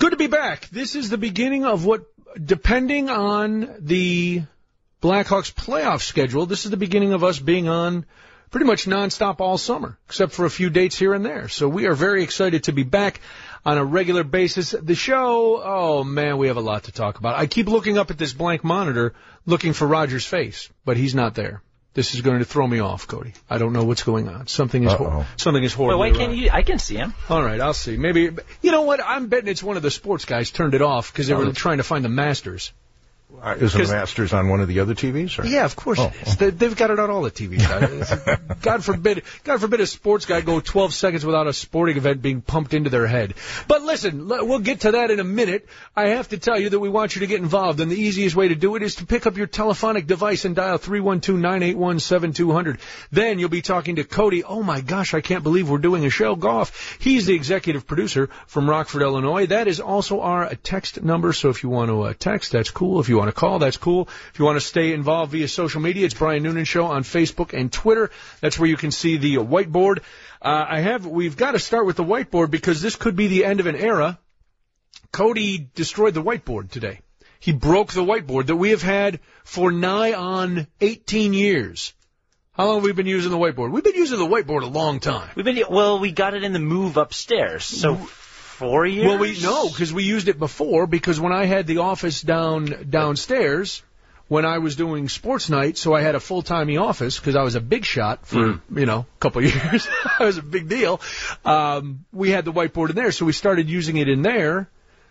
Good to be back. This is the beginning of what, depending on the Blackhawks playoff schedule, this is the beginning of us being on pretty much nonstop all summer, except for a few dates here and there. So we are very excited to be back on a regular basis. The show, oh man, we have a lot to talk about. I keep looking up at this blank monitor looking for Roger's face, but he's not there. This is going to throw me off, Cody. I don't know what's going on. Something is horrible. Well, why can't you? I can see him. All right, I'll see. Maybe, you know what? I'm betting it's one of the sports guys turned it off because they were trying to find the Masters. Isn't the Masters on one of the other TVs? Or? Yeah, of course it is. They've got it on all the TVs. God forbid a sports guy go 12 seconds without a sporting event being pumped into their head. But listen, we'll get to that in a minute. I have to tell you that we want you to get involved, and the easiest way to do it is to pick up your telephonic device and dial 312-981-7200. Then you'll be talking to Cody. Oh, my gosh, I can't believe we're doing a show. Goff, he's the executive producer from Rockford, Illinois. That is also our text number, so if you want to text, that's cool. If you want to call, that's cool. If you want to stay involved via social media, it's Brian Noonan Show on Facebook and Twitter. That's where you can see the whiteboard. We've got to start with the whiteboard because this could be the end of an era. Cody destroyed the whiteboard today. He broke the whiteboard that we have had for nigh on 18 years. How long have we been using the whiteboard? We've been using the whiteboard a long time. We got it in the move upstairs, so 4 years? Well, because we used it before, because when I had the office downstairs, when I was doing sports night, so I had a full-time office, because I was a big shot for, a couple of years. I was a big deal. We had the whiteboard in there, so we started using it in there.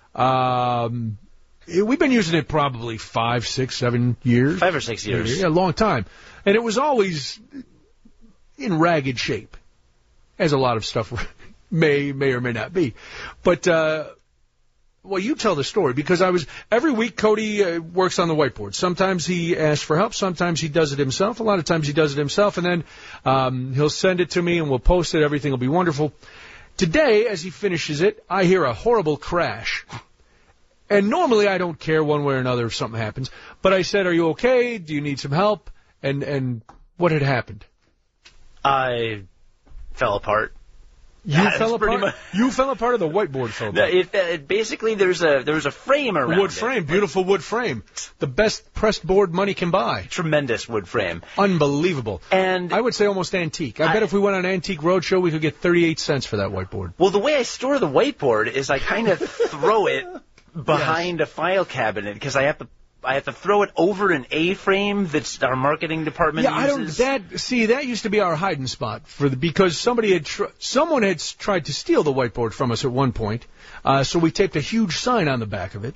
We've been using it probably 5, 6, 7 years. 5 or 6 years. Yeah, a long time. And it was always in ragged shape, as a lot of stuff may or may not be. But, you tell the story, because every week Cody works on the whiteboard. Sometimes he asks for help, sometimes he does it himself. A lot of times he does it himself, and then he'll send it to me and we'll post it. Everything will be wonderful. Today, as he finishes it, I hear a horrible crash. And normally I don't care one way or another if something happens. But I said, are you okay? Do you need some help? And what had happened? I fell apart. You fell apart? You fell apart, or the whiteboard fell apart? Basically, there was a frame around it. Wood frame, beautiful wood frame. The best pressed board money can buy. Tremendous wood frame. Unbelievable. And I would say almost antique. I bet if we went on Antique Roadshow, we could get 38 cents for that whiteboard. Well, the way I store the whiteboard is I kind of throw it behind a file cabinet, because I have to throw it over an A-frame that our marketing department uses. That used to be our hiding spot because someone had tried to steal the whiteboard from us at one point. So we taped a huge sign on the back of it,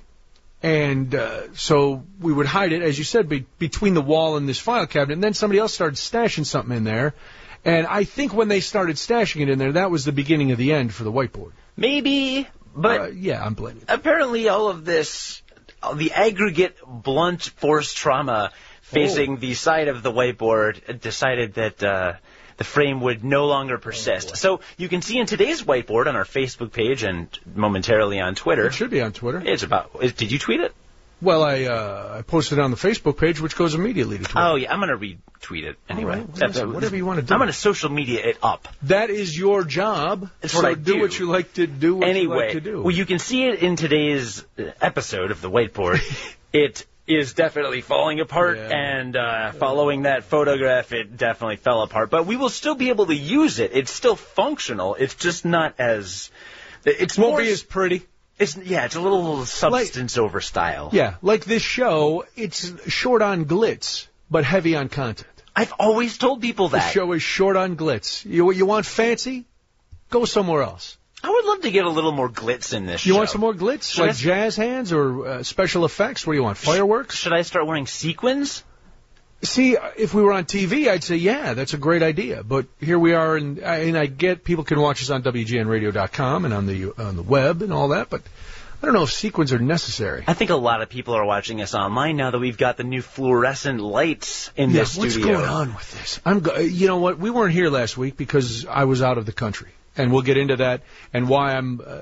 and so we would hide it, as you said, between the wall and this file cabinet. And then somebody else started stashing something in there, and I think when they started stashing it in there, that was the beginning of the end for the whiteboard. Maybe, but I'm blaming it. Apparently, all of this. The aggregate blunt force trauma facing the side of the whiteboard decided that the frame would no longer persist. So you can see in today's whiteboard on our Facebook page and momentarily on Twitter. It should be on Twitter. Did you tweet it? Well, I posted it on the Facebook page, which goes immediately to Twitter. Oh, yeah, I'm going to retweet it anyway. Whatever you want to do. I'm going to social media it up. That is your job. It's what I do. Do what you like to do. You like to do. Well, you can see it in today's episode of the whiteboard. It is definitely falling apart, and following that photograph, it definitely fell apart. But we will still be able to use it. It's still functional. It's just not as... It won't be as pretty. It's a little substance over style. Yeah, like this show, it's short on glitz, but heavy on content. I've always told people that. The show is short on glitz. You want fancy? Go somewhere else. I would love to get a little more glitz in this show. You want some more glitz? Like jazz hands or special effects? What do you want, fireworks? Should I start wearing sequins? See, if we were on TV, I'd say, yeah, that's a great idea. But here we are, and I get people can watch us on WGNradio.com and on the web and all that, but I don't know if sequins are necessary. I think a lot of people are watching us online now that we've got the new fluorescent lights in this studio. What's going on with this? You know what? We weren't here last week because I was out of the country, and we'll get into that and why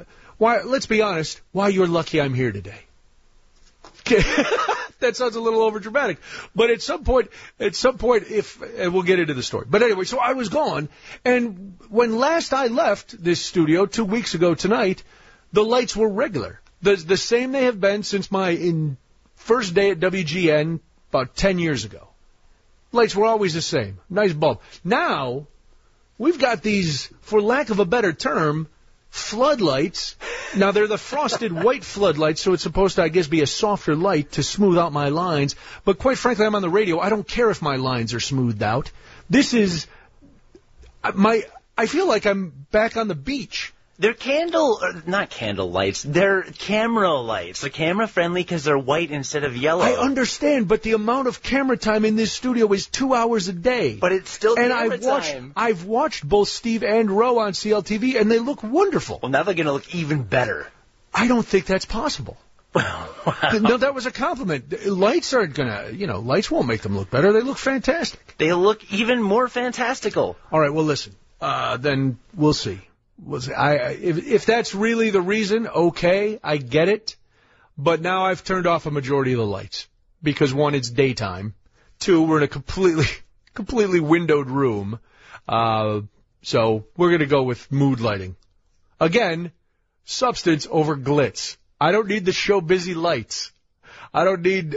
let's be honest, why you're lucky I'm here today. That sounds a little overdramatic, but at some point, we'll get into the story. But anyway, so I was gone, and when last I left this studio 2 weeks ago tonight, the lights were regular. The same they have been since my first day at WGN about 10 years ago. Lights were always the same. Nice bulb. Now, we've got these, for lack of a better term, floodlights. Now, they're the frosted white floodlights, so it's supposed to, I guess, be a softer light to smooth out my lines. But quite frankly, I'm on the radio. I don't care if my lines are smoothed out. This is I feel like I'm back on the beach. They're not candle lights. They're camera lights. They're camera friendly because they're white instead of yellow. I understand, but the amount of camera time in this studio is 2 hours a day. But it's still camera time. I've watched both Steve and Roe on CLTV, and they look wonderful. Well, now they're going to look even better. I don't think that's possible. No, that was a compliment. Lights aren't going to, lights won't make them look better. They look fantastic. They look even more fantastical. All right, well, listen, then we'll see. If that's really the reason, okay, I get it. But now I've turned off a majority of the lights because, one, it's daytime. Two, we're in a completely windowed room. So we're going to go with mood lighting. Again, substance over glitz. I don't need the show busy lights. I don't need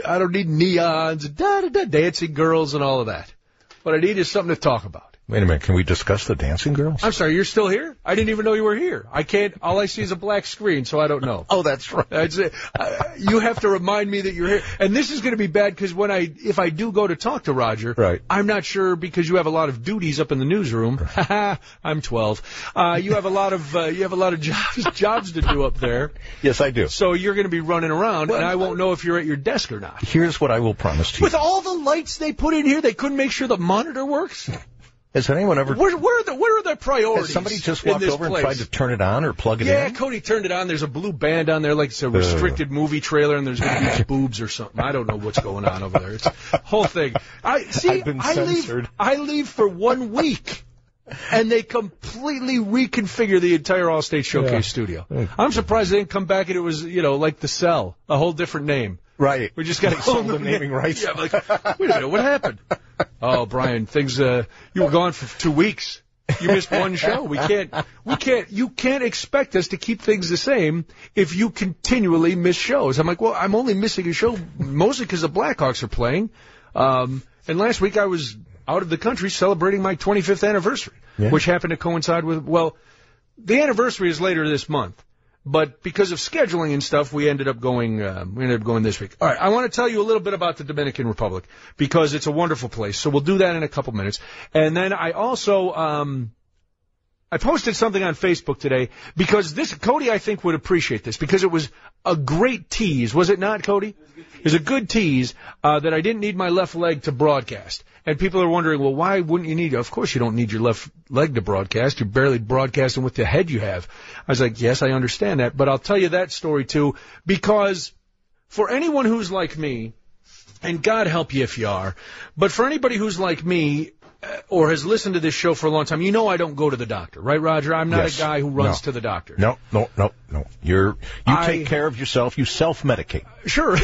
neons, dancing girls and all of that. What I need is something to talk about. Wait a minute, can we discuss the dancing girls? I'm sorry, you're still here? I didn't even know you were here. I can't, all I see is a black screen, so I don't know. Oh, that's right. You have to remind me that you're here. And this is going to be bad because if I do go to talk to Roger, right. I'm not sure because you have a lot of duties up in the newsroom. I'm 12. You have a lot of jobs to do up there. Yes, I do. So you're going to be running around, and I won't know if you're at your desk or not. Here's what I will promise to you. With all the lights they put in here, they couldn't make sure the monitor works? Has anyone ever... Where are the priorities? Has somebody just walked over and tried to turn it on or plug it in? Yeah, Cody turned it on. There's a blue band on there, like it's a restricted movie trailer, and there's going to be boobs or something. I don't know what's going on over there. It's a whole thing. I've been censored. I leave for 1 week, and they completely reconfigure the entire All-State Showcase studio. I'm surprised they didn't come back and it was, like The Cell, a whole different name. Right. We just got to sold the naming rights. Yeah, wait a minute, what happened? Oh, Brian, you were gone for 2 weeks. You missed one show. You can't expect us to keep things the same if you continually miss shows. I'm like, well, I'm only missing a show mostly because the Blackhawks are playing. And last week I was out of the country celebrating my 25th anniversary, which happened to coincide with, the anniversary is later this month. But because of scheduling and stuff, we ended up going this week. All right, I want to tell you a little bit about the Dominican Republic because it's a wonderful place. So we'll do that in a couple minutes. And then I also I posted something on Facebook today because Cody, I think, would appreciate this because it was a great tease. Was it not, Cody? It was a good tease that I didn't need my left leg to broadcast. And people are wondering, well, why wouldn't you need it? Of course you don't need your left leg to broadcast. You're barely broadcasting with the head you have. I was like, yes, I understand that. But I'll tell you that story, too, because for anyone who's like me, and God help you if you are, but for anybody who's like me or has listened to this show for a long time, I don't go to the doctor. Right, Roger? I'm not a guy who runs to the doctor. No. You take care of yourself. You self-medicate. Sure.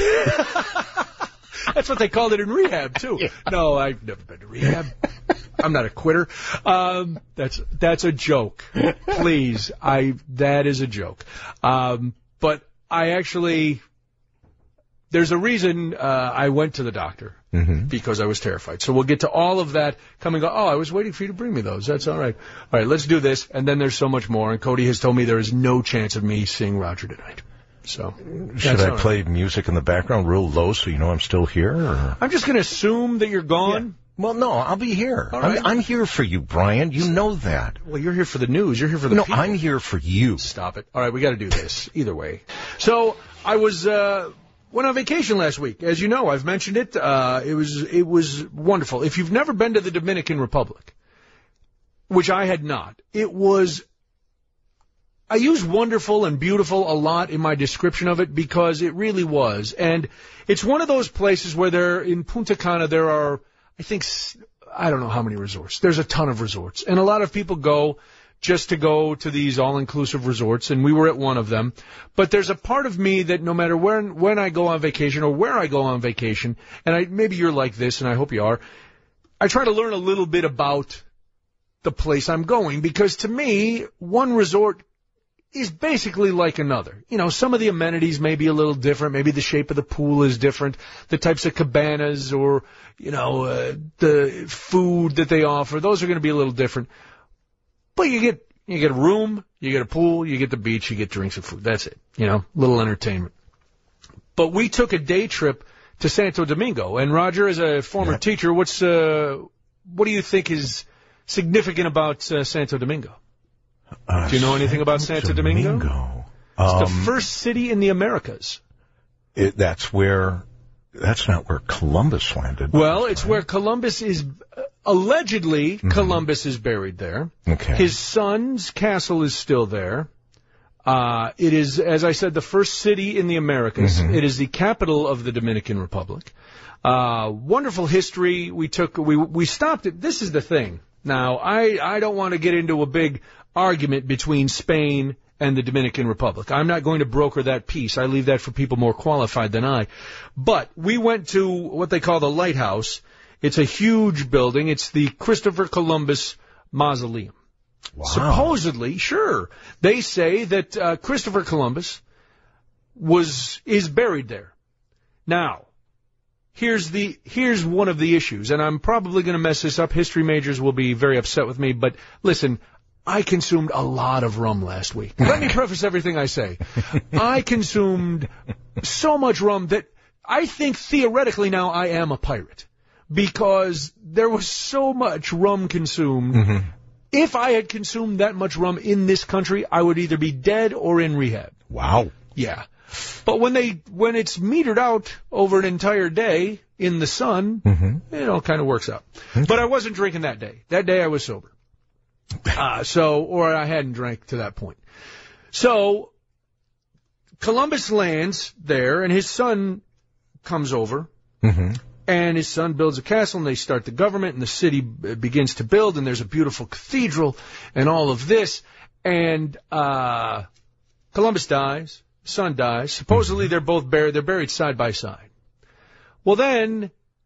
That's what they called it in rehab, too. Yeah. No, I've never been to rehab. I'm not a quitter. That's a joke. Please. That is a joke. But I actually, there's a reason I went to the doctor because I was terrified. So we'll get to all of that coming. I was waiting for you to bring me those. That's all right. All right, let's do this. And then there's so much more. And Cody has told me there is no chance of me seeing Roger tonight. So should I play music in the background real low so you know I'm still here? Or? I'm just going to assume that you're gone. Yeah. Well, no, I'll be here. Right. I'm here for you, Brian. You know that. Well, you're here for the news. You're here for the people. I'm here for you. Stop it. All right, we got to do this either way. So I was went on vacation last week. As you know, I've mentioned it. It was wonderful. If you've never been to the Dominican Republic, which I had not, I use wonderful and beautiful a lot in my description of it because it really was. And it's one of those places where in Punta Cana there are, I don't know how many resorts. There's a ton of resorts. And a lot of people go just to go to these all-inclusive resorts, and we were at one of them. But there's a part of me that no matter when I go on vacation or where I go on vacation, and maybe you're like this, and I hope you are, I try to learn a little bit about the place I'm going because to me, one resort is basically like another. You know, some of the amenities may be a little different. Maybe the shape of the pool is different. The types of cabanas or, the food that they offer, those are going to be a little different. But you get a room, you get a pool, you get the beach, you get drinks and food. That's it. Little entertainment. But we took a day trip to Santo Domingo. And Roger, as a former teacher, what do you think is significant about Santo Domingo? Do you know anything about Santo Domingo? It's the first city in the Americas. That's not where Columbus landed. Well, it's where Columbus is, allegedly, Columbus is buried there. Okay. His son's castle is still there. It is, as I said, the first city in the Americas. It is the capital of the Dominican Republic. Wonderful history. We stopped it. This is the thing. Now, I don't want to get into a big argument between Spain and the Dominican Republic. I'm not going to broker that peace. I leave that for people more qualified than I. But we went to what they call the Lighthouse. It's a huge building. It's the Christopher Columbus Mausoleum. Wow. Supposedly, sure, they say that Christopher Columbus is buried there. Now, here's one of the issues, and I'm probably going to mess this up. History majors will be very upset with me, but listen, I consumed a lot of rum last week. Let me preface everything I say. I consumed so much rum that I think theoretically now I am a pirate, because there was so much rum consumed. If I had consumed that much rum in this country, I would either be dead or in rehab. Wow. Yeah. But when it's metered out over an entire day in the sun, it kind of works out. But I wasn't drinking that day. That day I was sober. Or I hadn't drank to that point. So Columbus lands there, and his son comes over. And his son builds a castle, and they start the government, and the city begins to build, and there's a beautiful cathedral, and all of this. And Columbus dies, son dies. Supposedly they're both buried. They're buried side by side. Well, then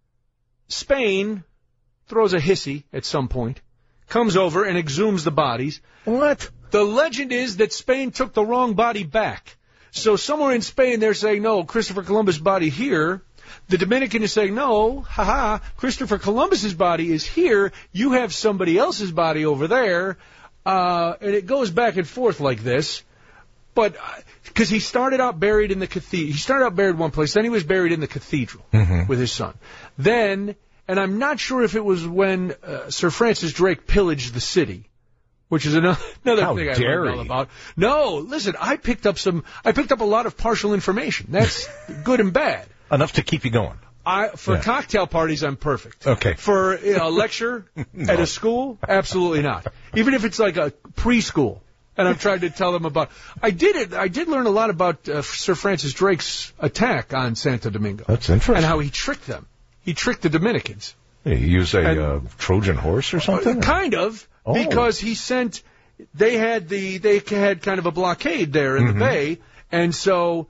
Spain throws a hissy at some point, comes over and exhumes the bodies. What? The legend is that Spain took the wrong body back. So somewhere in Spain they're saying, no, Christopher Columbus' body here. The Dominican is saying, no, Christopher Columbus's body is here. You have somebody else's body over there. And it goes back and forth like this. But because he started out buried in the cathedral. He started out buried one place. Then he was buried in the cathedral with his son. Then, and I'm not sure if it was when Sir Francis Drake pillaged the city, which is another thing I learned all about. No, listen, I picked up a lot of partial information. That's good and bad. Enough to keep you going. For cocktail parties, I'm perfect. Okay. For a lecture at a school, absolutely not. Even if it's like a preschool, and I've tried to tell them about. I did learn a lot about Sir Francis Drake's attack on Santo Domingo. That's interesting. And how he tricked them. He tricked the Dominicans. He used a Trojan horse or something? Kind of, because they had kind of a blockade there in the bay, and so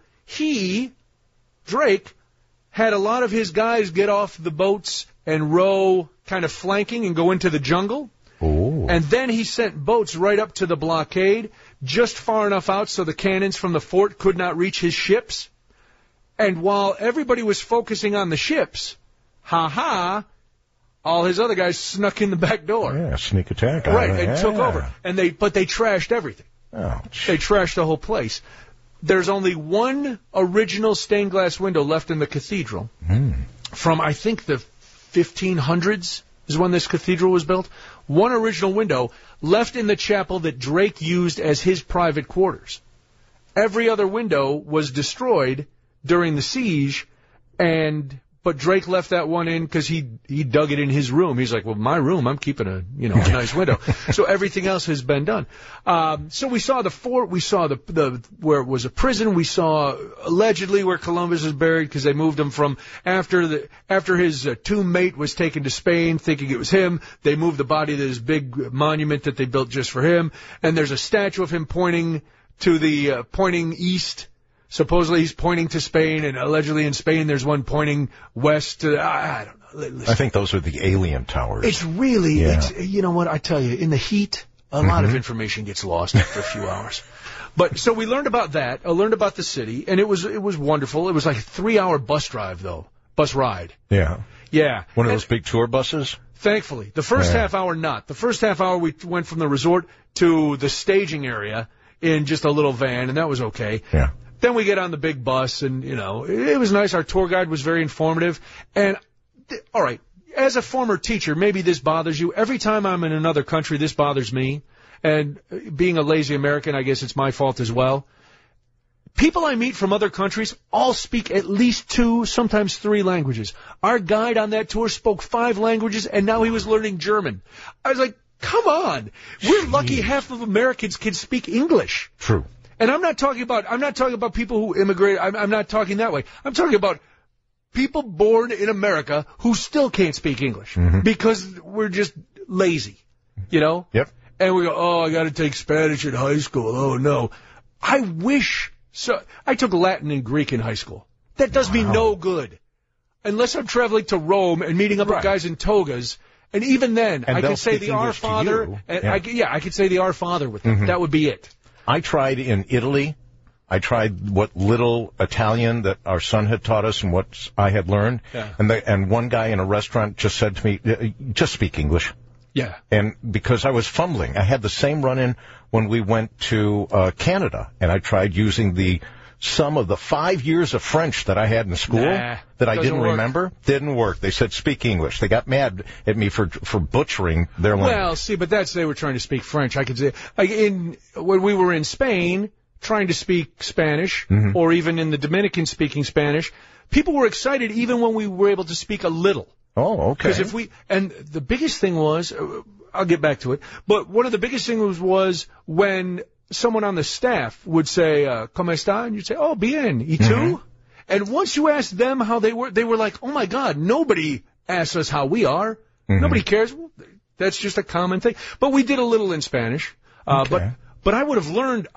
Drake, had a lot of his guys get off the boats and row kind of flanking and go into the jungle. Ooh. And then he sent boats right up to the blockade, just far enough out so the cannons from the fort could not reach his ships. And while everybody was focusing on the ships, all his other guys snuck in the back door. Yeah, sneak attack. Right, and took over. But they trashed everything. Oh, they trashed the whole place. There's only one original stained glass window left in the cathedral from, I think, the 1500s is when this cathedral was built. One original window left in the chapel that Drake used as his private quarters. Every other window was destroyed during the siege, but Drake left that one in because he dug it in his room. He's like, well, my room, I'm keeping a nice window. So everything else has been done. So we saw the fort. We saw the where it was a prison. We saw allegedly where Columbus was buried because they moved him from after his tomb mate was taken to Spain, thinking it was him. They moved the body to this big monument that they built just for him. And there's a statue of him pointing east. Supposedly he's pointing to Spain, and allegedly in Spain there's one pointing west to, I don't know. Listen, I think those are the alien towers. It's really, you know what, I tell you, in the heat, a lot of information gets lost after a few hours. But so we learned about that. I learned about the city, and it was wonderful. It was like a 3-hour bus drive, though. Bus ride. Yeah. Yeah. One of those big tour buses? Thankfully. The first half hour, not. The first half hour, we went from the resort to the staging area in just a little van, and that was okay. Yeah. Then we get on the big bus, and, you know, it was nice. Our tour guide was very informative. And, all right, as a former teacher, maybe this bothers you. Every time I'm in another country, this bothers me. And being a lazy American, I guess it's my fault as well. People I meet from other countries all speak at least 2, sometimes 3 languages. Our guide on that tour spoke 5 languages, and now he was learning German. I was like, come on. We're lucky half of Americans can speak English. True. And I'm not talking about people who immigrate. I'm not talking that way. I'm talking about people born in America who still can't speak English because we're just lazy, you know? Yep. And we go, oh, I got to take Spanish in high school. Oh, no. I wish so. I took Latin and Greek in high school. That does me no good. Unless I'm traveling to Rome and meeting up with guys in togas. And even then, I could say the Our Father. And I could say the Our Father with them. That would be it. I tried in Italy. I tried what little Italian that our son had taught us and what I had learned. Yeah. And one guy in a restaurant just said to me, just speak English. Yeah. And because I was fumbling, I had the same run-in when we went to Canada, and I tried using some of the 5 years of French that I had in school that I didn't remember. Didn't work. They said speak English. They got mad at me for butchering their language. Well, see, but they were trying to speak French. I could say when we were in Spain trying to speak Spanish, or even in the Dominican speaking Spanish, people were excited even when we were able to speak a little. Oh, okay. Because and the biggest thing was, I'll get back to it, but one of the biggest things was when someone on the staff would say, ¿Cómo está? And you'd say, oh, bien, ¿y tú? And once you asked them how they were like, oh my God, nobody asks us how we are. Nobody cares. Well, that's just a common thing. But we did a little in Spanish. But I would have learned,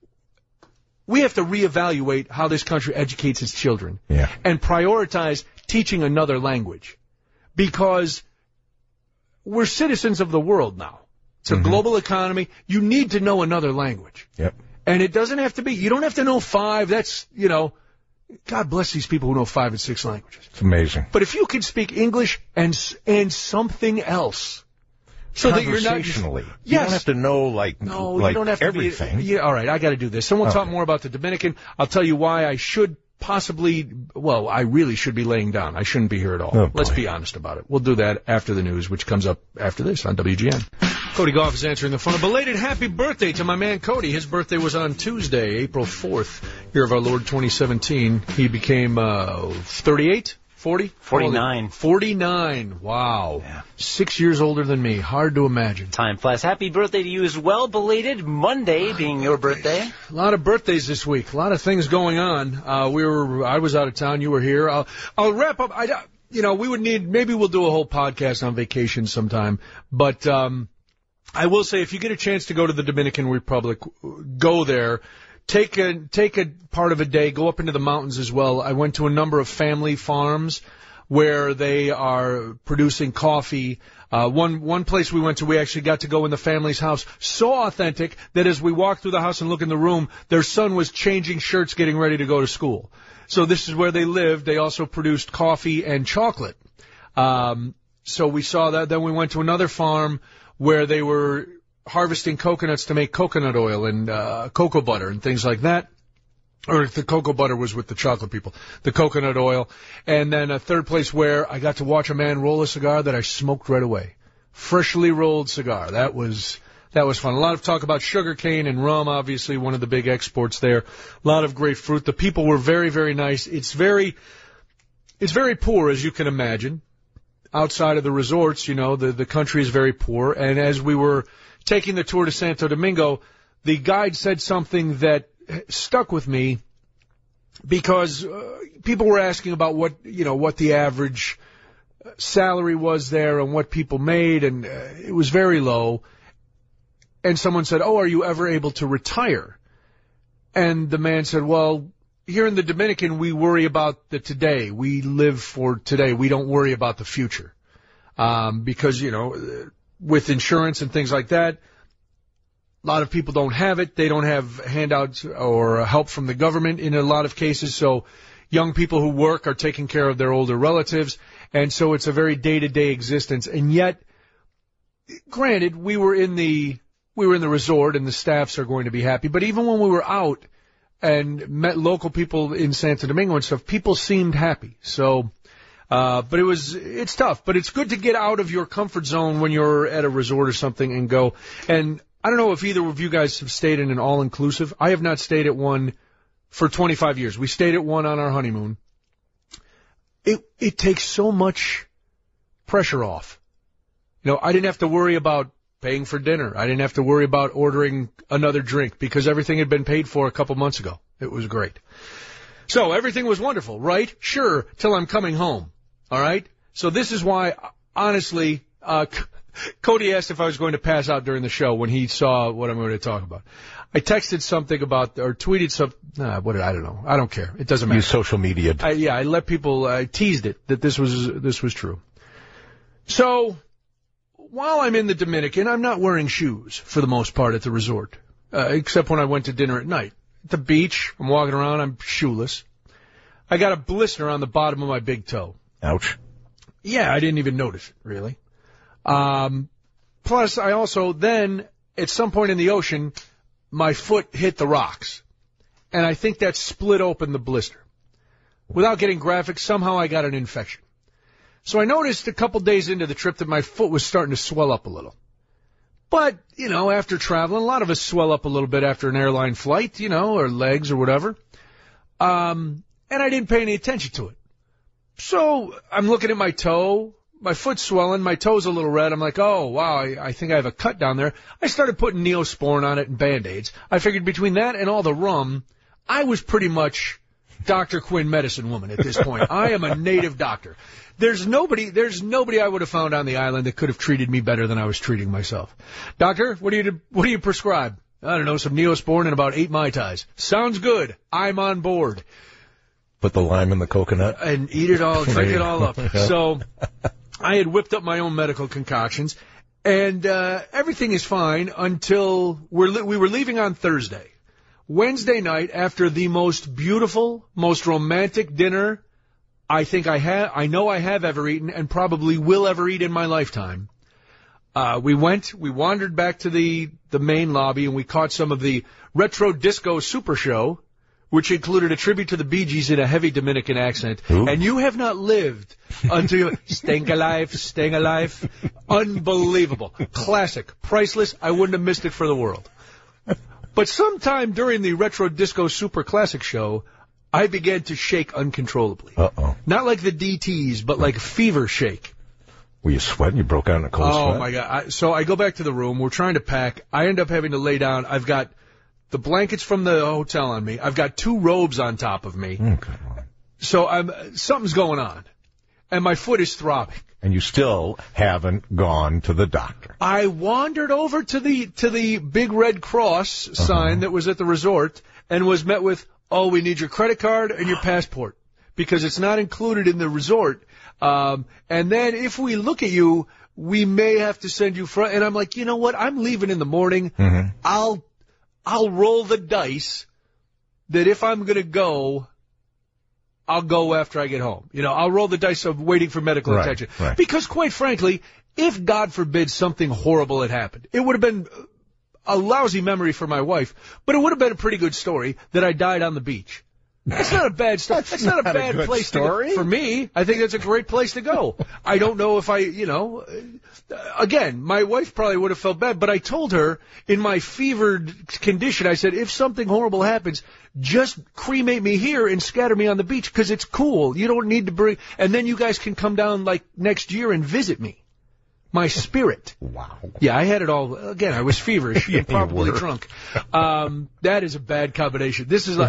we have to reevaluate how this country educates its children. Yeah. And prioritize teaching another language. Because we're citizens of the world now. It's a global economy. You need to know another language. Yep. And it doesn't have to be, you don't have to know 5. That's, God bless these people who know 5 and 6 languages. It's amazing. But if you can speak English and something else. So that you're not. Conversationally. You don't have to know, you don't have to everything. All right, I got to do this. Someone talk more about the Dominican. I'll tell you why I should I really should be laying down. I shouldn't be here at all. Oh, let's be honest about it. We'll do that after the news, which comes up after this on WGN. Cody Goff is answering the phone. A belated happy birthday to my man Cody. His birthday was on Tuesday, April 4th, year of our Lord 2017. He became 38? 40? 49. 49. Wow. Yeah. 6 years older than me. Hard to imagine. Time flies. Happy birthday to you as well. Belated Monday being your birthday. A lot of birthdays this week. A lot of things going on. I was out of town. You were here. I'll wrap up. We would maybe we'll do a whole podcast on vacation sometime. But I will say, if you get a chance to go to the Dominican Republic, go there. Take a part of a day, go up into the mountains as well. I went to a number of family farms where they are producing coffee. One place we went to, we actually got to go in the family's house. So authentic that as we walked through the house and look in the room, their son was changing shirts, getting ready to go to school. So this is where they lived. They also produced coffee and chocolate. So we saw that. Then we went to another farm where they were harvesting coconuts to make coconut oil and cocoa butter and things like that. Or the cocoa butter was with the chocolate people. The coconut oil. And then a third place where I got to watch a man roll a cigar that I smoked right away. Freshly rolled cigar. That was fun. A lot of talk about sugar cane and rum, obviously one of the big exports there. A lot of great fruit. The people were very, very nice. It's very poor, as you can imagine. Outside of the resorts, the country is very poor. And as we were taking the tour to Santo Domingo, the guide said something that stuck with me because people were asking about what the average salary was there and what people made, and it was very low. And someone said, "Oh, are you ever able to retire?" And the man said, "Well, here in the Dominican, we worry about the today. We live for today. We don't worry about the future because with insurance and things like that, A lot of people don't have it. They don't have handouts or help from the government in a lot of cases. So young people who work are taking care of their older relatives. And so it's a very day-to-day existence. And yet, granted, we were in the resort and the staffs are going to be happy. But even when we were out and met local people in Santo Domingo and stuff, people seemed happy. So, but it's tough. But it's good to get out of your comfort zone when you're at a resort or something and go. And I don't know if either of you guys have stayed in an all-inclusive. I have not stayed at one for 25 years. We stayed at one on our honeymoon. It takes so much pressure off. You know, I didn't have to worry about paying for dinner. I didn't have to worry about ordering another drink because everything had been paid for a couple months ago. It was great. So everything was wonderful, right? Sure, till I'm coming home. All right? So this is why, honestly, Cody asked if I was going to pass out during the show when he saw what I'm going to talk about. I texted something about, or tweeted something, I don't know. I don't care. It doesn't matter. You social media. I let people, I teased it that this was true. So, while I'm in the Dominican, I'm not wearing shoes for the most part at the resort, except when I went to dinner at night. At the beach, I'm walking around, I'm shoeless. I got a blister on the bottom of my big toe. Ouch. Yeah, I didn't even notice it, really. Plus, I also then, at some point in the ocean, my foot hit the rocks. And I think that split open the blister. Without getting graphic, somehow I got an infection. So I noticed a couple days into the trip that my foot was starting to swell up a little. But, you know, after traveling, a lot of us swell up a little bit after an airline flight, you know, or legs or whatever. And I didn't pay any attention to it. So I'm looking at my toe. My foot's swelling. My toe's a little red. I'm like, oh, wow, I think I have a cut down there. I started putting Neosporin on it and Band-Aids. I figured between that and all the rum, I was pretty much Dr. Quinn medicine woman at this point. I am a native doctor. There's nobody I would have found on the island that could have treated me better than I was treating myself. Doctor, what do you prescribe? I don't know, some Neosporin and about 8 Mai Tais. Sounds good. I'm on board. Put the lime in the coconut. And eat it all, drink it all up. So I had whipped up my own medical concoctions, and everything is fine until we were leaving on Thursday. Wednesday night, after the most beautiful, most romantic dinner I know I have ever eaten and probably will ever eat in my lifetime, we wandered back to the main lobby, and we caught some of the Retro Disco Super Show, which included a tribute to the Bee Gees in a heavy Dominican accent. Ooh. And you have not lived until Staying Alive. Unbelievable. Classic. Priceless. I wouldn't have missed it for the world. But sometime during the Retro Disco Super Classic show, I began to shake uncontrollably. Uh-oh. Not like the DTs, but like fever shake. Were you sweating? You broke out in a cold sweat? Oh, my God. So I go back to the room. We're trying to pack. I end up having to lay down. I've got the blankets from the hotel on me. I've got 2 robes on top of me. Okay. So something's going on. And my foot is throbbing. And you still haven't gone to the doctor. I wandered over to the big Red Cross sign that was at the resort and was met with, oh, we need your credit card and your passport because it's not included in the resort. And then if we look at you, we may have to send you and I'm like, you know what? I'm leaving in the morning. Mm-hmm. I'll roll the dice that if I'm going to go, I'll go after I get home. You know, I'll roll the dice of waiting for medical attention. Right. Because quite frankly, if God forbid something horrible had happened, it would have been a lousy memory for my wife, but it would have been a pretty good story that I died on the beach. That's not a bad story. That's not a bad place story. To go. For me, I think that's a great place to go. I don't know if again, my wife probably would have felt bad, but I told her in my fevered condition, I said, if something horrible happens, just cremate me here and scatter me on the beach because it's cool. You don't need to bring, and then you guys can come down like next year and visit me. My spirit. Wow. Yeah, I had it all. Again, I was feverish and probably drunk. That is a bad combination.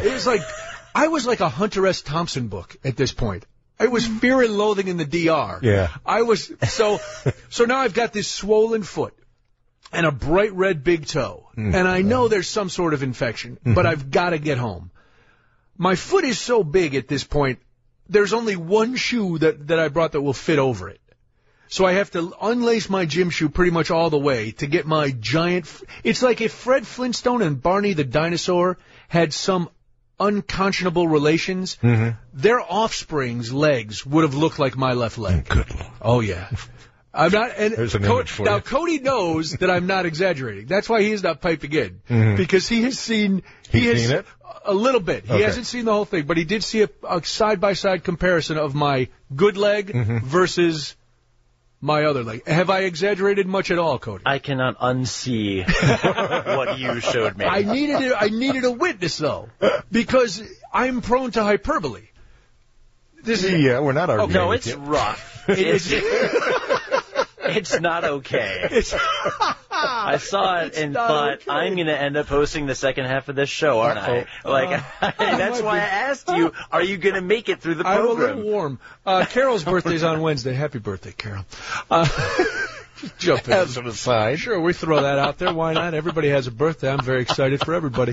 I was like a Hunter S. Thompson book at this point. It was Fear and Loathing in the DR. Yeah. I was, so now I've got this swollen foot and a bright red big toe. And I know there's some sort of infection, but I've got to get home. My foot is so big at this point, there's only one shoe that I brought that will fit over it. So I have to unlace my gym shoe pretty much all the way to get my giant... It's like if Fred Flintstone and Barney the dinosaur had some unconscionable relations, their offspring's legs would have looked like my left leg. Good Lord. Oh, yeah. I'm not... And there's an image for now, you. Cody knows that I'm not exaggerating. That's why he is not piping in. Because he has seen... He's seen it? A little bit. He hasn't seen the whole thing, but he did see a side-by-side comparison of my good leg versus my other leg. Have I exaggerated much at all, Cody? I cannot unsee what you showed me. I needed a witness, though, because I'm prone to hyperbole. We're not arguing. No, it's rough. It's not okay. I saw it and thought, okay. I'm going to end up hosting the second half of this show, aren't I? That's why I asked you, are you going to make it through the program? I'm a little warm. Carol's birthday's on Wednesday. Happy birthday, Carol. Just jump in. As an aside. Sure, we throw that out there. Why not? Everybody has a birthday. I'm very excited for everybody.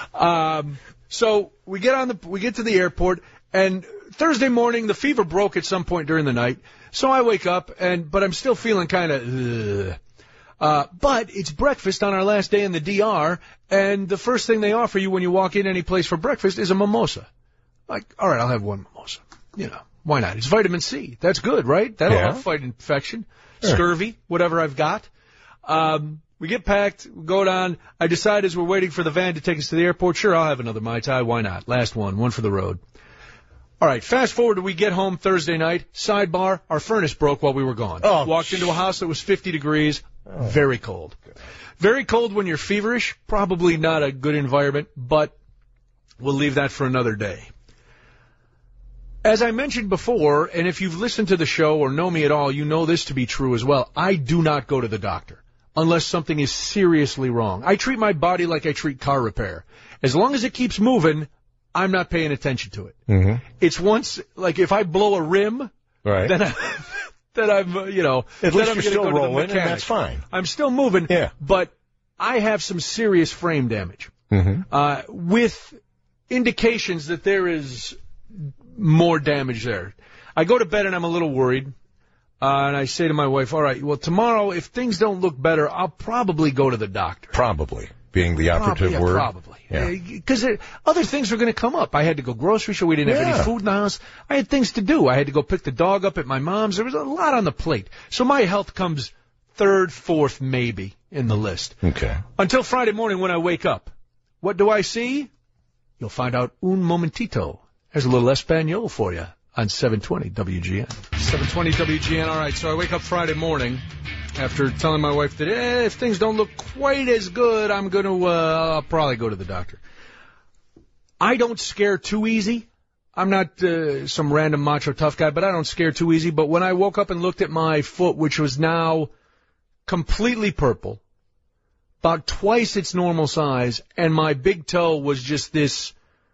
So we get to the airport, and Thursday morning, the fever broke at some point during the night. So I wake up, but I'm still feeling kind of, but it's breakfast on our last day in the DR, and the first thing they offer you when you walk in any place for breakfast is a mimosa. Like, all right, I'll have one mimosa. You know, why not? It's vitamin C. That's good, right? That'll help fight infection, scurvy, whatever I've got. We get packed, we go down. I decide as we're waiting for the van to take us to the airport, sure, I'll have another Mai Tai. Why not? Last one for the road. All right, fast forward to we get home Thursday night. Sidebar, our furnace broke while we were gone. Walked into a house that was 50 degrees, very cold. Very cold when you're feverish, probably not a good environment, but we'll leave that for another day. As I mentioned before, and if you've listened to the show or know me at all, you know this to be true as well. I do not go to the doctor unless something is seriously wrong. I treat my body like I treat car repair. As long as it keeps moving, I'm not paying attention to it. It's once, like if I blow a rim, then I'm, you know, at least you're still rolling, and that's fine. I'm still moving, but I have some serious frame damage with indications that there is more damage there. I go to bed and I'm a little worried, and I say to my wife, all right, well, tomorrow, if things don't look better, I'll probably go to the doctor. Probably being the operative word. Probably. Because other things were going to come up. I had to go grocery shop. We didn't have any food in the house. I had things to do. I had to go pick the dog up at my mom's. There was a lot on the plate. So my health comes third, fourth, maybe in the list. Okay. Until Friday morning when I wake up. What do I see? You'll find out un momentito. There's a little Espanol for you on 720 WGN. 720 WGN. All right, so I wake up Friday morning after telling my wife that if things don't look quite as good, I'm going to I'll probably go to the doctor. I don't scare too easy. I'm not some random macho tough guy, but I don't scare too easy. But when I woke up and looked at my foot, which was now completely purple, about twice its normal size, and my big toe was just this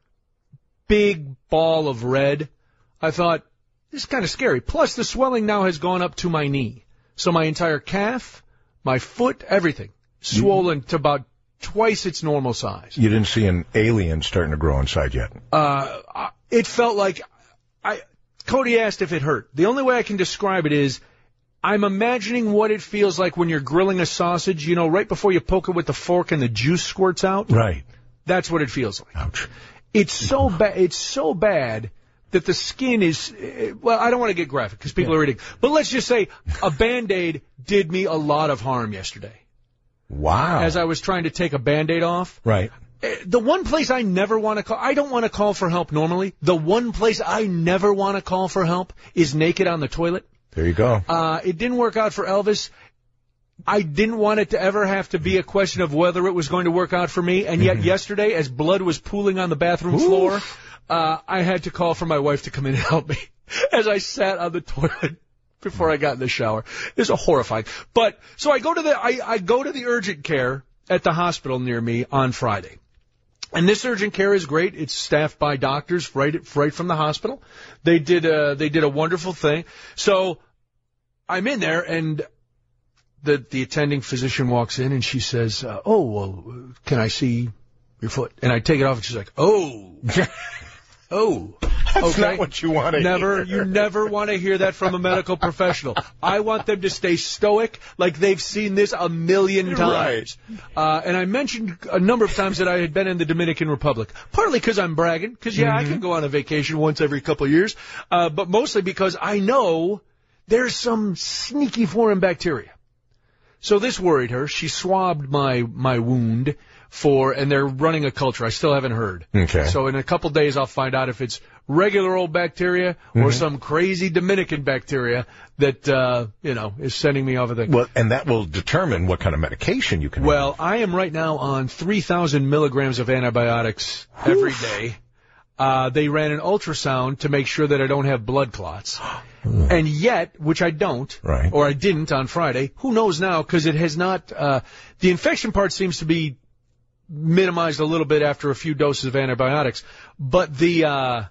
big ball of red, I thought, this is kind of scary. Plus, the swelling now has gone up to my knee. So my entire calf, my foot, everything, swollen to about twice its normal size. You didn't see an alien starting to grow inside yet? It felt like... Cody asked if it hurt. The only way I can describe it is I'm imagining what it feels like when you're grilling a sausage, you know, right before you poke it with the fork and the juice squirts out. Right. That's what it feels like. Ouch. It's so bad. It's so bad that the skin is, well, I don't want to get graphic because people are reading. But let's just say a Band-Aid did me a lot of harm yesterday. Wow. As I was trying to take a Band-Aid off. Right. The one place I never want to call, I don't want to call for help normally. The one place I never want to call for help is naked on the toilet. There you go. It didn't work out for Elvis. I didn't want it to ever have to be a question of whether it was going to work out for me. And yet yesterday, as blood was pooling on the bathroom floor, I had to call for my wife to come in and help me as I sat on the toilet before I got in the shower. It was horrifying. But so I go to the urgent care at the hospital near me on Friday. And this urgent care is great. It's staffed by doctors right from the hospital. They did a wonderful thing. So I'm in there, and the attending physician walks in, and she says, "Oh, well, can I see your foot?" And I take it off, and she's like, "Oh." Oh. That's okay. not what you want to hear. You never want to hear that from a medical professional. I want them to stay stoic like they've seen this a million times. Right. And I mentioned a number of times that I had been in the Dominican Republic, partly because I'm bragging, because, I can go on a vacation once every couple of years, but mostly because I know there's some sneaky foreign bacteria. So this worried her. She swabbed my wound and they're running a culture. I still haven't heard. Okay. So in a couple days I'll find out if it's regular old bacteria or some crazy Dominican bacteria that, is sending me off a thing. Well, and that will determine what kind of medication you can Well, have. I am right now on 3,000 milligrams of antibiotics every day. They ran an ultrasound to make sure that I don't have blood clots. And yet, which I don't, right. or I didn't on Friday, who knows now, because it has not, the infection part seems to be minimized a little bit after a few doses of antibiotics, but the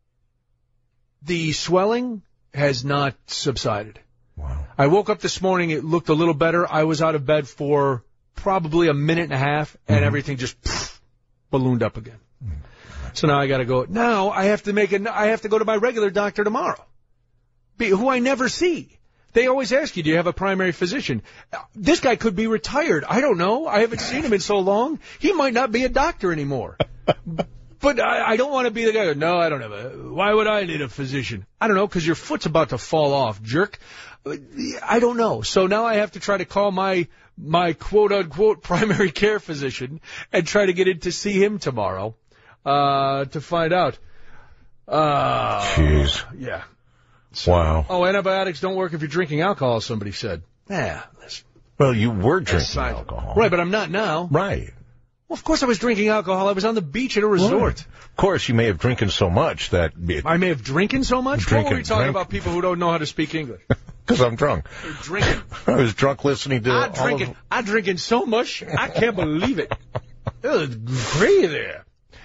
swelling has not subsided. Wow. I woke up this morning, it looked a little better. I was out of bed for probably a minute and a half, and everything just ballooned up again. So now I got to go. Now I have to go to my regular doctor tomorrow, who I never see. They always ask you, do you have a primary physician? This guy could be retired. I don't know. I haven't seen him in so long. He might not be a doctor anymore. But I don't want to be the guy who, no, I don't have why would I need a physician? I don't know, because your foot's about to fall off, jerk. I don't know. So now I have to try to call my quote-unquote primary care physician and try to get in to see him tomorrow to find out. Jeez. Yeah. Wow. Oh, antibiotics don't work if you're drinking alcohol, somebody said. Yeah. Well, you were drinking alcohol. Right, but I'm not now. Right. Well, of course I was drinking alcohol. I was on the beach at a resort. Right. Of course, you may have drinking so much that... I may have drinking so much? What were we talking about people who don't know how to speak English? Because I'm drunk. You're drinking. I was drunk listening to I'm drinking so much, I can't believe it. It was great there.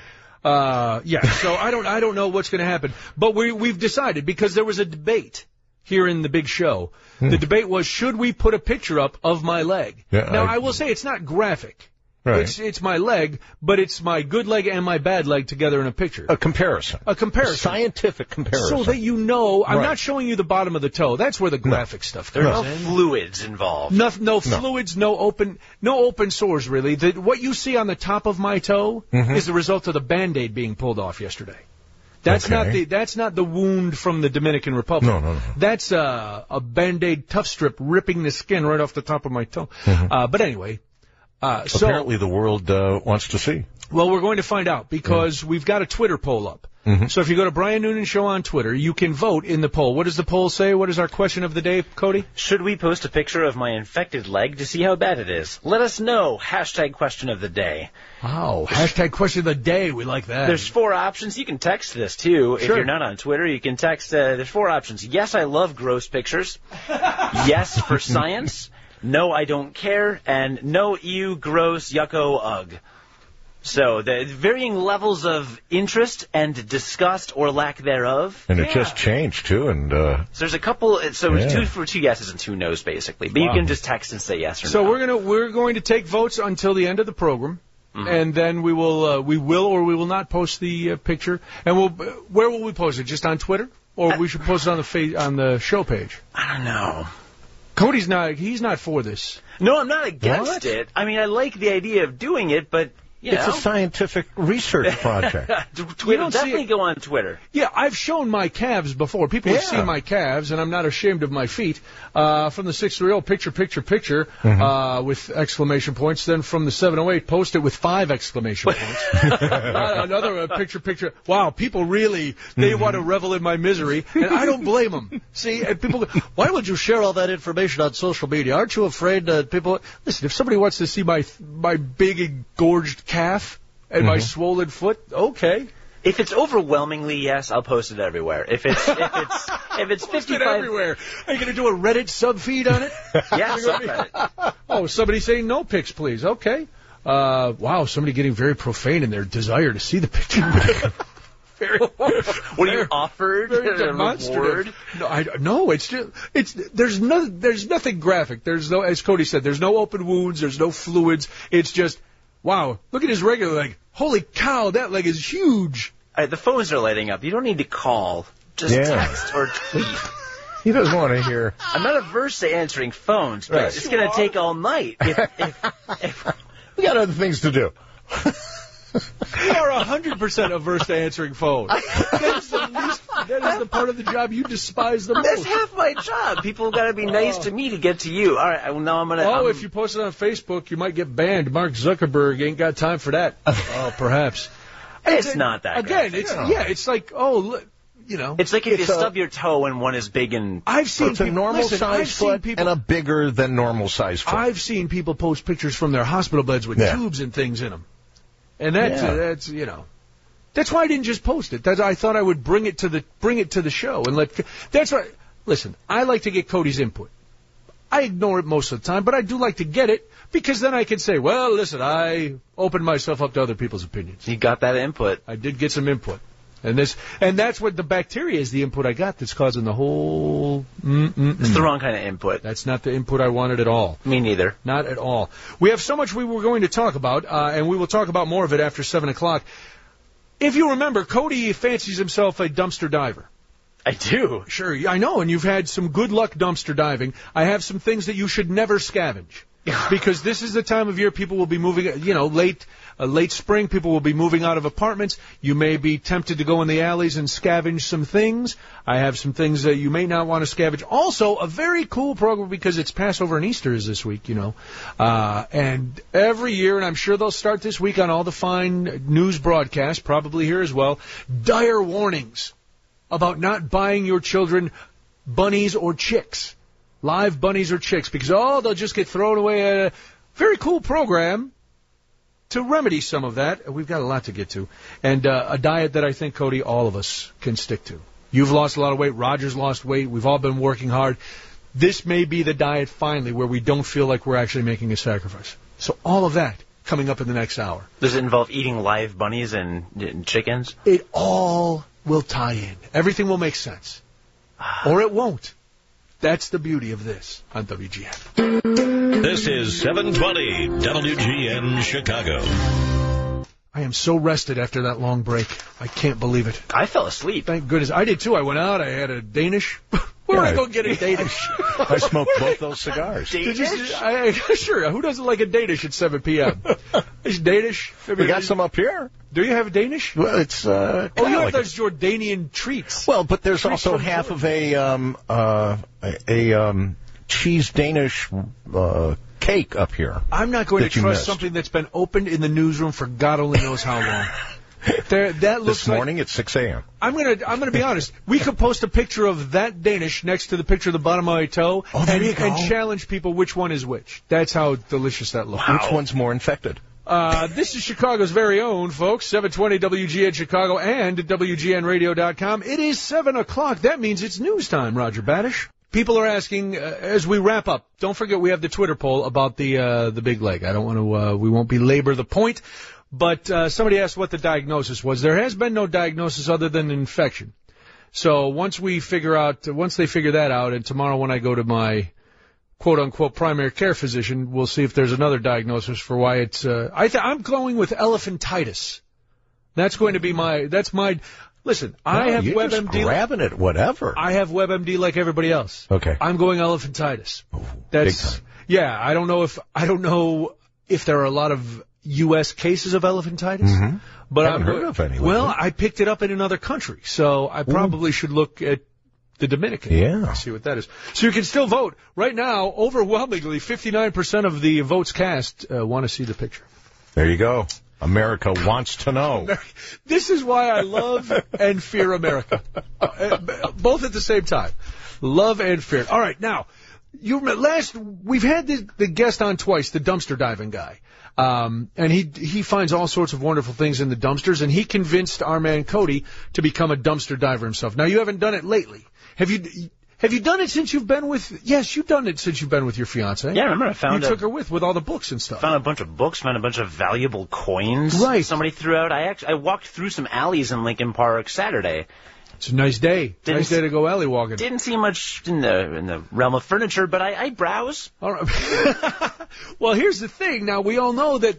So I don't know what's going to happen. But we've decided, because there was a debate here in the big show. The debate was, should we put a picture up of my leg? Yeah, now, I will say it's not graphic. Right. It's my leg, but it's my good leg and my bad leg together in a picture. A comparison. A scientific comparison. So that you know, I'm not showing you the bottom of the toe. That's where the graphic stuff comes in. There are no fluids involved. No fluids, no open sores, really. What you see on the top of my toe is the result of the Band-Aid being pulled off yesterday. That's not the wound from the Dominican Republic. No. That's a Band-Aid tough strip ripping the skin right off the top of my toe. But anyway... apparently the world wants to see. Well, we're going to find out, because we've got a Twitter poll up. So if you go to Brian Noonan Show on Twitter, you can vote in the poll. What does the poll say? What is our question of the day, Cody? Should we post a picture of my infected leg to see how bad it is? Let us know. # question of the day. Wow. # question of the day. We like that. There's 4 options. You can text this, too. Sure. If you're not on Twitter, you can text. There's 4 options. Yes, I love gross pictures. Yes, for science. No, I don't care, and no, ew, gross, yucko, ugh. So the varying levels of interest and disgust or lack thereof. And it just changed, too. And so there's a couple, two yeses and 2 no's, basically. But you can just text and say yes or no. So we're going to take votes until the end of the program, and then we will or we will not post the picture. And where will we post it? Just on Twitter? Or we should post it on the show page? I don't know. Cody's not for this. No, I'm not against it. I mean, I like the idea of doing it, but, it's a scientific research project. Twitter, definitely go on Twitter. Yeah, I've shown my calves before. People have seen my calves, and I'm not ashamed of my feet. From the 630, picture, with exclamation points. Then from the 708, post it with 5 exclamation points. Another picture. Wow, people really, they want to revel in my misery, and I don't blame them. See, and people go, why would you share all that information on social media? Aren't you afraid that people... Listen, if somebody wants to see my big engorged calf and my swollen foot, okay. If it's overwhelmingly yes, I'll post it everywhere. If it's 55 everywhere. Are you going to do a Reddit subfeed on it? Yes, Reddit. Oh, somebody saying no pics, please. Okay. Wow, somebody getting very profane in their desire to see the picture. What are you offered? Very demonstrative. No, it's just there's nothing graphic. There's no, as Cody said, there's no open wounds. There's no fluids. It's just, wow, look at his regular leg. Holy cow, that leg is huge. The phones are lighting up. You don't need to call. Just text or tweet. He doesn't want to hear. I'm not averse to answering phones, but it's going to take all night. If we got other things to do. You are 100% averse to answering phones. That is the part of the job you despise the most. That's half my job. People got to be nice to me to get to you. All right, well, now I'm going to... if you post it on Facebook, you might get banned. Mark Zuckerberg ain't got time for that. Perhaps. It's not that Again, graphic. it's like, It's like if you stub your toe and one is big and... I've seen it's a normal-sized foot and a bigger than normal-sized foot. I've seen people post pictures from their hospital beds with tubes and things in them. And that's that's why I didn't just post it. I thought I would bring it to the show and that's why. Listen, I like to get Cody's input. I ignore it most of the time, but I do like to get it because then I can say, well, listen, I opened myself up to other people's opinions. You got that input. I did get some input. And that's what the bacteria is, the input I got that's causing the whole... It's the wrong kind of input. That's not the input I wanted at all. Me neither. Not at all. We have so much we were going to talk about, and we will talk about more of it after 7 o'clock. If you remember, Cody fancies himself a dumpster diver. I do. Sure, I know, and you've had some good luck dumpster diving. I have some things that you should never scavenge. Because this is the time of year people will be moving, late spring, people will be moving out of apartments. You may be tempted to go in the alleys and scavenge some things. I have some things that you may not want to scavenge. Also, a very cool program because it's Passover and Easter is this week, and every year, and I'm sure they'll start this week on all the fine news broadcasts, probably here as well, dire warnings about not buying your children bunnies or chicks. Live bunnies or chicks, because, they'll just get thrown away. A very cool program to remedy some of that. We've got a lot to get to. And a diet that I think, Cody, all of us can stick to. You've lost a lot of weight. Roger's lost weight. We've all been working hard. This may be the diet, finally, where we don't feel like we're actually making a sacrifice. So all of that coming up in the next hour. Does it involve eating live bunnies and chickens? It all will tie in. Everything will make sense. Or it won't. That's the beauty of this on WGN. This is 720 WGN Chicago. I am so rested after that long break. I can't believe it. I fell asleep. Thank goodness. I did, too. I went out. I had a Danish. Where did I go get a Danish? I smoked both those cigars. Sure. Who doesn't like a Danish at 7 p.m.? Is Danish? We got some up here. Do you have a Danish? Well, it's you have those Jordanian treats. Well, but there's also half of a cheese Danish cake up here. I'm not going to trust something that's been opened in the newsroom for God only knows how long. That looks this morning at 6 a.m. I'm gonna be honest. We could post a picture of that Danish next to the picture of the bottom of my toe and challenge people which one is which. That's how delicious that looks. Wow. Which one's more infected? This is Chicago's very own, folks. 720 WGN Chicago and WGNradio.com. It is 7 o'clock. That means it's news time, Roger Badish. People are asking, as we wrap up, don't forget we have the Twitter poll about the big leg. I don't want to, we won't belabor the point. But somebody asked what the diagnosis was. There has been no diagnosis other than an infection. So once they figure that out, and tomorrow when I go to my quote-unquote primary care physician, we'll see if there's another diagnosis for why it's... I'm going with elephantitis. That's going to be Listen, I have WebMD. Just grabbing it, whatever. I have WebMD like everybody else. Okay. I'm going elephantitis. Big time. Yeah, I don't know if there are a lot of U.S. cases of elephantitis, but I've heard of any. Well, I picked it up in another country, so I probably should look at the Dominican. Yeah. See what that is. So you can still vote. Right now, overwhelmingly, 59% of the votes cast want to see the picture. There you go. America wants to know. This is why I love and fear America. Both at the same time. Love and fear. All right, now, we've had the guest on twice, the dumpster diving guy. And he finds all sorts of wonderful things in the dumpsters, and he convinced our man Cody to become a dumpster diver himself. Now, you haven't done it lately. Have you done it since you've been with... Yes, you've done it since you've been with your fiancée. Yeah, I remember You took her with all the books and stuff. Found a bunch of books, found a bunch of valuable coins. Right. Somebody threw out. I walked through some alleys in Lincoln Park Saturday. It's a nice day. Nice day to go alley walking. Didn't see much in the realm of furniture, but I browse. All right. Well, here's the thing. Now, we all know that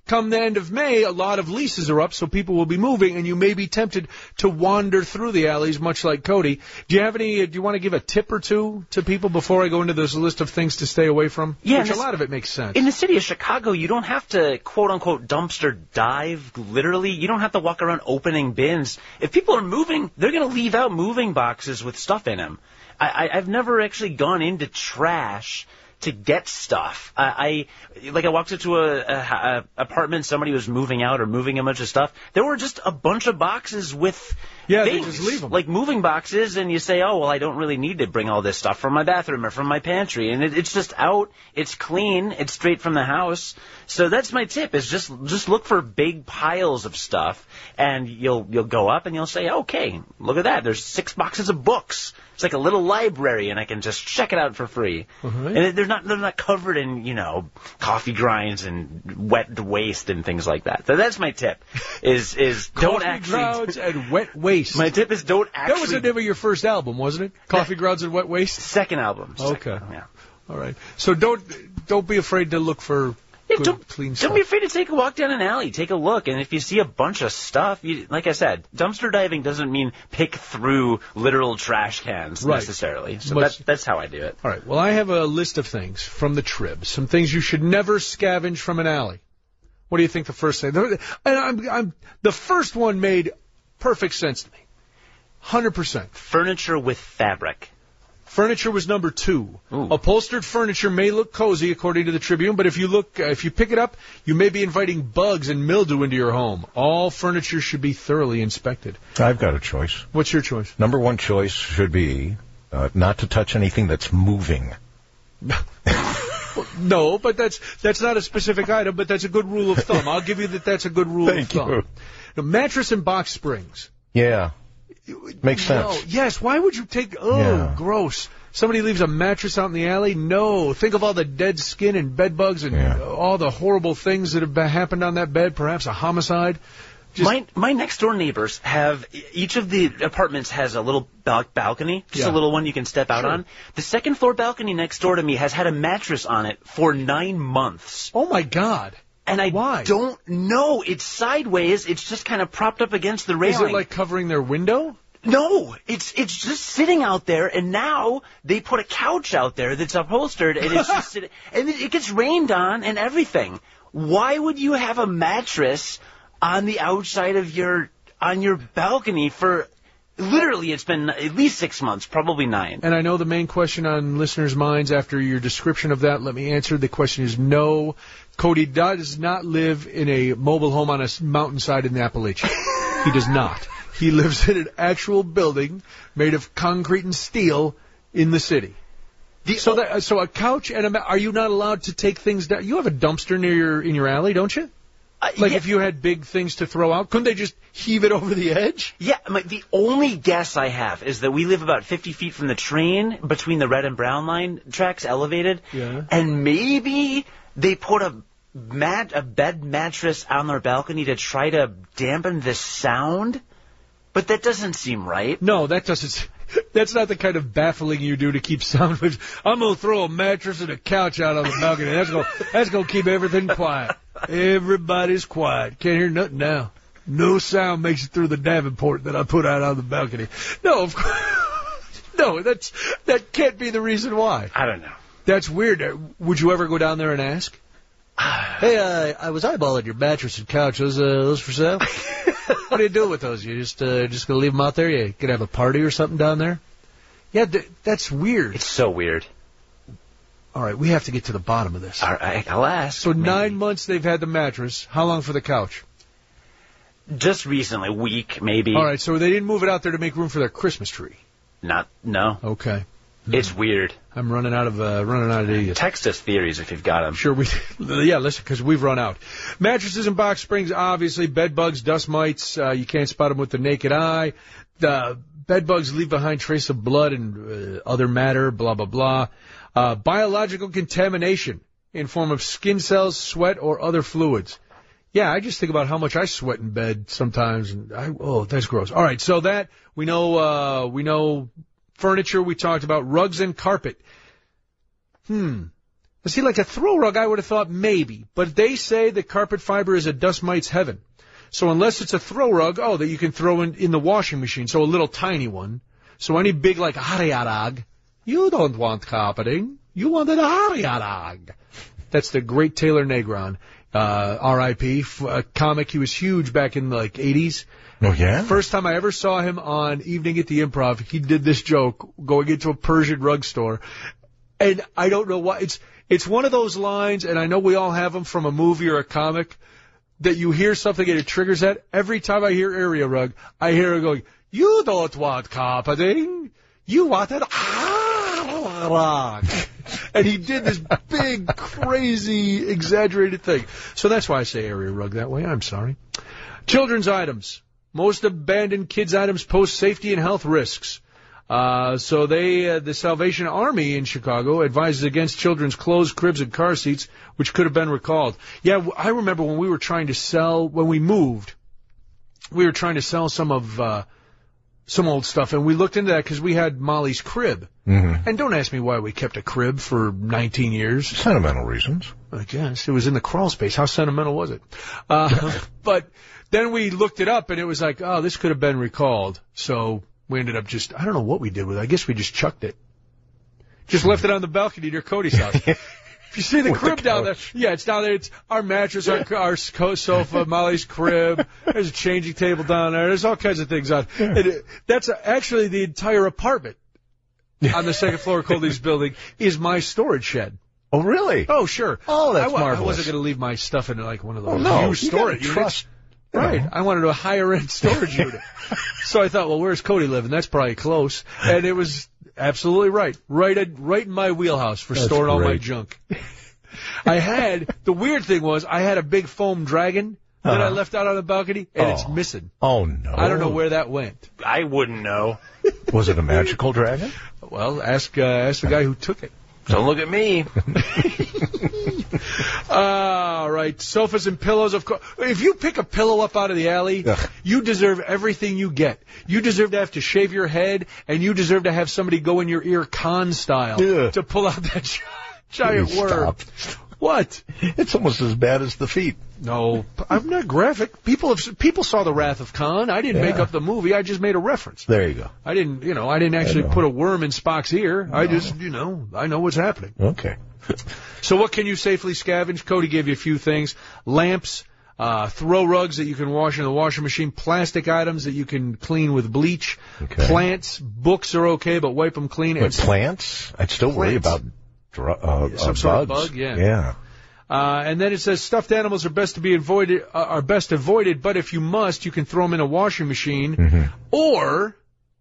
come the end of May, a lot of leases are up, so people will be moving, and you may be tempted to wander through the alleys, much like Cody. Do you want to give a tip or two to people before I go into this list of things to stay away from? Yeah, which a lot of it makes sense. In the city of Chicago, you don't have to, quote-unquote, dumpster dive, literally. You don't have to walk around opening bins. If people are moving, they're going to leave out moving boxes with stuff in them. I've never actually gone into trash to get stuff. I walked into a apartment, somebody was moving out or moving a bunch of stuff. There were just a bunch of boxes with things, they just leave them. like moving boxes, and you say, oh, well, I don't really need to bring all this stuff from my bathroom or from my pantry, and it's just out, it's clean, it's straight from the house. So that's my tip, is just look for big piles of stuff, and you'll go up and you'll say, okay, look at that, there's 6 boxes of books. It's like a little library, and I can just check it out for free. Right. And they're not covered in, coffee grinds and wet waste and things like that. So that's my tip, is don't actually... Coffee grounds and wet waste. My tip is don't actually... That was the name of your first album, wasn't it? Coffee grounds and wet waste? Second album. Okay. Yeah. All right. So don't be afraid to look for... clean stuff. Don't be afraid to take a walk down an alley. Take a look, and if you see a bunch of stuff, like I said, dumpster diving doesn't mean pick through literal trash cans necessarily. So that's how I do it. All right. Well, I have a list of things from the Trib. Some things you should never scavenge from an alley. What do you think the first thing? And the first one made perfect sense to me. 100%. Furniture with fabric. Furniture was number 2. Ooh. Upholstered furniture may look cozy, according to the Tribune, but if you pick it up, you may be inviting bugs and mildew into your home. All furniture should be thoroughly inspected. I've got a choice. What's your choice? Number 1 choice should be not to touch anything that's moving. No, but that's not a specific item, but that's a good rule of thumb. I'll give you that's a good rule of thumb. Thank you. The mattress and box springs. Yeah. Makes sense. No, yes, why would you take... gross. Somebody leaves a mattress out in the alley? No. Think of all the dead skin and bed bugs and all the horrible things that have happened on that bed, perhaps a homicide. My next-door neighbors have... Each of the apartments has a little balcony, just a little one you can step out on. The second-floor balcony next door to me has had a mattress on it for 9 months. Oh, my God. And Why? don't know. It's sideways. It's just kind of propped up against the railing. Is it like covering their window? No, it's just sitting out there, and now they put a couch out there that's upholstered, and it's just sitting, and it gets rained on and everything. Why would you have a mattress on the outside of your balcony for... Literally, it's been at least 6 months, probably 9. And I know the main question on listeners' minds after your description of that, let me answer. The question is no. Cody does not live in a mobile home on a mountainside in the Appalachians. He does not. He lives in an actual building made of concrete and steel in the city. So a couch and are you not allowed to take things down? You have a dumpster in your alley, don't you? If you had big things to throw out, couldn't they just heave it over the edge? Yeah, the only guess I have is that we live about 50 feet from the train between the red and brown line tracks, elevated. Yeah. And maybe they put a bed mattress on their balcony to try to dampen the sound. But that doesn't seem right. No, that doesn't. That's not the kind of baffling you do to keep sound. I'm going to throw a mattress and a couch out on the balcony. That's going to keep everything quiet. Everybody's quiet. Can't hear nothing now. No sound makes it through the Davenport that I put out on the balcony. No, of course. No, that can't be the reason why. I don't know. That's weird. Would you ever go down there and ask? Hey, I was eyeballing your mattress and couch. Those for sale? What do you do with those? You just gonna leave them out there? You could have a party or something down there? Yeah, that's weird. It's so weird. All right, we have to get to the bottom of this. All right, I'll ask. So 9 months they've had the mattress. How long for the couch? Just recently, a week maybe. All right, so they didn't move it out there to make room for their Christmas tree. No. Okay. It's weird. I'm running out of ideas. Text us theories if you've got them. Sure, listen, because we've run out. Mattresses and box springs, obviously, bed bugs, dust mites, you can't spot them with the naked eye. The bed bugs leave behind trace of blood and other matter, blah, blah, blah. Biological contamination in form of skin cells, sweat, or other fluids. Yeah, I just think about how much I sweat in bed sometimes, and that's gross. All right, so that, we know furniture we talked about, rugs and carpet. See, like a throw rug, I would have thought maybe. But they say that carpet fiber is a dust mite's heaven. So unless it's a throw rug, that you can throw in the washing machine, so a little tiny one. So any big, like, hariarag, you don't want carpeting. You want a hariarag. That's the great Taylor Negron, R.I.P., comic. He was huge back in the, 80s. Oh, yeah? First time I ever saw him on Evening at the Improv, he did this joke going into a Persian rug store. And I don't know why. It's one of those lines, and I know we all have them from a movie or a comic, that you hear something and it triggers that. Every time I hear area rug, I hear him going, you don't want carpeting. You want an rug. And he did this big, crazy, exaggerated thing. So that's why I say area rug that way. I'm sorry. Children's items. Most abandoned kids' items pose safety and health risks. So the Salvation Army in Chicago advises against children's clothes, cribs, and car seats, which could have been recalled. Yeah, I remember when we were trying to sell, when we moved, we were trying to sell some old stuff, and we looked into that because we had Molly's crib. Mm-hmm. And don't ask me why we kept a crib for 19 years. Sentimental reasons. I guess. It was in the crawl space. How sentimental was it? But then we looked it up, and it was like, this could have been recalled. So we ended up I don't know what we did with it. I guess we just chucked it. Just left it on the balcony near Cody's house. If you see the crib down there, it's down there. It's our mattress, our sofa, Molly's crib. There's a changing table down there. There's all kinds of things on. That's actually the entire apartment on the second floor of Cody's building is my storage shed. Oh, really? Oh, sure. Oh, that's marvelous. I wasn't going to leave my stuff in one of those huge storage units. Right. I wanted a higher-end storage unit. So I thought, well, where's Cody living? That's probably close. And it was absolutely right. Right in my wheelhouse for storing all my junk. The weird thing was, I had a big foam dragon that I left out on the balcony, and it's missing. Oh, no. I don't know where that went. I wouldn't know. Was it a magical dragon? Well, ask the guy who took it. Don't look at me. All right, sofas and pillows, of course. If you pick a pillow up out of the alley, you deserve everything you get. You deserve to have to shave your head, and you deserve to have somebody go in your ear Khan style to pull out that giant worm. Stop. What? It's almost as bad as the feet. No, I'm not graphic. People saw The Wrath of Khan. I didn't make up the movie. I just made a reference. There you go. I didn't actually put a worm in Spock's ear. No. I just, I know what's happening. Okay. So what can you safely scavenge? Cody gave you a few things. Lamps, throw rugs that you can wash in the washing machine, plastic items that you can clean with bleach, plants, books are okay, but wipe them clean. But plants? I'd still worry about some sort of bug, yeah. And then it says stuffed animals are best avoided, but if you must, you can throw them in a washing machine or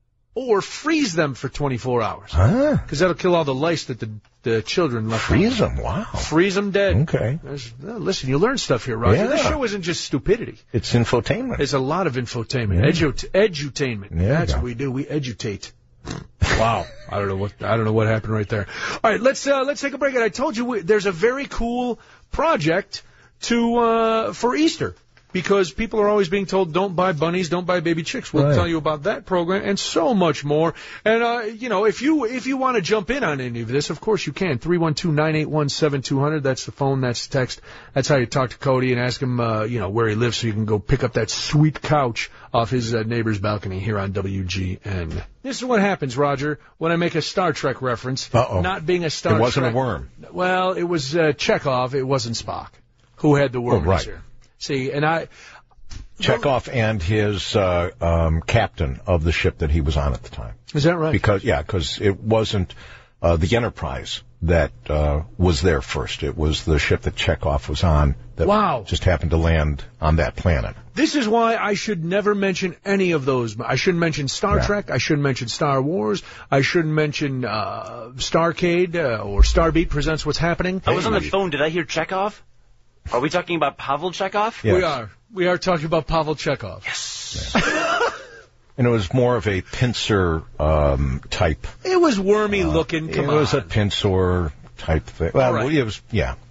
freeze them for 24 hours. Because that'll kill all the lice that the children left. Freeze them? Wow. Freeze them dead. Okay. Listen, you learn stuff here, Roger. Yeah. This show isn't just stupidity. It's infotainment. It's a lot of infotainment. Yeah. Edutainment. Yeah, that's what we do. We edutate. Wow. I don't know what happened right there. All right, let's take a break. And I told you there's a very cool project for Easter. Because people are always being told, don't buy bunnies, don't buy baby chicks. We'll tell you about that program and so much more. And, if you want to jump in on any of this, of course you can. 312-981-7200. That's the phone. That's the text. That's how you talk to Cody and ask him, where he lives so you can go pick up that sweet couch off his neighbor's balcony here on WGN. This is what happens, Roger, when I make a Star Trek reference. Not being a Star Trek. It wasn't a worm. Well, it was Chekhov. It wasn't Spock who had the worm in his ear. See, and Chekhov and his captain of the ship that he was on at the time. Is that right? Because it wasn't the Enterprise that was there first. It was the ship that Chekhov was on that just happened to land on that planet. This is why I should never mention any of those. I shouldn't mention Star Trek. I shouldn't mention Star Wars. I shouldn't mention Starcade or Starbeat Presents What's Happening. I was on the phone. Did I hear Chekhov? Are we talking about Pavel Chekhov? Yes. We are talking about Pavel Chekhov. Yes. And it was more of a pincer type. It was wormy looking. It was a pincer type thing. Well, it was,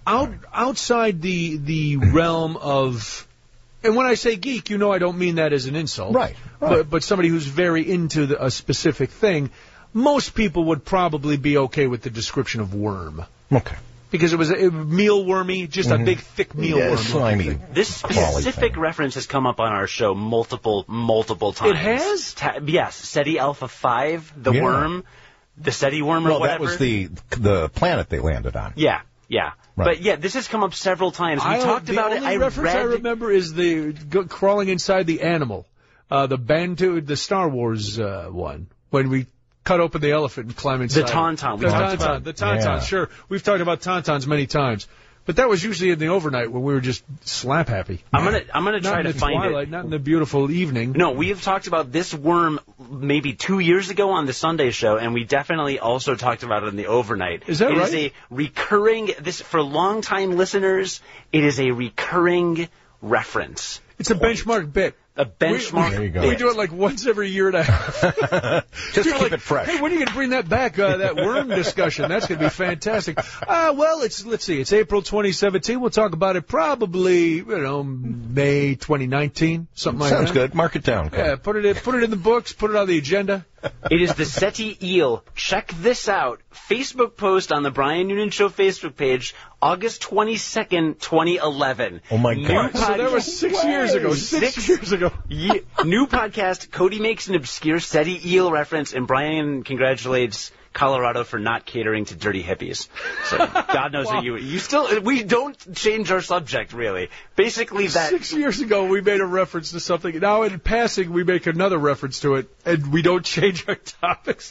outside the realm of, and when I say geek, I don't mean that as an insult. Right. But somebody who's very into a specific thing, most people would probably be okay with the description of worm. Okay. Because it was mealwormy, just a big, thick mealworm. Slimy. This specific reference has come up on our show multiple times. It has? Yes, SETI Alpha 5, the worm, the SETI worm or whatever. Well, that was the planet they landed on. Yeah. Right. But yeah, this has come up several times. We talked about it. The only reference I remember is the crawling inside the animal, the Bantu, the Star Wars one, when we cut open the elephant and climb inside. The Tauntaun. The Tauntaun, sure. We've talked about Tauntauns many times. But that was usually in the overnight when we were just slap happy. I'm gonna try to find twilight, not in the beautiful evening. No, we have talked about this worm maybe 2 years ago on the Sunday show, and we definitely also talked about it in the overnight. Is that right? It is a recurring. For longtime listeners, it is a recurring reference. It's a benchmark bit. A benchmark. There you go. We do it like once every year and a half. Just keep it fresh. Hey, when are you going to bring that back, that worm discussion? That's going to be fantastic. Well, let's see. It's April 2017. We'll talk about it probably, May 2019, something like that. Sounds good. Mark it down. Yeah, put it in the books, put it on the agenda. It is the SETI eel. Check this out. Facebook post on the Brian Noonan Show Facebook page, August 22nd, 2011. Oh, my God. So that was 6 years ago. 6 years ago. New podcast. Cody makes an obscure SETI eel reference, and Brian congratulates Colorado for not catering to dirty hippies. So God knows that you still. We don't change our subject really. Basically, that 6 years ago we made a reference to something. Now in passing we make another reference to it, and we don't change our topics.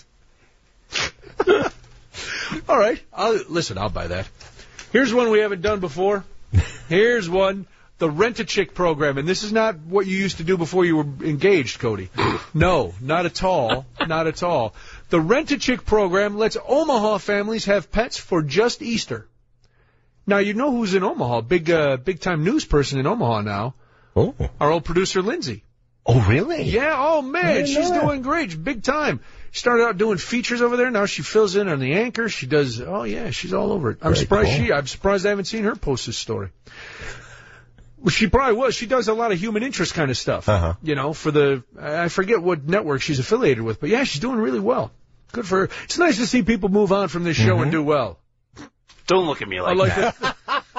All right, I'll buy that. Here's one we haven't done before. Here's one. The Rent-A-Chick program, and this is not what you used to do before you were engaged, Cody. No, not at all. Not at all. The Rent-A-Chick program lets Omaha families have pets for just Easter. Now, you know who's in Omaha? Big-time news person in Omaha now. Oh. Our old producer, Lindsay. Oh, really? Yeah, oh, man, she's doing great. Big time. She started out doing features over there. Now she fills in on the anchor. She does, she's all over it. I'm surprised I haven't seen her post this story. Well, she probably was. She does a lot of human interest kind of stuff. For I forget what network she's affiliated with, but yeah, she's doing really well. Good for her. It's nice to see people move on from this show and do well. Don't look at me like that.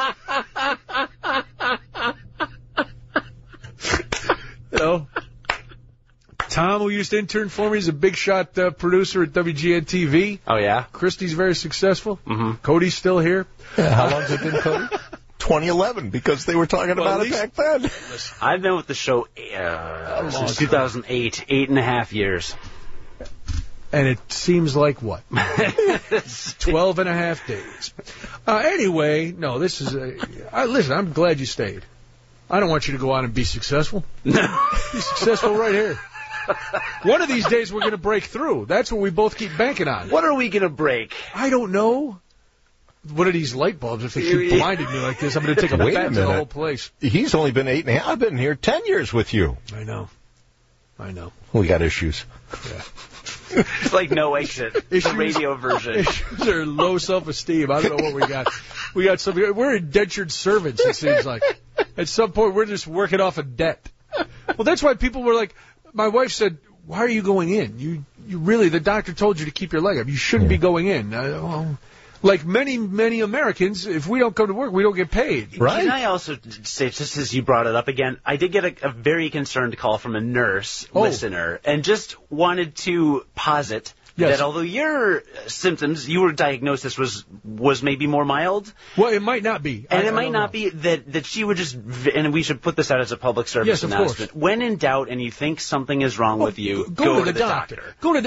Tom, who used to intern for me, is a big shot producer at WGN-TV. Oh, yeah? Christy's very successful. Mm-hmm. Cody's still here. Yeah, how long has it been, Cody? 2011, because they were talking about it back then. I've been with the show since 2008, 8.5 years. And it seems like what? 12 and a half days. Anyway, no, this is listen, I'm glad you stayed. I don't want you to go out and be successful. No. Be successful right here. One of these days we're going to break through. That's what we both keep banking on. What are we going to break? I don't know. What are these light bulbs? If they keep blinding me like this, I'm going to take a bat to the whole place. He's only been 8.5. I've been here 10 years with you. I know. We got issues. Yeah. It's like No Exit, the radio version. Issues are low self-esteem. I don't know what we got. We got some. We're indentured servants, it seems like. At some point, we're just working off a debt. Well, that's why people were like, my wife said, why are you going in? You really, the doctor told you to keep your leg up. You shouldn't be going in. Like many Americans, if we don't come to work, we don't get paid. Right. Can I also say, just as you brought it up again, I did get a very concerned call from a nurse listener, and just wanted to posit that although your symptoms, your diagnosis was maybe more mild. Well, it might not be. And it might not be that she would just, and we should put this out as a public service announcement. Course. When in doubt and you think something is wrong with you, go to the doctor.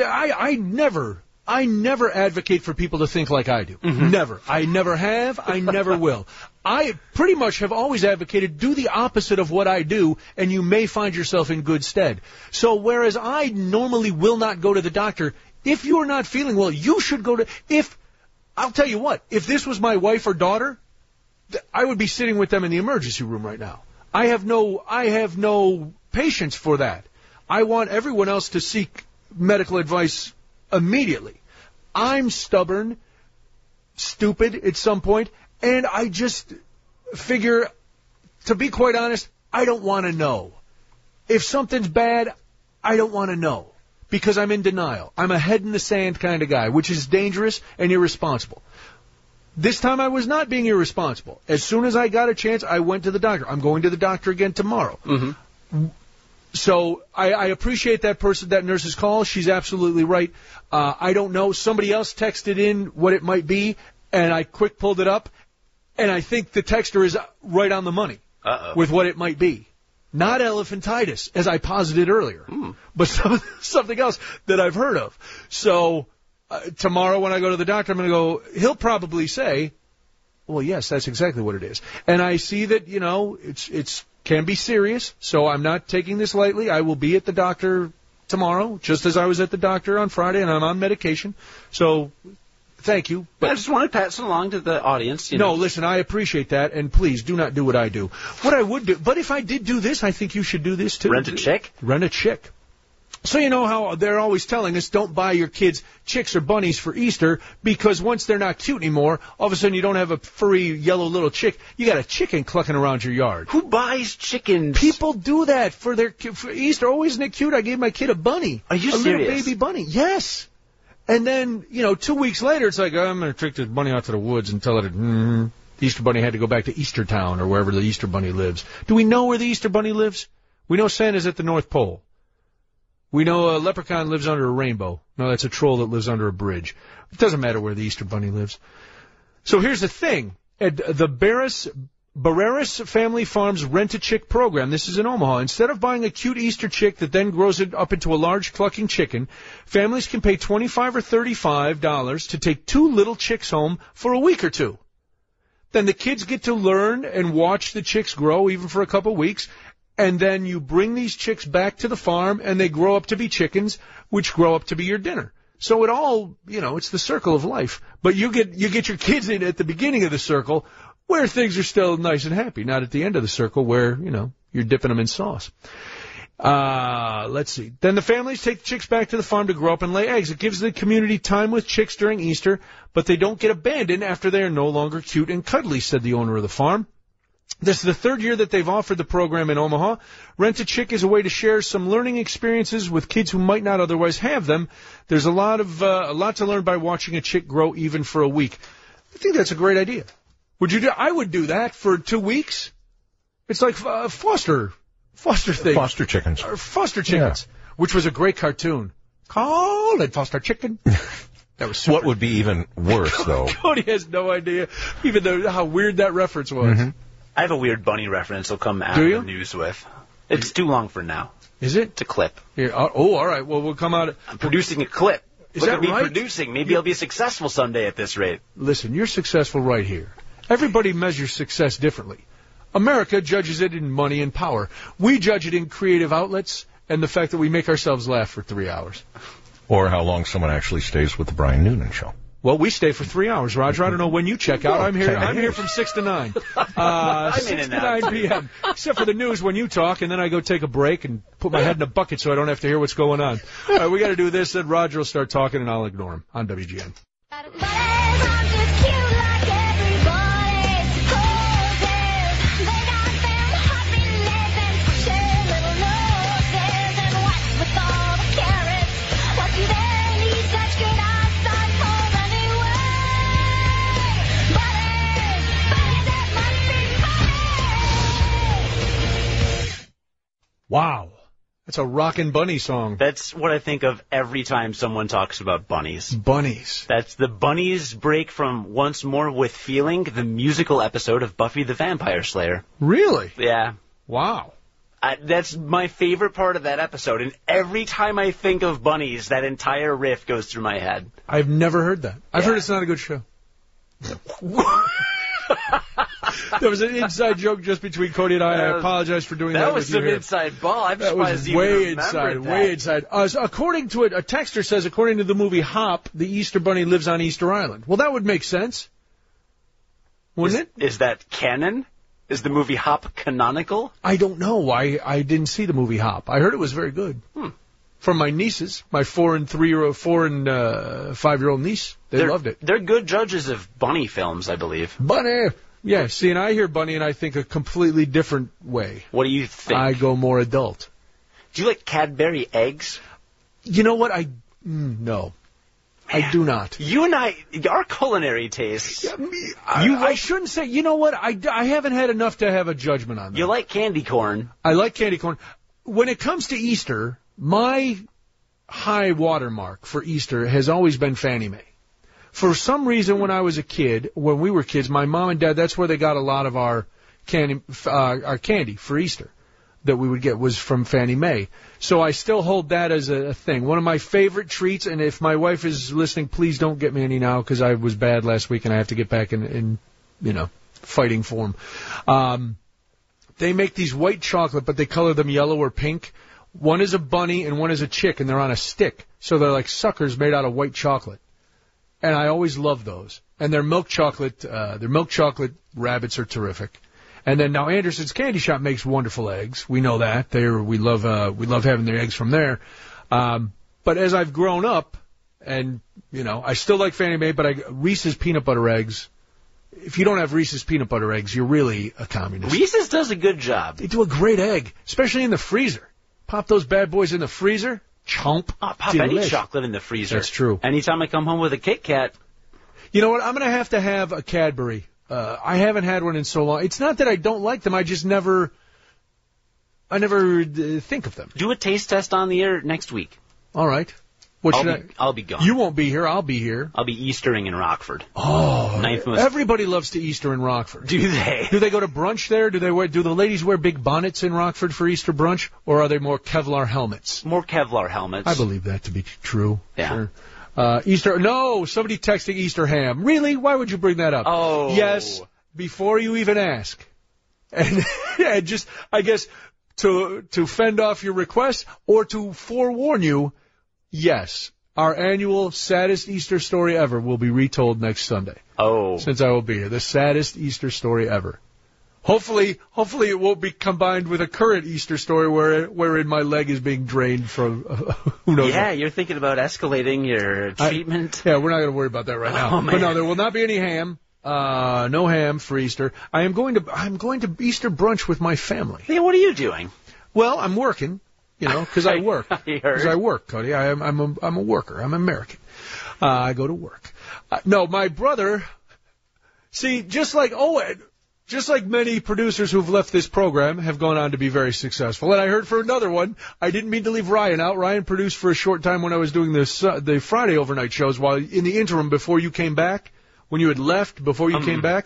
I never advocate for people to think like I do. Mm-hmm. Never. I never have. I never will. I pretty much have always advocated do the opposite of what I do, and you may find yourself in good stead. So whereas I normally will not go to the doctor, if you're not feeling well, you should go to... I'll tell you what, if this was my wife or daughter, I would be sitting with them in the emergency room right now. I have no patience for that. I want everyone else to seek medical advice immediately. I'm stubborn, stupid at some point, and I just figure, to be quite honest, I don't want to know. If something's bad, I don't want to know, because I'm in denial. I'm a head in the sand kind of guy, which is dangerous and irresponsible. This time I was not being irresponsible. As soon as I got a chance, I went to the doctor. I'm going to the doctor again tomorrow. Mm-hmm. So I appreciate that nurse's call. She's absolutely right. I don't know. Somebody else texted in what it might be, and I quick pulled it up, and I think the texter is right on the money with what it might be. Not elephantitis, as I posited earlier, but something else that I've heard of. So tomorrow when I go to the doctor, I'm going to go, he'll probably say, well, yes, that's exactly what it is. And I see that, it's can be serious, so I'm not taking this lightly. I will be at the doctor tomorrow, just as I was at the doctor on Friday, and I'm on medication. So thank you. But I just want to pass it along to the audience. No, listen, I appreciate that, and please do not do what I do. What I would do, but if I did do this, I think you should do this too. Rent a chick? Rent a chick. So you know how they're always telling us don't buy your kids chicks or bunnies for Easter because once they're not cute anymore, all of a sudden you don't have a furry yellow little chick. You got a chicken clucking around your yard. Who buys chickens? People do that for Easter. Oh, isn't it cute? I gave my kid a bunny. Are you serious? A little baby bunny. Yes. And then, 2 weeks later, it's like, I'm going to take this bunny out to the woods and tell it the Easter bunny had to go back to Easter Town or wherever the Easter bunny lives. Do we know where the Easter bunny lives? We know Santa's at the North Pole. We know a leprechaun lives under a rainbow. No, that's a troll that lives under a bridge. It doesn't matter where the Easter bunny lives. So here's the thing. At the Barreras Family Farms Rent-A-Chick program, this is in Omaha, instead of buying a cute Easter chick that then grows it up into a large clucking chicken, families can pay $25 or $35 to take 2 little chicks home for a week or 2. Then the kids get to learn and watch the chicks grow even for a couple weeks. And then you bring these chicks back to the farm, and they grow up to be chickens, which grow up to be your dinner. So it all, it's the circle of life. But you get your kids in at the beginning of the circle where things are still nice and happy, not at the end of the circle where, you're dipping them in sauce. Let's see. Then the families take the chicks back to the farm to grow up and lay eggs. It gives the community time with chicks during Easter, but they don't get abandoned after they are no longer cute and cuddly, said the owner of the farm. This is the 3rd year that they've offered the program in Omaha. Rent-A-Chick is a way to share some learning experiences with kids who might not otherwise have them. There's a lot to learn by watching a chick grow even for a week. I think that's a great idea. Would you do? I would do that for 2 weeks. It's like foster thing. Foster chickens. Or foster chickens, which was a great cartoon. Call it Foster Chicken. That was super. What would be even worse, though? Cody has no idea, even though how weird that reference was. Mm-hmm. I have a weird bunny reference I'll come out of the news with. It's too long for now. Is it? It's a clip. Here, all right. Well, we'll come out. I'm producing a clip. Is Look that at me right? producing. Maybe I'll be successful someday at this rate. Listen, you're successful right here. Everybody measures success differently. America judges it in money and power. We judge it in creative outlets and the fact that we make ourselves laugh for 3 hours. Or how long someone actually stays with the Brian Noonan Show. Well, we stay for 3 hours, Roger. I don't know when you check out. I'm here from 6 to 9. 6 to 9 p.m. Except for the news when you talk, and then I go take a break and put my head in a bucket so I don't have to hear what's going on. All right, we got to do this, then Roger will start talking, and I'll ignore him on WGN. Wow. That's a rockin' bunny song. That's what I think of every time someone talks about bunnies. Bunnies. That's the bunnies break from Once More with Feeling, the musical episode of Buffy the Vampire Slayer. Really? Yeah. Wow. That's my favorite part of that episode, and every time I think of bunnies, that entire riff goes through my head. I've never heard that. I've heard it's not a good show. There was an inside joke just between Cody and I. I apologize for doing that. That was some inside ball. I'm surprised you remembered that. Way inside. According to it, a texter says, according to the movie Hop, the Easter Bunny lives on Easter Island. Well, that would make sense, wouldn't it? Is that canon? Is the movie Hop canonical? I don't know. I didn't see the movie Hop. I heard it was very good. From my nieces, my 4 and 5-year-old niece, they loved it. They're good judges of bunny films, I believe. Bunny. Yeah, see, and I hear bunny and I think a completely different way. What do you think? I go more adult. Do you like Cadbury eggs? You know what? No. I do not. You and I, our culinary tastes. I shouldn't say. You know what? I haven't had enough to have a judgment on that. You like candy corn. I like candy corn. When it comes to Easter, my high watermark for Easter has always been Fannie Mae. For some reason, when I was a kid, when we were kids, my mom and dad, that's where they got a lot of our candy for Easter that we would get was from Fannie Mae. So I still hold that as a thing. One of my favorite treats, and if my wife is listening, please don't get me any now because I was bad last week and I have to get back in fighting form. They make these white chocolate, but they color them yellow or pink. One is a bunny and one is a chick, and they're on a stick. So they're like suckers made out of white chocolate. And I always love those. And their milk chocolate rabbits are terrific. And then now Anderson's Candy Shop makes wonderful eggs. We know that. We love having their eggs from there. But as I've grown up, and I still like Fannie Mae, but Reese's peanut butter eggs. If you don't have Reese's peanut butter eggs, you're really a communist. Reese's does a good job. They do a great egg, especially in the freezer. Pop those bad boys in the freezer. Chomp. Pop any chocolate in the freezer. That's true. Anytime I come home with a Kit Kat. You know what? I'm going to have a Cadbury. I haven't had one in so long. It's not that I don't like them. I just never think of them. Do a taste test on the air next week. All right. I'll be gone. You won't be here. I'll be here. I'll be Eastering in Rockford. Oh, everybody loves to Easter in Rockford. Do they? Do they go to brunch there? Do the ladies wear big bonnets in Rockford for Easter brunch, or are they more Kevlar helmets? More Kevlar helmets. I believe that to be true. Yeah. Sure. Easter? No, somebody texting Easter ham. Really? Why would you bring that up? Oh. Yes, before you even ask. And just, I guess, to fend off your request or to forewarn you. Yes, our annual saddest Easter story ever will be retold next Sunday. Oh. Since I will be here. The saddest Easter story ever. Hopefully it won't be combined with a current Easter story wherein my leg is being drained from who knows. Yeah, you're thinking about escalating your treatment. We're not going to worry about that right now. Oh, man. But no, there will not be any ham. No ham for Easter. I'm going to Easter brunch with my family. Yeah, what are you doing? Well, I'm working. Because I work. Because I work, Cody. I'm a worker. I'm American. I go to work. No, my brother. See, just like many producers who've left this program have gone on to be very successful. And I heard for another one. I didn't mean to leave Ryan out. Ryan produced for a short time when I was doing the Friday overnight shows. While in the interim, before you came back. When you had left, before you came back,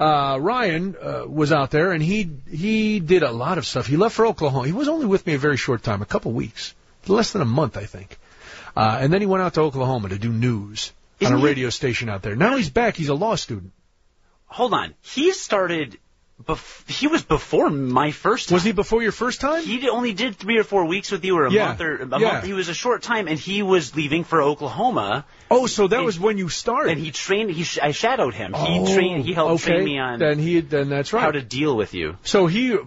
Ryan was out there, and he did a lot of stuff. He left for Oklahoma. He was only with me a very short time, a couple weeks, less than a month, I think. And then he went out to Oklahoma to do news on a radio station out there. Now he's back. He's a law student. Hold on. He started... he was before my first time. Was he before your first time? He only did 3 or 4 weeks with you, or a month. He was a short time, and he was leaving for Oklahoma. Oh, so that was when you started. And he trained. I shadowed him. He helped train me on. Then that's right. How to deal with you. So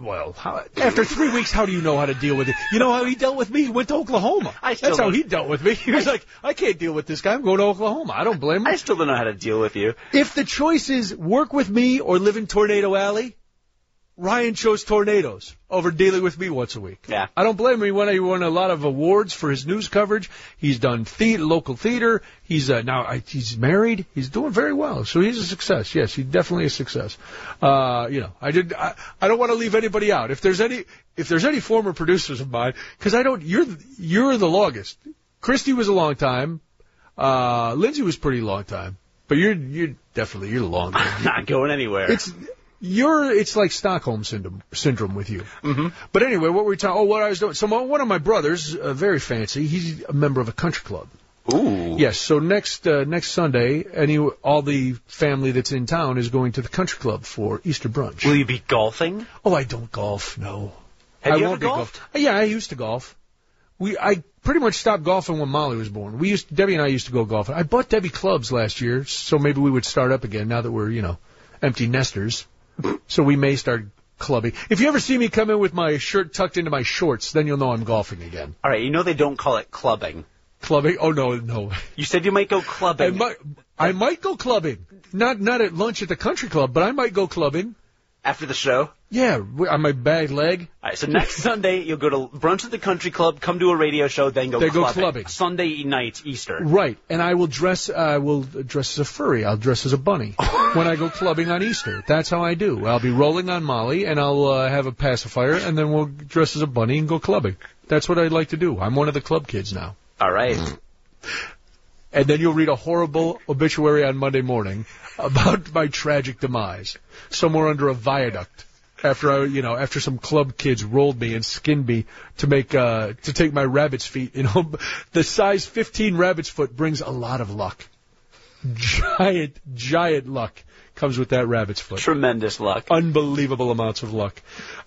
after 3 weeks, how do you know how to deal with it? You know how he dealt with me? He went to Oklahoma. That's how he dealt with me. He was like, I can't deal with this guy. I'm going to Oklahoma. I don't blame him. I still don't know how to deal with you. If the choice is work with me or live in Tornado Alley, Ryan chose Tornadoes over dealing with me once a week. Yeah. I don't blame him. He won a lot of awards for his news coverage. He's done local theater. He's he's married. He's doing very well. So he's a success. Yes, he's definitely a success. I don't want to leave anybody out. If there's any former producers of mine, because you're the longest. Christy was a long time. Lindsay was pretty long time. But you're the longest. I'm not going anywhere. It's like Stockholm syndrome with you. Mm-hmm. But anyway, what were we talking? What I was doing. So one of my brothers, very fancy. He's a member of a country club. Ooh. Yes. So next Sunday, all the family that's in town is going to the country club for Easter brunch. Will you be golfing? Oh, I don't golf. No. Have you ever golfed? Yeah, I used to golf. I pretty much stopped golfing when Molly was born. Debbie and I used to go golfing. I bought Debbie clubs last year, so maybe we would start up again now that we're empty nesters. So we may start clubbing. If you ever see me come in with my shirt tucked into my shorts, then you'll know I'm golfing again. All right, they don't call it clubbing. Clubbing? Oh, no. You said you might go clubbing. I might go clubbing. Not at lunch at the country club, but I might go clubbing. After the show? Yeah, on my bad leg. All right, so next Sunday, you'll go to brunch at the country club, come to a radio show, then go clubbing. Sunday night, Easter. Right, and I will dress as a furry. I'll dress as a bunny when I go clubbing on Easter. That's how I do. I'll be rolling on Molly, and I'll have a pacifier, and then we'll dress as a bunny and go clubbing. That's what I'd like to do. I'm one of the club kids now. All right. And then you'll read a horrible obituary on Monday morning about my tragic demise somewhere under a viaduct. After some club kids rolled me and skinned me to take my rabbit's feet. The size 15 rabbit's foot brings a lot of luck. Giant luck comes with that rabbit's foot. Tremendous luck. Unbelievable amounts of luck.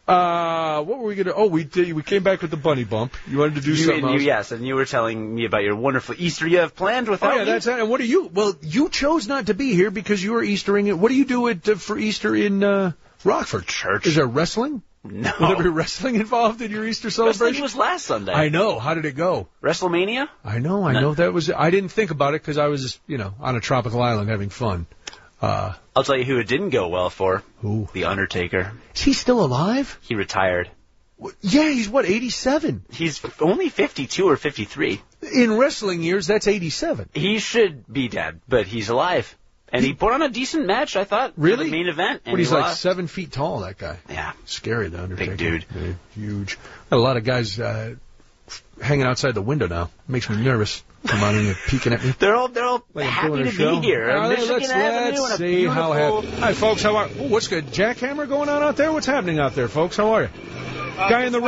What were we going to... Oh, we came back with the bunny bump. You wanted to do something else? Yes, and you were telling me about your wonderful Easter you have planned without me. That's it. And what are you... Well, you chose not to be here because you were Eastering it. What do you do for Easter in... Rockford Church. Is there wrestling? No. Will there be wrestling involved in your Easter celebration? Wrestling was last Sunday. I know. How did it go? WrestleMania? I know. That was. I didn't think about it because I was, on a tropical island having fun. I'll tell you who it didn't go well for. Who? The Undertaker. Is he still alive? He retired. Yeah, he's 87? He's only 52 or 53. In wrestling years, that's 87. He should be dead, but he's alive. And he put on a decent match, I thought. Really? For the main event. And he's like 7 feet tall, that guy. Yeah. Scary, the Undertaker. Big dude. Yeah, huge. Got a lot of guys hanging outside the window now. Makes me nervous. Come on in and peeking at me. They're all like happy to be here. Let's see how happy. Hi, folks. How are? Oh, what's good? Jackhammer going on out there? What's happening out there, folks? How are you? Guy in the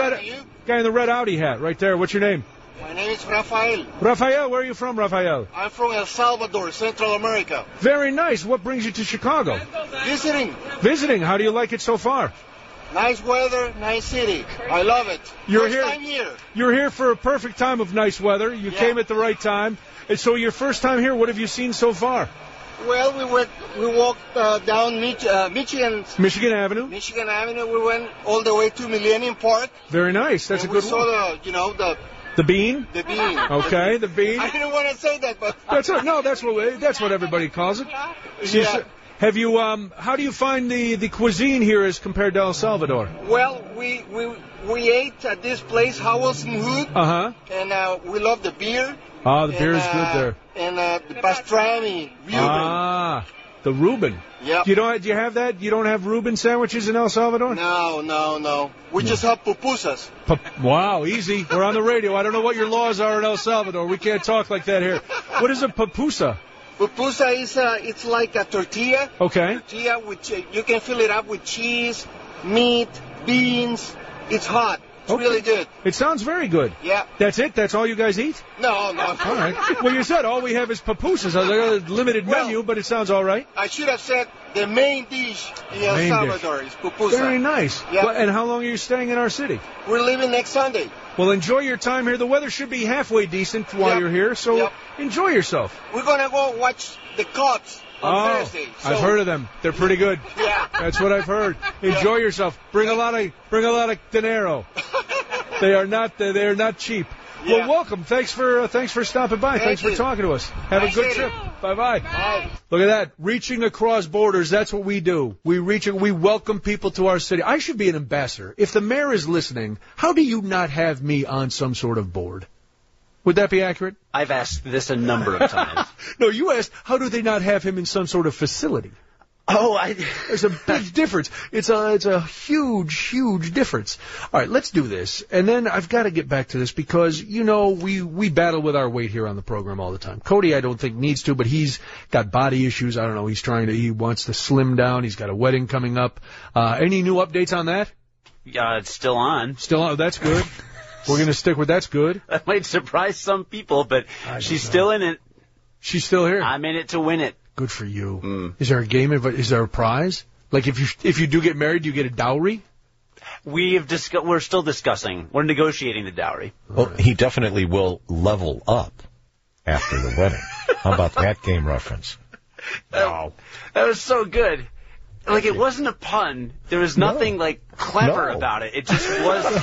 red Audi hat, right there. What's your name? My name is Rafael. Rafael, where are you from, Rafael? I'm from El Salvador, Central America. Very nice. What brings you to Chicago? Visiting. Visiting. How do you like it so far? Nice weather, nice city. I love it. First time here. You're here for a perfect time of nice weather. You came at the right time. And so your first time here, what have you seen so far? Well, we walked down Michigan Avenue. Michigan Avenue. We went all the way to Millennium Park. Very nice. That's a good one. We saw the bean? The bean. Okay, the bean. I didn't want to say that, but that's what everybody calls it. Yeah. Have you how do you find the cuisine here as compared to El Salvador? Well, we ate at this place, Howells and Hood. And we love the beer. The beer is good there. And the pastrami, Reuben. The Reuben. Yeah. Do you have that? You don't have Reuben sandwiches in El Salvador? No. We just have pupusas. Wow, easy. We're on the radio. I don't know what your laws are in El Salvador. We can't talk like that here. What is a pupusa? Pupusa is it's like a tortilla. Okay. Tortilla which you can fill it up with cheese, meat, beans. It's hot. It's really good. It sounds very good. Yeah. That's it? That's all you guys eat? No. All right. Well, you said all we have is pupusas. I was like, a limited menu, but it sounds all right. I should have said the main dish in El Salvador is pupusa. Very nice. Yeah. Well, and how long are you staying in our city? We're leaving next Sunday. Well, enjoy your time here. The weather should be halfway decent while you're here, so enjoy yourself. We're going to go watch the Cubs on Thursday. So. I've heard of them. They're pretty good. Yeah. That's what I've heard. Enjoy yourself. Bring a lot of dinero. They are not cheap. Yeah. Well, welcome. Thanks for stopping by. Thanks for talking to us. Have a good trip. Bye-bye. Bye. Look at that. Reaching across borders. That's what we do. We welcome people to our city. I should be an ambassador. If the mayor is listening, how do you not have me on some sort of board? Would that be accurate? I've asked this a number of times. No, you asked, how do they not have him in some sort of facility? There's a big difference. It's a huge difference. All right, let's do this. And then I've got to get back to this because, we battle with our weight here on the program all the time. Cody, I don't think needs to, but he's got body issues. I don't know. He wants to slim down. He's got a wedding coming up. Any new updates on that? Yeah, it's still on. Still on. That's good. We're going to stick with that's good. That might surprise some people, but she's still in it. She's still here. I'm in it to win it. Good for you. Is there a game? Is there a prize? Like if you do get married, do you get a dowry? We're still discussing. We're negotiating the dowry. Well, he definitely will level up after the wedding. How about that game reference? Wow. That was so good. Like, it wasn't a pun. There was nothing, clever about it. It just was...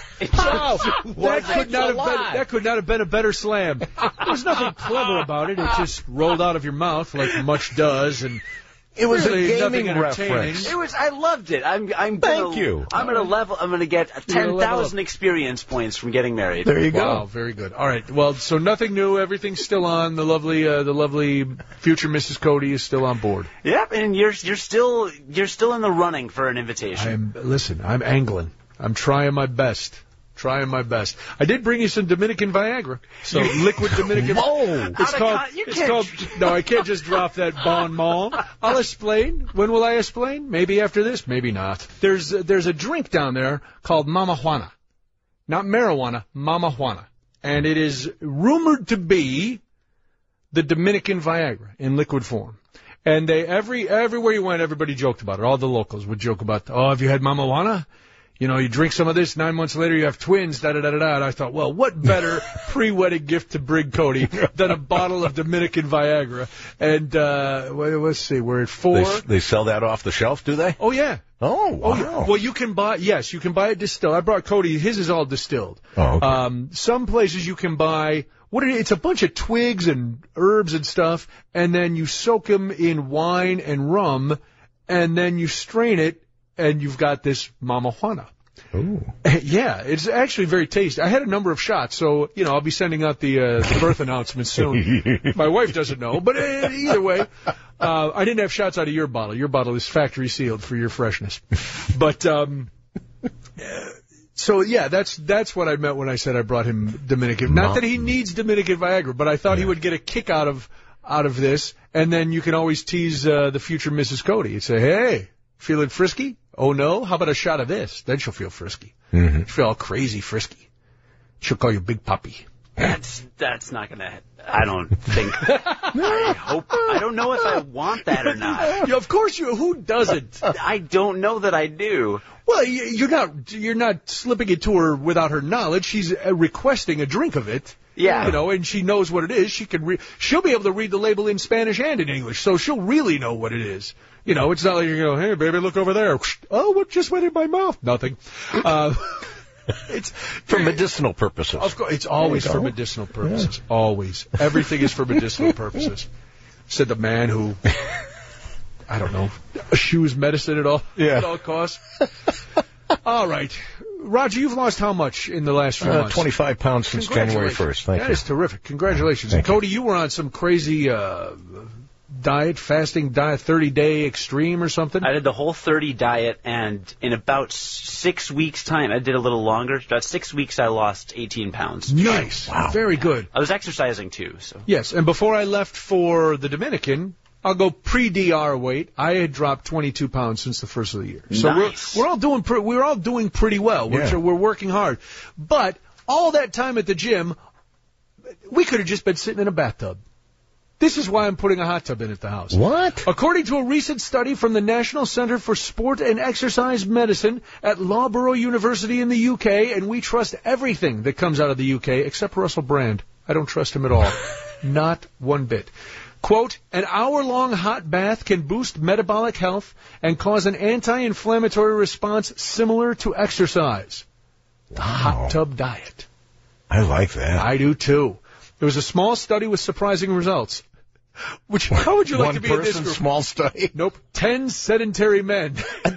That could not have been a better slam. There's nothing clever about it. It just rolled out of your mouth like much does, and It was really a gaming reference. I loved it. I'm Thank you. I'm going to get 10,000 experience points from getting married. There you go. Wow, very good. All right. Well, so nothing new. Everything's still on. The lovely future Mrs. Cody is still on board. Yep, and you're still in the running for an invitation. I'm angling. I'm trying my best. I did bring you some Dominican Viagra. So liquid Dominican. Whoa! It's called. No, I can't just drop that bon mot. I'll explain. When will I explain? Maybe after this. Maybe not. There's a drink down there called Mama Juana, not marijuana. Mama Juana, and it is rumored to be the Dominican Viagra in liquid form. And everywhere you went, everybody joked about it. All the locals would joke about, have you had Mama Juana? You know, you drink some of this, 9 months later you have twins, da-da-da-da-da. And I thought, well, what better pre-wedding gift to bring Cody than a bottle of Dominican Viagra? And, let's see, we're at 4. They sell that off the shelf, do they? Oh, yeah. Oh, wow. Yeah. Well, you can buy it distilled. I brought Cody, his is all distilled. Oh, okay. Some places you can buy, it's a bunch of twigs and herbs and stuff, and then you soak them in wine and rum, and then you strain it, and you've got this Mama Juana. Ooh. Yeah, it's actually very tasty. I had a number of shots, so, I'll be sending out the birth announcement soon. My wife doesn't know, but either way, I didn't have shots out of your bottle. Your bottle is factory sealed for your freshness. But, so yeah, that's what I meant when I said I brought him Dominican. Not that he needs Dominican Viagra, but I thought he would get a kick out of this, and then you can always tease the future Mrs. Cody. You'd say, hey, feeling frisky? Oh, no? How about a shot of this? Then she'll feel frisky. Mm-hmm. She'll feel all crazy frisky. She'll call you Big Puppy. That's not going to... I don't think... I don't know if I want that or not. Yeah, of course who doesn't? I don't know that I do. Well, you're not slipping it to her without her knowledge. She's requesting a drink of it. Yeah. And she knows what it is. She'll be able to read the label in Spanish and in English, so she'll really know what it is. It's not like you go, hey, baby, look over there. Oh, what just went in my mouth? Nothing. It's for medicinal purposes. Of course, it's always for medicinal purposes. Yeah. Always. Everything is for medicinal purposes. Said the man who, I don't know, eschews medicine at all costs. All right. Roger, you've lost how much in the last few months? 25 pounds since January 1st. Thank you. That is terrific. Congratulations. And Cody, you were on some crazy fasting diet, 30-day extreme or something? I did the whole 30 diet, and in about 6 weeks' time, I did a little longer. About 6 weeks, I lost 18 pounds. Nice. Wow. Very good. I was exercising, too. So. Yes, and before I left for the Dominican, I'll go pre-DR weight. I had dropped 22 pounds since the first of the year. So nice. we're all doing pretty well. We're working hard. But all that time at the gym, we could have just been sitting in a bathtub. This is why I'm putting a hot tub in at the house. What? According to a recent study from the National Center for Sport and Exercise Medicine at Loughborough University in the UK, and we trust everything that comes out of the UK except Russell Brand. I don't trust him at all. Not one bit. Quote, an hour-long hot bath can boost metabolic health and cause an anti-inflammatory response similar to exercise. The hot tub diet. I like that. I do, too. There was a small study with surprising results. How would you like to be in this group? Small study? Nope. 10 sedentary men.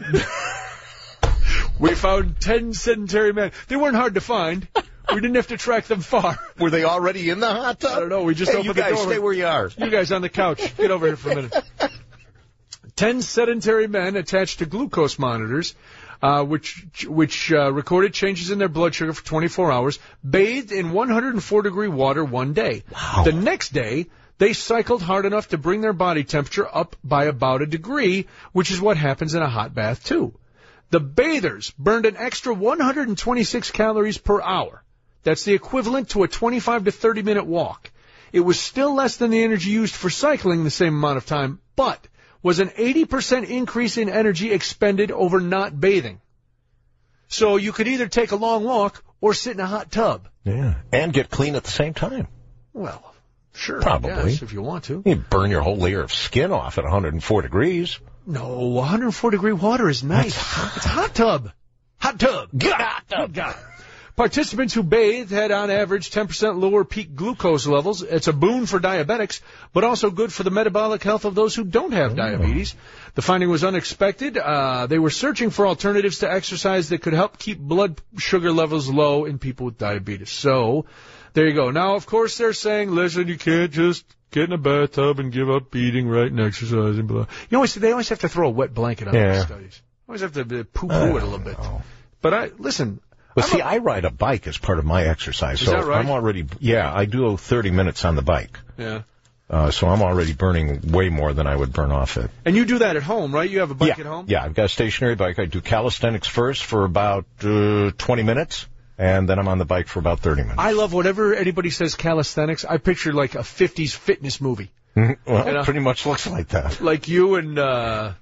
We found 10 sedentary men. They weren't hard to find. We didn't have to track them far. Were they already in the hot tub? I don't know. We just opened the door. You guys stay where you are. You guys on the couch. Get over here for a minute. 10 sedentary men attached to glucose monitors, which recorded changes in their blood sugar for 24 hours, bathed in 104-degree water one day. Wow. The next day, they cycled hard enough to bring their body temperature up by about a degree, which is what happens in a hot bath, too. The bathers burned an extra 126 calories per hour. That's the equivalent to a 25 to 30-minute walk. It was still less than the energy used for cycling the same amount of time, but was an 80% increase in energy expended over not bathing. So you could either take a long walk or sit in a hot tub. Yeah, and get clean at the same time. Well, sure, probably, yes, if you want to. You burn your whole layer of skin off at 104 degrees. No, 104-degree water is nice. It's a hot tub. Hot tub. Get hot tub. God. Participants who bathed had on average 10% lower peak glucose levels. It's a boon for diabetics, but also good for the metabolic health of those who don't have diabetes. The finding was unexpected. They were searching for alternatives to exercise that could help keep blood sugar levels low in people with diabetes. So, there you go. Now, of course, they're saying, listen, you can't just get in a bathtub and give up eating right and exercising. Blah. They always have to throw a wet blanket on these studies. Always have to poo-poo it a little bit. But listen. Well, see, I ride a bike as part of my exercise. Is that right? I'm already, I do 30 minutes on the bike. Yeah. So I'm already burning way more than I would burn off it. And you do that at home, right? You have a bike at home? Yeah, I've got a stationary bike. I do calisthenics first for about 20 minutes, and then I'm on the bike for about 30 minutes. I love whenever anybody says calisthenics, I picture like a 50s fitness movie. Well, it pretty much looks like that. Like you and,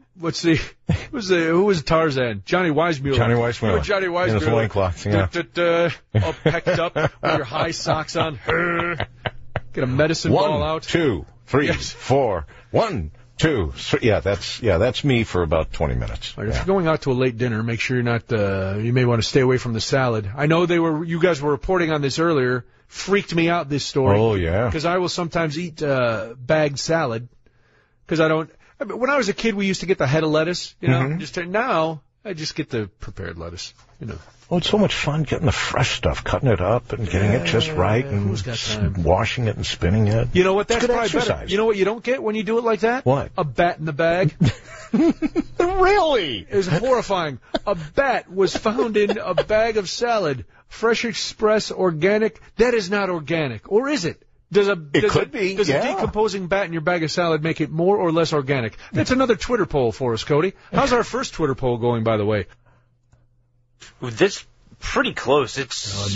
who was Tarzan? Johnny Weissmuller. Johnny Weissmuller. Johnny Weissmuller. In his loincloth, yeah. All pecked up with your high socks on. Get a medicine ball out. 1, 2, 3, 4. 1, 2, 3. Yeah, that's me for about 20 minutes. Right, if you're going out to a late dinner, make sure you're not, you may want to stay away from the salad. I know you guys were reporting on this earlier. Freaked me out, this story. Oh, yeah. Because I will sometimes eat, bagged salad. Because when I was a kid, we used to get the head of lettuce, now I just get the prepared lettuce, Oh, it's so much fun getting the fresh stuff, cutting it up and getting it just right and washing it and spinning it. You know what? That's probably exercise. Better. You know what you don't get when you do it like that? What? A bat in the bag. Really? It was horrifying. A bat was found in a bag of salad. Fresh Express organic. That is not organic. Or is it? Does a decomposing bat in your bag of salad make it more or less organic? That's another Twitter poll for us, Cody. How's our first Twitter poll going, by the way? That's pretty close. It's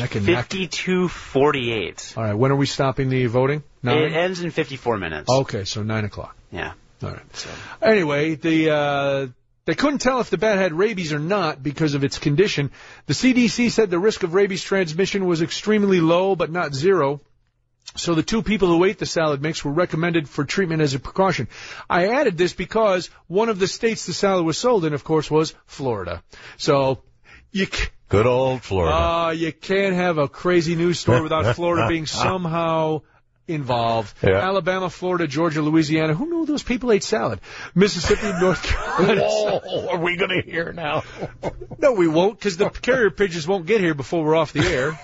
52-48. All right. When are we stopping the voting? 9? It ends in 54 minutes. Okay, so 9 o'clock. Yeah. All right. So. Anyway, they couldn't tell if the bat had rabies or not because of its condition. The CDC said the risk of rabies transmission was extremely low, but not zero. So the 2 people who ate the salad mix were recommended for treatment as a precaution. I added this because one of the states the salad was sold in, of course, was Florida. So good old Florida. You can't have a crazy news story without Florida being somehow involved. Yeah. Alabama, Florida, Georgia, Louisiana. Who knew those people ate salad? Mississippi, North Carolina. Whoa, are we going to hear now? No, we won't, because the carrier pigeons won't get here before we're off the air.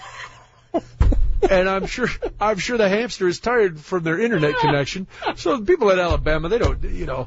And I'm sure the hamster is tired from their internet connection. So the people in Alabama, they don't,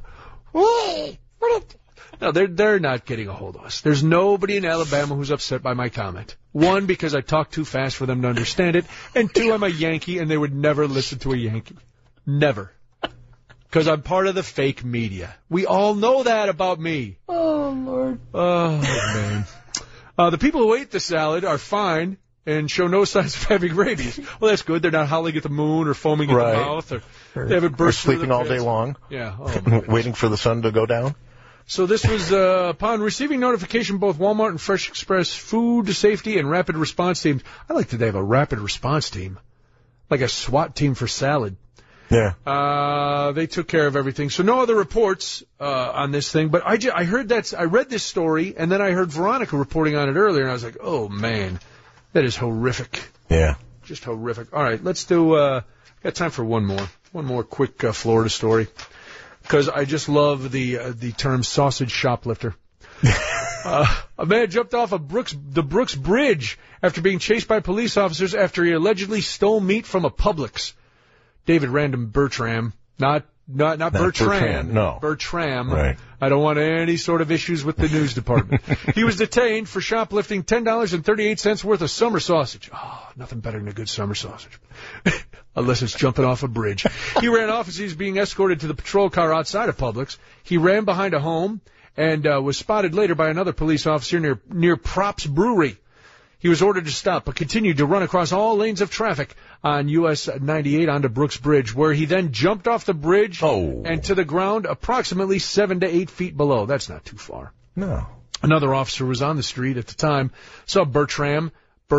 no, they're not getting a hold of us. There's nobody in Alabama who's upset by my comment. 1, because I talk too fast for them to understand it, and 2, I'm a Yankee, and they would never listen to a Yankee. Never. Because I'm part of the fake media. We all know that about me. Oh, Lord. Oh, man. The people who ate the salad are fine and show no signs of having rabies. Well, that's good. They're not howling at the moon or foaming at the mouth, or they haven't burst through sleeping all day long. Yeah. Waiting for the sun to go down. So this was upon receiving notification, both Walmart and Fresh Express food safety and rapid response teams. I like that they have a rapid response team, like a SWAT team for salad. Yeah. They took care of everything. So no other reports on this thing. But I heard I read this story, and then I heard Veronica reporting on it earlier, and I was like, oh man, that is horrific. Yeah. Just horrific. All right, let's do. Got time for one more quick Florida story. Because I just love the term sausage shoplifter. A man jumped off the Brooks Bridge after being chased by police officers after he allegedly stole meat from a Publix. David Random Bertram, not Bertrand. No. Bertram. Right. I don't want any sort of issues with the news department. He was detained for shoplifting $10.38 worth of summer sausage. Oh, nothing better than a good summer sausage. Unless it's jumping off a bridge. He ran off as he was being escorted to the patrol car outside of Publix. He ran behind a home and was spotted later by another police officer near Props Brewery. He was ordered to stop, but continued to run across all lanes of traffic on US 98 onto Brooks Bridge, where he then jumped off the bridge and to the ground approximately 7 to 8 feet below. That's not too far. No. Another officer was on the street at the time, saw Bertram,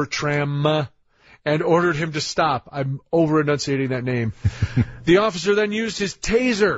and ordered him to stop. I'm over-enunciating that name. The officer then used his taser,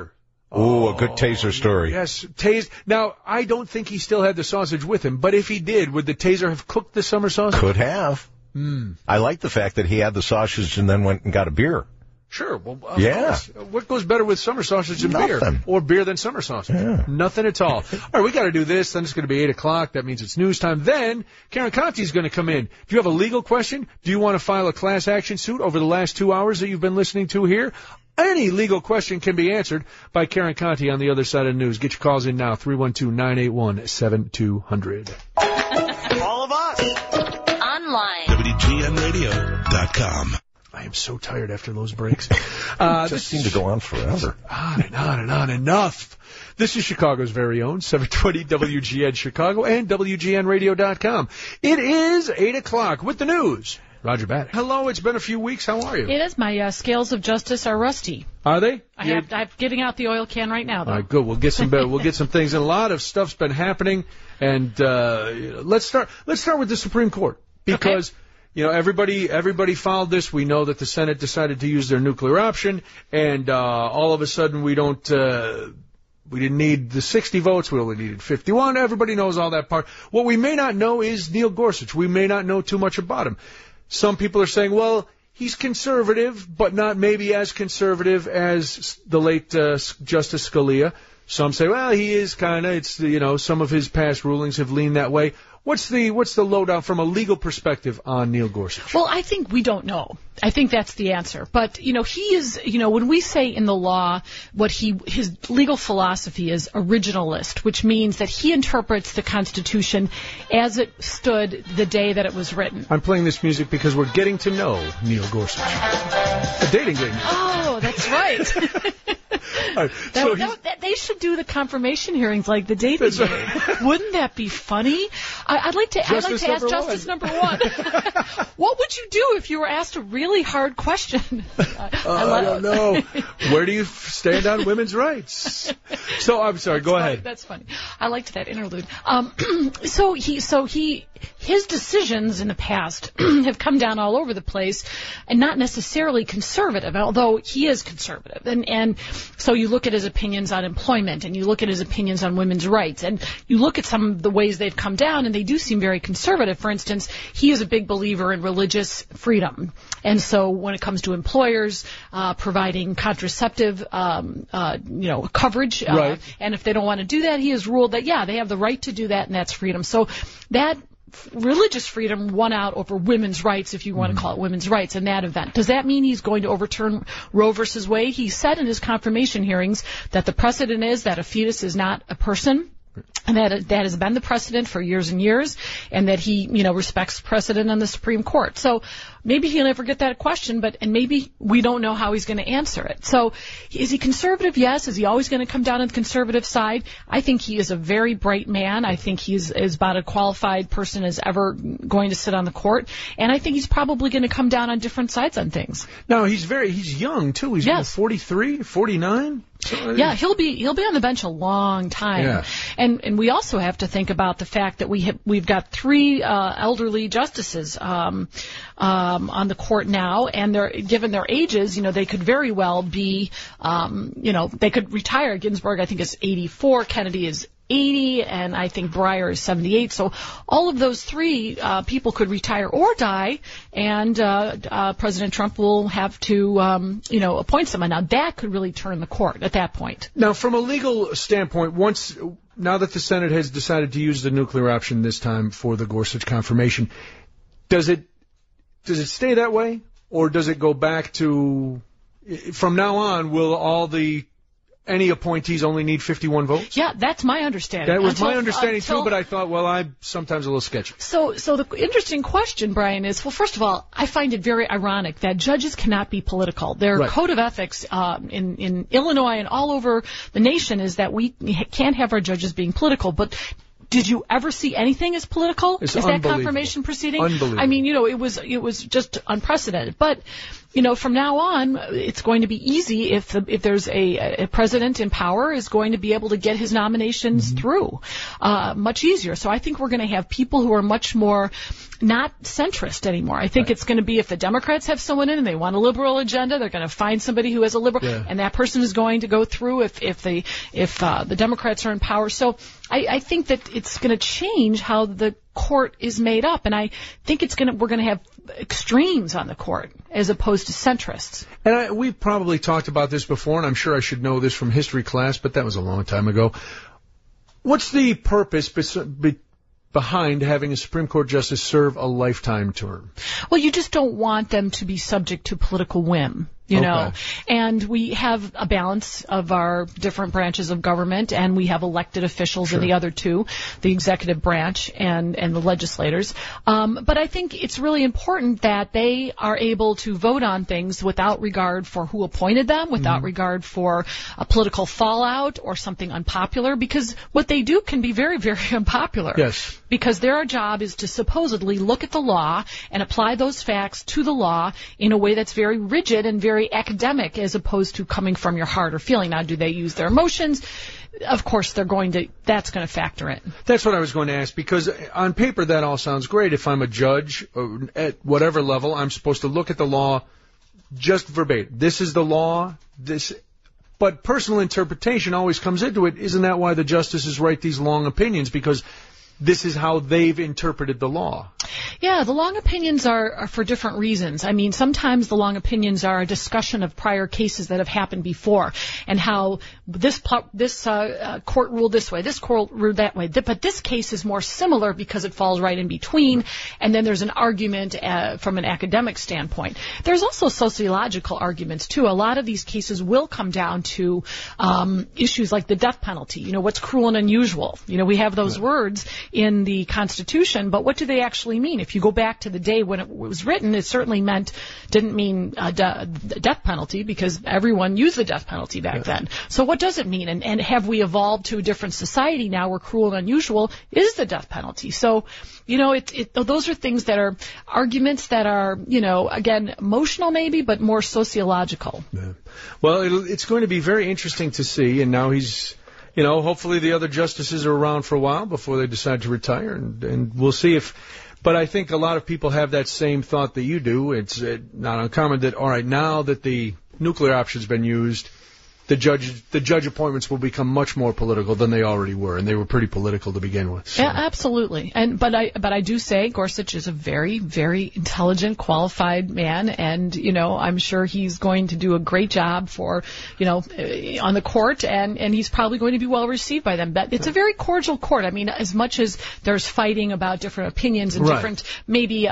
Oh, a good taser story. Yes, tased. Now, I don't think he still had the sausage with him, but if he did, would the taser have cooked the summer sausage? Could have. I like the fact that he had the sausage and then went and got a beer. Sure. Well, of course. What goes better with summer sausage than beer? Or beer than summer sausage? Yeah. Nothing at all. All right, we got to do this. Then it's going to be 8 o'clock. That means it's news time. Then Karen Conti's going to come in. Do you have a legal question? Do you want to file a class action suit over the last 2 hours that you've been listening to here? Any legal question can be answered by Karen Conti on the other side of the news. Get your calls in now, 312-981-7200. All of us. Online. WGNradio.com. I am so tired after those breaks. Just seem to go on forever. On and on and on. Enough. This is Chicago's very own 720 WGN Chicago and WGNradio.com. It is 8 o'clock with the news. Roger Baddock. Hello, it's been a few weeks. How are you? It is. My scales of justice are rusty. Are they? I'm getting out the oil can right now, though. All right, good. We'll get some things. And a lot of stuff's been happening. And let's start with the Supreme Court because everybody followed this. We know that the Senate decided to use their nuclear option, and all of a sudden we didn't need the 60 votes. We only needed 51. Everybody knows all that part. What we may not know is Neil Gorsuch. We may not know too much about him. Some people are saying, well, he's conservative, but not maybe as conservative as the late Justice Scalia. Some say, well, he is kind of. It's some of his past rulings have leaned that way. What's the lowdown from a legal perspective on Neil Gorsuch? Well, I think we don't know. I think that's the answer. But, he is, when we say in the law his legal philosophy is originalist, which means that he interprets the Constitution as it stood the day that it was written. I'm playing this music because we're getting to know Neil Gorsuch. A dating game. Oh, that's right. They should do the confirmation hearings like the dating game. Wouldn't that be funny? I'd like to ask Justice number one. What would you do if you were asked a really hard question? I don't know. Where do you stand on women's rights? So I'm sorry. Go ahead. That's funny. I liked that interlude. His decisions in the past have come down all over the place, and not necessarily conservative, although he is conservative. And so you look at his opinions on employment, and you look at his opinions on women's rights, and you look at some of the ways they've come down, and they do seem very conservative. For instance, he is a big believer in religious freedom. And so when it comes to employers providing contraceptive coverage, right. And if they don't want to do that, he has ruled that, they have the right to do that, and that's freedom. So that religious freedom won out over women's rights, if you want to call it women's rights, in that event. Does that mean he's going to overturn Roe versus Wade? He said in his confirmation hearings that the precedent is that a fetus is not a person. And that has been the precedent for years and years, and that he, respects precedent on the Supreme Court. So maybe he'll never get that question, and maybe we don't know how he's going to answer it. So is he conservative? Yes. Is he always going to come down on the conservative side? I think he is a very bright man. I think he's about a qualified person as ever going to sit on the court, and I think he's probably going to come down on different sides on things. No, he's young too. He's 43, 49. Yeah, he'll be on the bench a long time. Yeah. And we also have to think about the fact that we've got 3 elderly justices on the court now, and given their ages, they could very well be they could retire. Ginsburg, I think, is 84, Kennedy is 80, and I think Breyer is 78. So all of those 3 people could retire or die, and President Trump will have to appoint someone. Now that could really turn the court at that point. Now, from a legal standpoint, now that the Senate has decided to use the nuclear option this time for the Gorsuch confirmation, does it stay that way, or does it go back to, from now on, will any appointees only need 51 votes? Yeah, that's my understanding. That was my understanding too, but I thought, I'm sometimes a little sketchy. So the interesting question, Brian, is, well, first of all, I find it very ironic that judges cannot be political. Their code of ethics in Illinois and all over the nation is that we can't have our judges being political, but did you ever see anything as political? It's that confirmation proceeding? Unbelievable. I mean, it was just unprecedented. But from now on, it's going to be easy if there's a president in power is going to be able to get his nominations through much easier. So I think we're going to have people who are much more not centrist anymore. I think it's going to be if the Democrats have someone in and they want a liberal agenda, they're going to find somebody who has a liberal, and that person is going to go through if the Democrats are in power. So I think that it's going to change how the court is made up, and I think we're going to have extremes on the court as opposed to centrists. And we've probably talked about this before, and I'm sure I should know this from history class, but that was a long time ago. What's the purpose behind having a Supreme Court justice serve a lifetime term? Well, you just don't want them to be subject to political whim. know, and we have a balance of our different branches of government, and we have elected officials in the other two, the executive branch and the legislators. But I think it's really important that they are able to vote on things without regard for who appointed them, without regard for a political fallout or something unpopular, because what they do can be very, very unpopular. Yes. Because their job is to supposedly look at the law and apply those facts to the law in a way that's very rigid and very academic, as opposed to coming from your heart or feeling. Now, do they use their emotions? Of course, that's going to factor in. That's what I was going to ask, because on paper that all sounds great. If I'm a judge at whatever level, I'm supposed to look at the law just verbatim. This is the law. But personal interpretation always comes into it. Isn't that why the justices write these long opinions? Because this is how they've interpreted the law. Yeah, the long opinions are for different reasons. I mean, sometimes the long opinions are a discussion of prior cases that have happened before and how this court ruled this way, this court ruled that way. But this case is more similar because it falls right in between, and then there's an argument from an academic standpoint. There's also sociological arguments, too. A lot of these cases will come down to issues like the death penalty. You know, what's cruel and unusual? You know, we have those words in the Constitution, but what do they actually mean? If you go back to the day when it was written, it certainly didn't mean death penalty, because everyone used the death penalty back then. So what does it mean? And have we evolved to a different society now where cruel and unusual is the death penalty? So, you know, those are things that are arguments that are, you know, again, emotional maybe, but more sociological. Yeah. Well, it's going to be very interesting to see, and now you know, hopefully the other justices are around for a while before they decide to retire, and we'll see if... But I think a lot of people have that same thought that you do. It's not uncommon that, all right, now that the nuclear option's been used, the judge appointments will become much more political than they already were, and they were pretty political to begin with. So. Yeah, absolutely. But I do say Gorsuch is a very, very intelligent, qualified man, and you know, I'm sure he's going to do a great job for, you know, on the court, and he's probably going to be well received by them. But it's a very cordial court. I mean, as much as there's fighting about different opinions and different maybe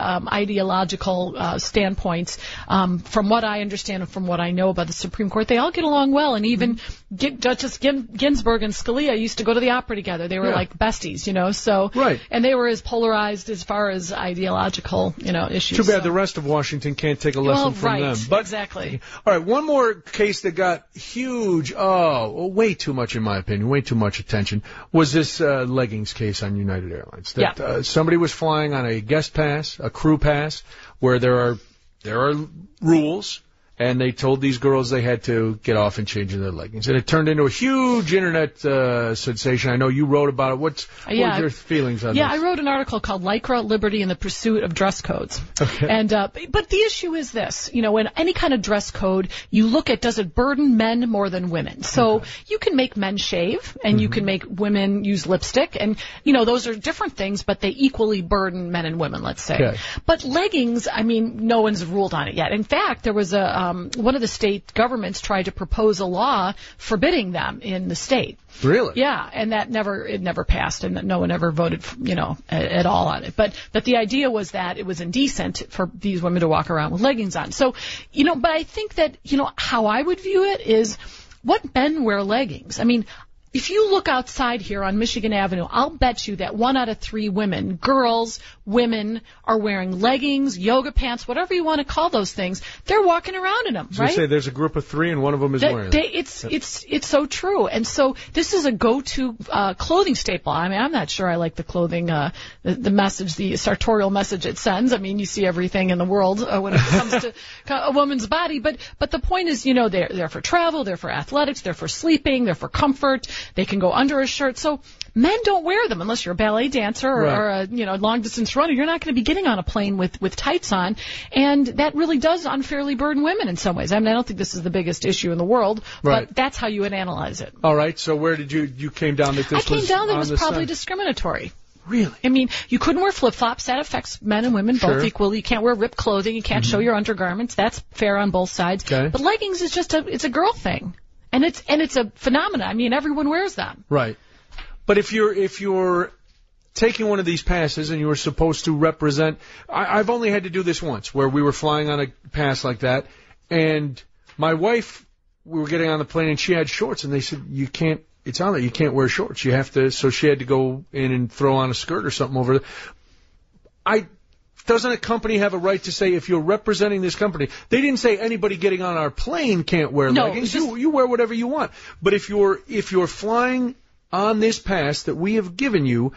ideological standpoints, from what I understand and from what I know about the Supreme Court, they all get along well. And even Justice Ginsburg and Scalia used to go to the opera together. They were like besties, you know. So, and they were as polarized as far as ideological, you know, issues. Too bad the rest of Washington can't take a lesson from them. But, exactly. All right, one more case that got huge, way too much in my opinion, way too much attention, was this leggings case on United Airlines. That somebody was flying on a guest pass, a crew pass, where there are rules. And they told these girls they had to get off and change in their leggings. And it turned into a huge internet sensation. I know you wrote about it. What were your feelings on this? Yeah, I wrote an article called Lycra, Liberty, and the Pursuit of Dress Codes. Okay. And but the issue is this. You know, in any kind of dress code, you look at, does it burden men more than women? So you can make men shave, and you can make women use lipstick. And, you know, those are different things, but they equally burden men and women, let's say. Okay. But leggings, I mean, no one's ruled on it yet. In fact, there was one of the state governments tried to propose a law forbidding them in the state. Really? Yeah, and it never passed, and no one ever voted, you know, at all on it. But the idea was that it was indecent for these women to walk around with leggings on. So, you know, but I think that, you know, how I would view it is, what men wear leggings? I mean, if you look outside here on Michigan Avenue, I'll bet you that 1 out of 3 women, girls, women, are wearing leggings, yoga pants, whatever you want to call those things. They're walking around in them, right? Say there's a group of 3 and one of them is wearing them. It's so true. And so this is a go-to clothing staple. I mean, I'm not sure I like the clothing, the message, the sartorial message it sends. I mean, you see everything in the world when it comes to a woman's body. But the point is, they're for travel, they're for athletics, they're for sleeping, they're for comfort. They can go under a shirt. So men don't wear them unless you're a ballet dancer or a long distance runner. You're not going to be getting on a plane with tights on, and that really does unfairly burden women in some ways. I mean, I don't think this is the biggest issue in the world, but that's how you would analyze it. All right. So where did you came down that this was? I came down that it was probably discriminatory. Really? I mean, you couldn't wear flip-flops. That affects men and women both equally. You can't wear ripped clothing. You can't show your undergarments. That's fair on both sides. Okay. But leggings is just it's a girl thing. And it's a phenomenon. I mean, everyone wears them. Right. But if you're taking one of these passes and you were supposed to represent, I've only had to do this once where we were flying on a pass like that, and my wife, we were getting on the plane and she had shorts, and they said it's on there, you can't wear shorts. You have to. So she had to go in and throw on a skirt or something over there. Doesn't a company have a right to say, if you're representing this company? They didn't say anybody getting on our plane can't wear leggings. You wear whatever you want. But if you're flying on this pass that we have given you,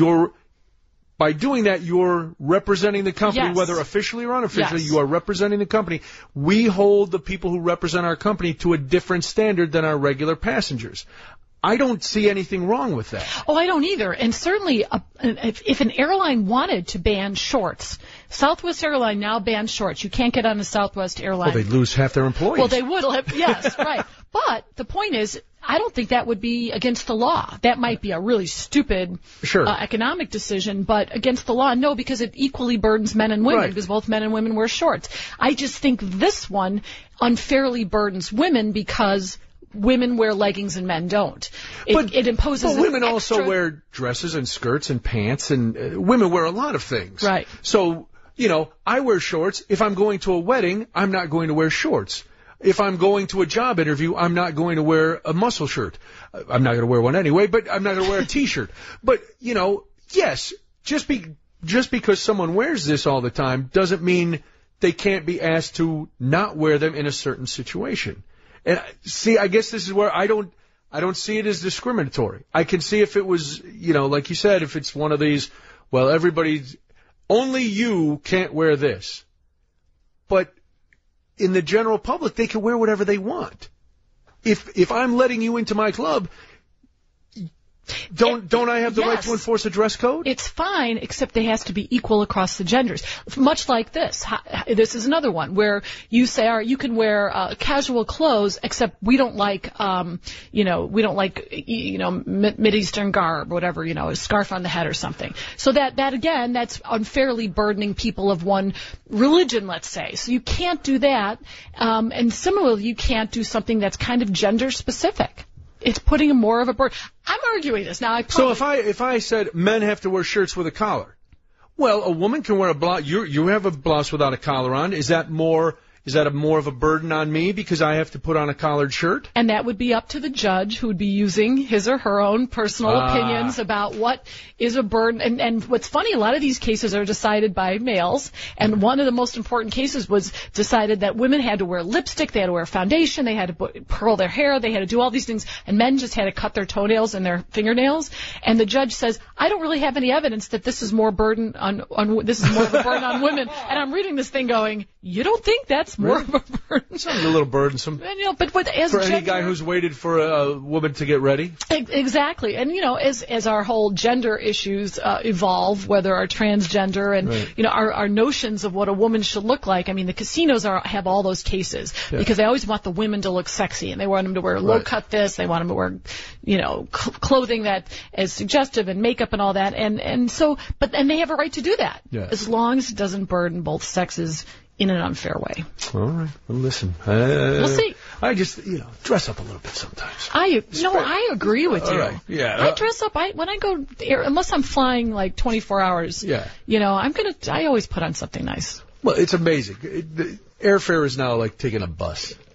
by doing that, you're representing the company, whether officially or unofficially. You are representing the company. We hold the people who represent our company to a different standard than our regular passengers. I don't see anything wrong with that. Oh, I don't either. And certainly, if an airline wanted to ban shorts, Southwest Airline now bans shorts. You can't get on a Southwest airline. Well, they'd lose half their employees. Well, they would. Yes, right. But the point is, I don't think that would be against the law. That might be a really stupid economic decision, but against the law, no, because it equally burdens men and women, because both men and women wear shorts. I just think this one unfairly burdens women because women wear leggings and men don't. It imposes. But women also wear dresses and skirts and pants, and women wear a lot of things. Right. So, I wear shorts. If I'm going to a wedding, I'm not going to wear shorts. If I'm going to a job interview, I'm not going to wear a muscle shirt. I'm not going to wear one anyway, but I'm not going to wear a T-shirt. But, yes, just because someone wears this all the time doesn't mean they can't be asked to not wear them in a certain situation. And see, I guess this is where I don't see it as discriminatory. I can see if it was, like you said, if it's one of these, well, only you can't wear this. But in the general public, they can wear whatever they want. If I'm letting you into my club, don't I have the right to enforce a dress code? It's fine, except they has to be equal across the genders. Much like this. This is another one where you say, all right, you can wear casual clothes, except we don't like, Mideastern garb, whatever, a scarf on the head or something. So that again, that's unfairly burdening people of one religion, let's say. So you can't do that. And similarly, you can't do something that's kind of gender specific. It's putting more of a burden. I'm arguing this now. So if I said men have to wear shirts with a collar, well, a woman can wear a blouse. You have a blouse without a collar on. Is that more of a burden on me because I have to put on a collared shirt? And that would be up to the judge, who would be using his or her own personal opinions about what is a burden. And what's funny, a lot of these cases are decided by males. And one of the most important cases was decided that women had to wear lipstick, they had to wear foundation, they had to curl their hair, they had to do all these things, and men just had to cut their toenails and their fingernails. And the judge says, I don't really have any evidence that this is more burden this is more of a burden on women. And I'm reading this thing going, you don't think that's more of a burden? It sounds a little burdensome. And, but as for any guy who's waited for a woman to get ready. Exactly. And as our whole gender issues evolve, whether our transgender and our notions of what a woman should look like. I mean, the casinos have all those cases because they always want the women to look sexy, and they want them to wear low cut this, they want them to wear clothing that is suggestive and makeup and all that, and they have a right to do that as long as it doesn't burden both sexes in an unfair way. All right. Well, listen. We'll see. I just, dress up a little bit sometimes. I agree with you. Right. Yeah. I dress up. When I go, unless I'm flying like 24 hours. Yeah. I always put on something nice. Well, it's amazing. The airfare is now like taking a bus.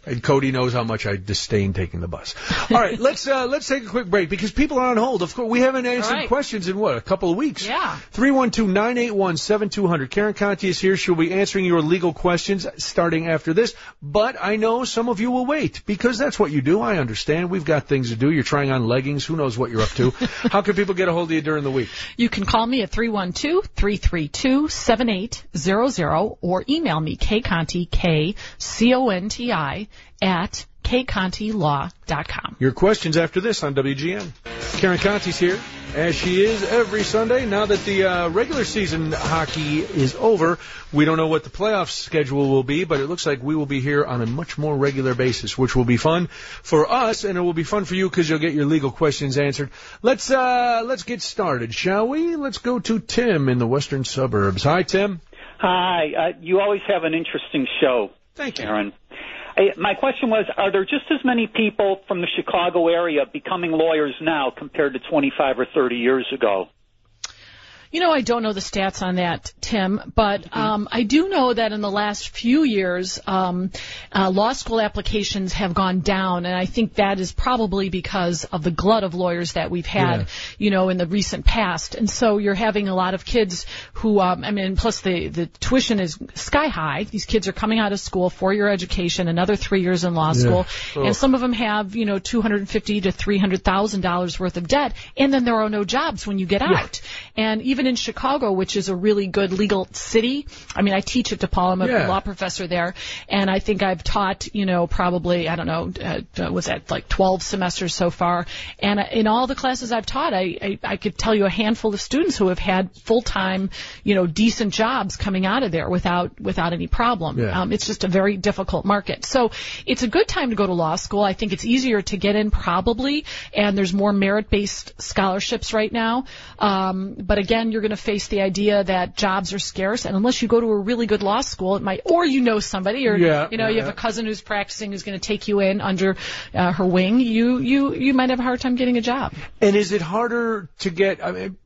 And Cody knows how much I disdain taking the bus. All right, let's take a quick break because people are on hold. Of course, we haven't answered questions in a couple of weeks. Yeah. 312-981-7200. Karen Conti is here. She'll be answering your legal questions starting after this. But I know some of you will wait because that's what you do. I understand. We've got things to do. You're trying on leggings. Who knows what you're up to? How can people get a hold of you during the week? You can call me at 312-332-7800 or email me, kconti, K-C-O-N-T-I, at kcontilaw.com. Your questions after this on WGN. Karen Conti's here, as she is every Sunday. Now that the regular season hockey is over, we don't know what the playoff schedule will be, but it looks like we will be here on a much more regular basis, which will be fun for us, and it will be fun for you because you'll get your legal questions answered. Let's get started, shall we? Let's go to Tim in the western suburbs. Hi, Tim. Hi. You always have an interesting show. Thank you, Aaron. My question was, are there just as many people from the Chicago area becoming lawyers now compared to 25 or 30 years ago? You know, I don't know the stats on that, Tim, but I do know that in the last few years, law school applications have gone down, and I think that is probably because of the glut of lawyers that we've had, you know, in the recent past. And so you're having a lot of kids who, plus the tuition is sky high. These kids are coming out of school, 4-year education, another 3 years in law school, and some of them have, you know, $250,000 to $300,000 worth of debt, and then there are no jobs when you get out. And even in Chicago, which is a really good legal city. I mean, I teach at DePaul. I'm a law professor there, and I think I've taught, you know, probably, I don't know, was that like 12 semesters so far? And in all the classes I've taught, I could tell you a handful of students who have had full-time, you know, decent jobs coming out of there without any problem. It's just a very difficult market. So it's a good time to go to law school. I think it's easier to get in probably, and there's more merit-based scholarships right now. But again, you're going to face the idea that jobs are scarce, and unless you go to a really good law school, it might, or you know somebody, or you have a cousin who's practicing who's going to take you in under her wing, you might have a hard time getting a job. And is it harder to get? I mean,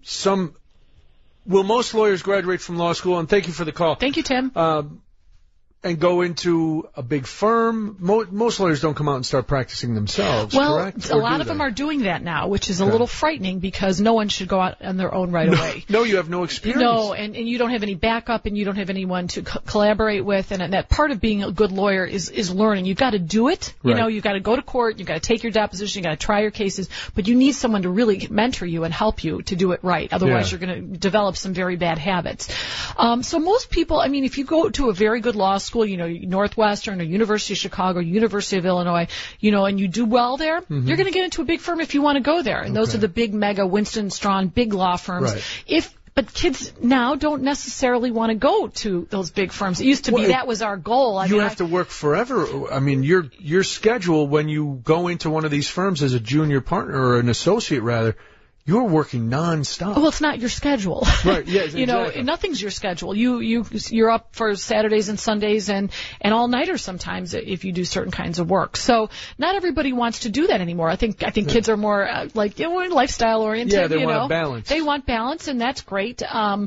will most lawyers graduate from law school? And thank you for the call. Thank you, Tim. And go into a big firm? Most lawyers don't come out and start practicing themselves, correct? Well, a lot of them are doing that now, which is a little frightening because no one should go out on their own away. No, you have no experience. No, and you don't have any backup, and you don't have anyone to collaborate with, and that part of being a good lawyer is learning. You've got to do it. You know, you've got to go to court, you've got to take your deposition, you've got to try your cases, but you need someone to really mentor you and help you to do it right. Otherwise, you're going to develop some very bad habits. So most people, I mean, if you go to a very good law school, you know, Northwestern or University of Chicago, University of Illinois, you know, and you do well there, you're going to get into a big firm if you want to go there. And those are the big mega Winston Strawn big law firms. But kids now don't necessarily want to go to those big firms. It used to be that was our goal. You have to work forever. I mean, your schedule when you go into one of these firms as a junior partner or an associate rather, you're working nonstop. Well, it's not your schedule. Right, yes, you know, nothing's your schedule. You're up for Saturdays and Sundays and all-nighters sometimes if you do certain kinds of work. So not everybody wants to do that anymore. I think kids are more lifestyle oriented. Yeah, they want balance. They want balance, and that's great. But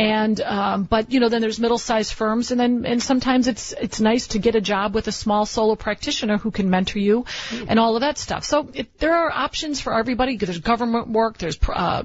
you know, then there's middle-sized firms, and sometimes it's nice to get a job with a small solo practitioner who can mentor you and all of that stuff. So there are options for everybody. There's government work. There's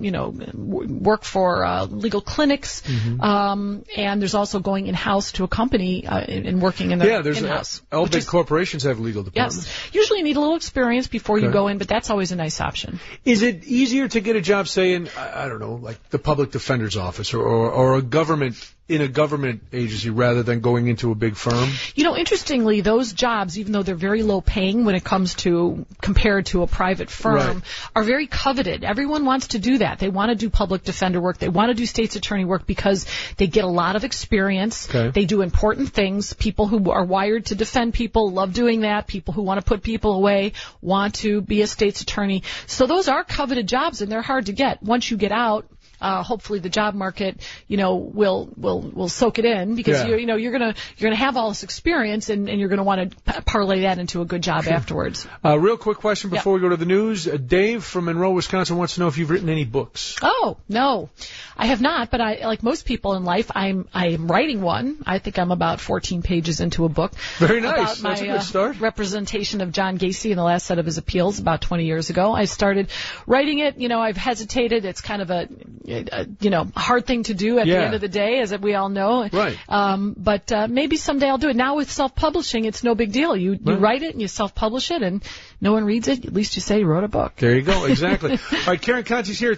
work for legal clinics, and there's also going in-house to a company and working in their in-house. All big corporations have legal departments. Yes. Usually you need a little experience before you go in, but that's always a nice option. Is it easier to get a job, say, in, I don't know, like the public defender's office or a government agency rather than going into a big firm? You know, interestingly, those jobs, even though they're very low paying when it comes to compared to a private firm, are very coveted. Everyone wants to do that. They want to do public defender work. They want to do state's attorney work because they get a lot of experience. They do important things. People who are wired to defend people love doing that. People who want to put people away want to be a state's attorney. So those are coveted jobs, and they're hard to get. Once you get out, hopefully the job market, will soak it in because you're gonna have all this experience and you're gonna want to parlay that into a good job afterwards. Real quick question before we go to the news. Dave from Monroe, Wisconsin wants to know if you've written any books. Oh, no. I have not, but I, like most people in life, I am writing one. I think I'm about 14 pages into a book. Very nice. About That's a good start. Representation of John Gacy in the last set of his appeals about 20 years ago. I started writing it. I've hesitated. It's kind of a hard thing to do at the end of the day, as we all know. Right. But maybe someday I'll do it. Now with self-publishing, it's no big deal. You write it and you self-publish it, and no one reads it. At least you say you wrote a book. There you go. Exactly. All right, Karen Conti's here,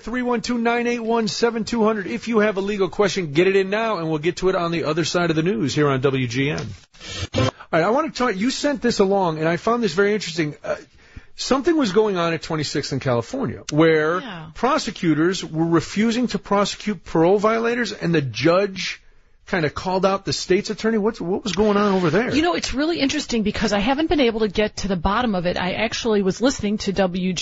312-981-7200. If you have a legal question, get it in now, and we'll get to it on the other side of the news here on WGN. All right, I want to talk. You sent this along, and I found this very interesting. Something was going on at 26th in California where prosecutors were refusing to prosecute parole violators, and the judge kind of called out the state's attorney. What was going on over there? It's really interesting because I haven't been able to get to the bottom of it. I actually was listening to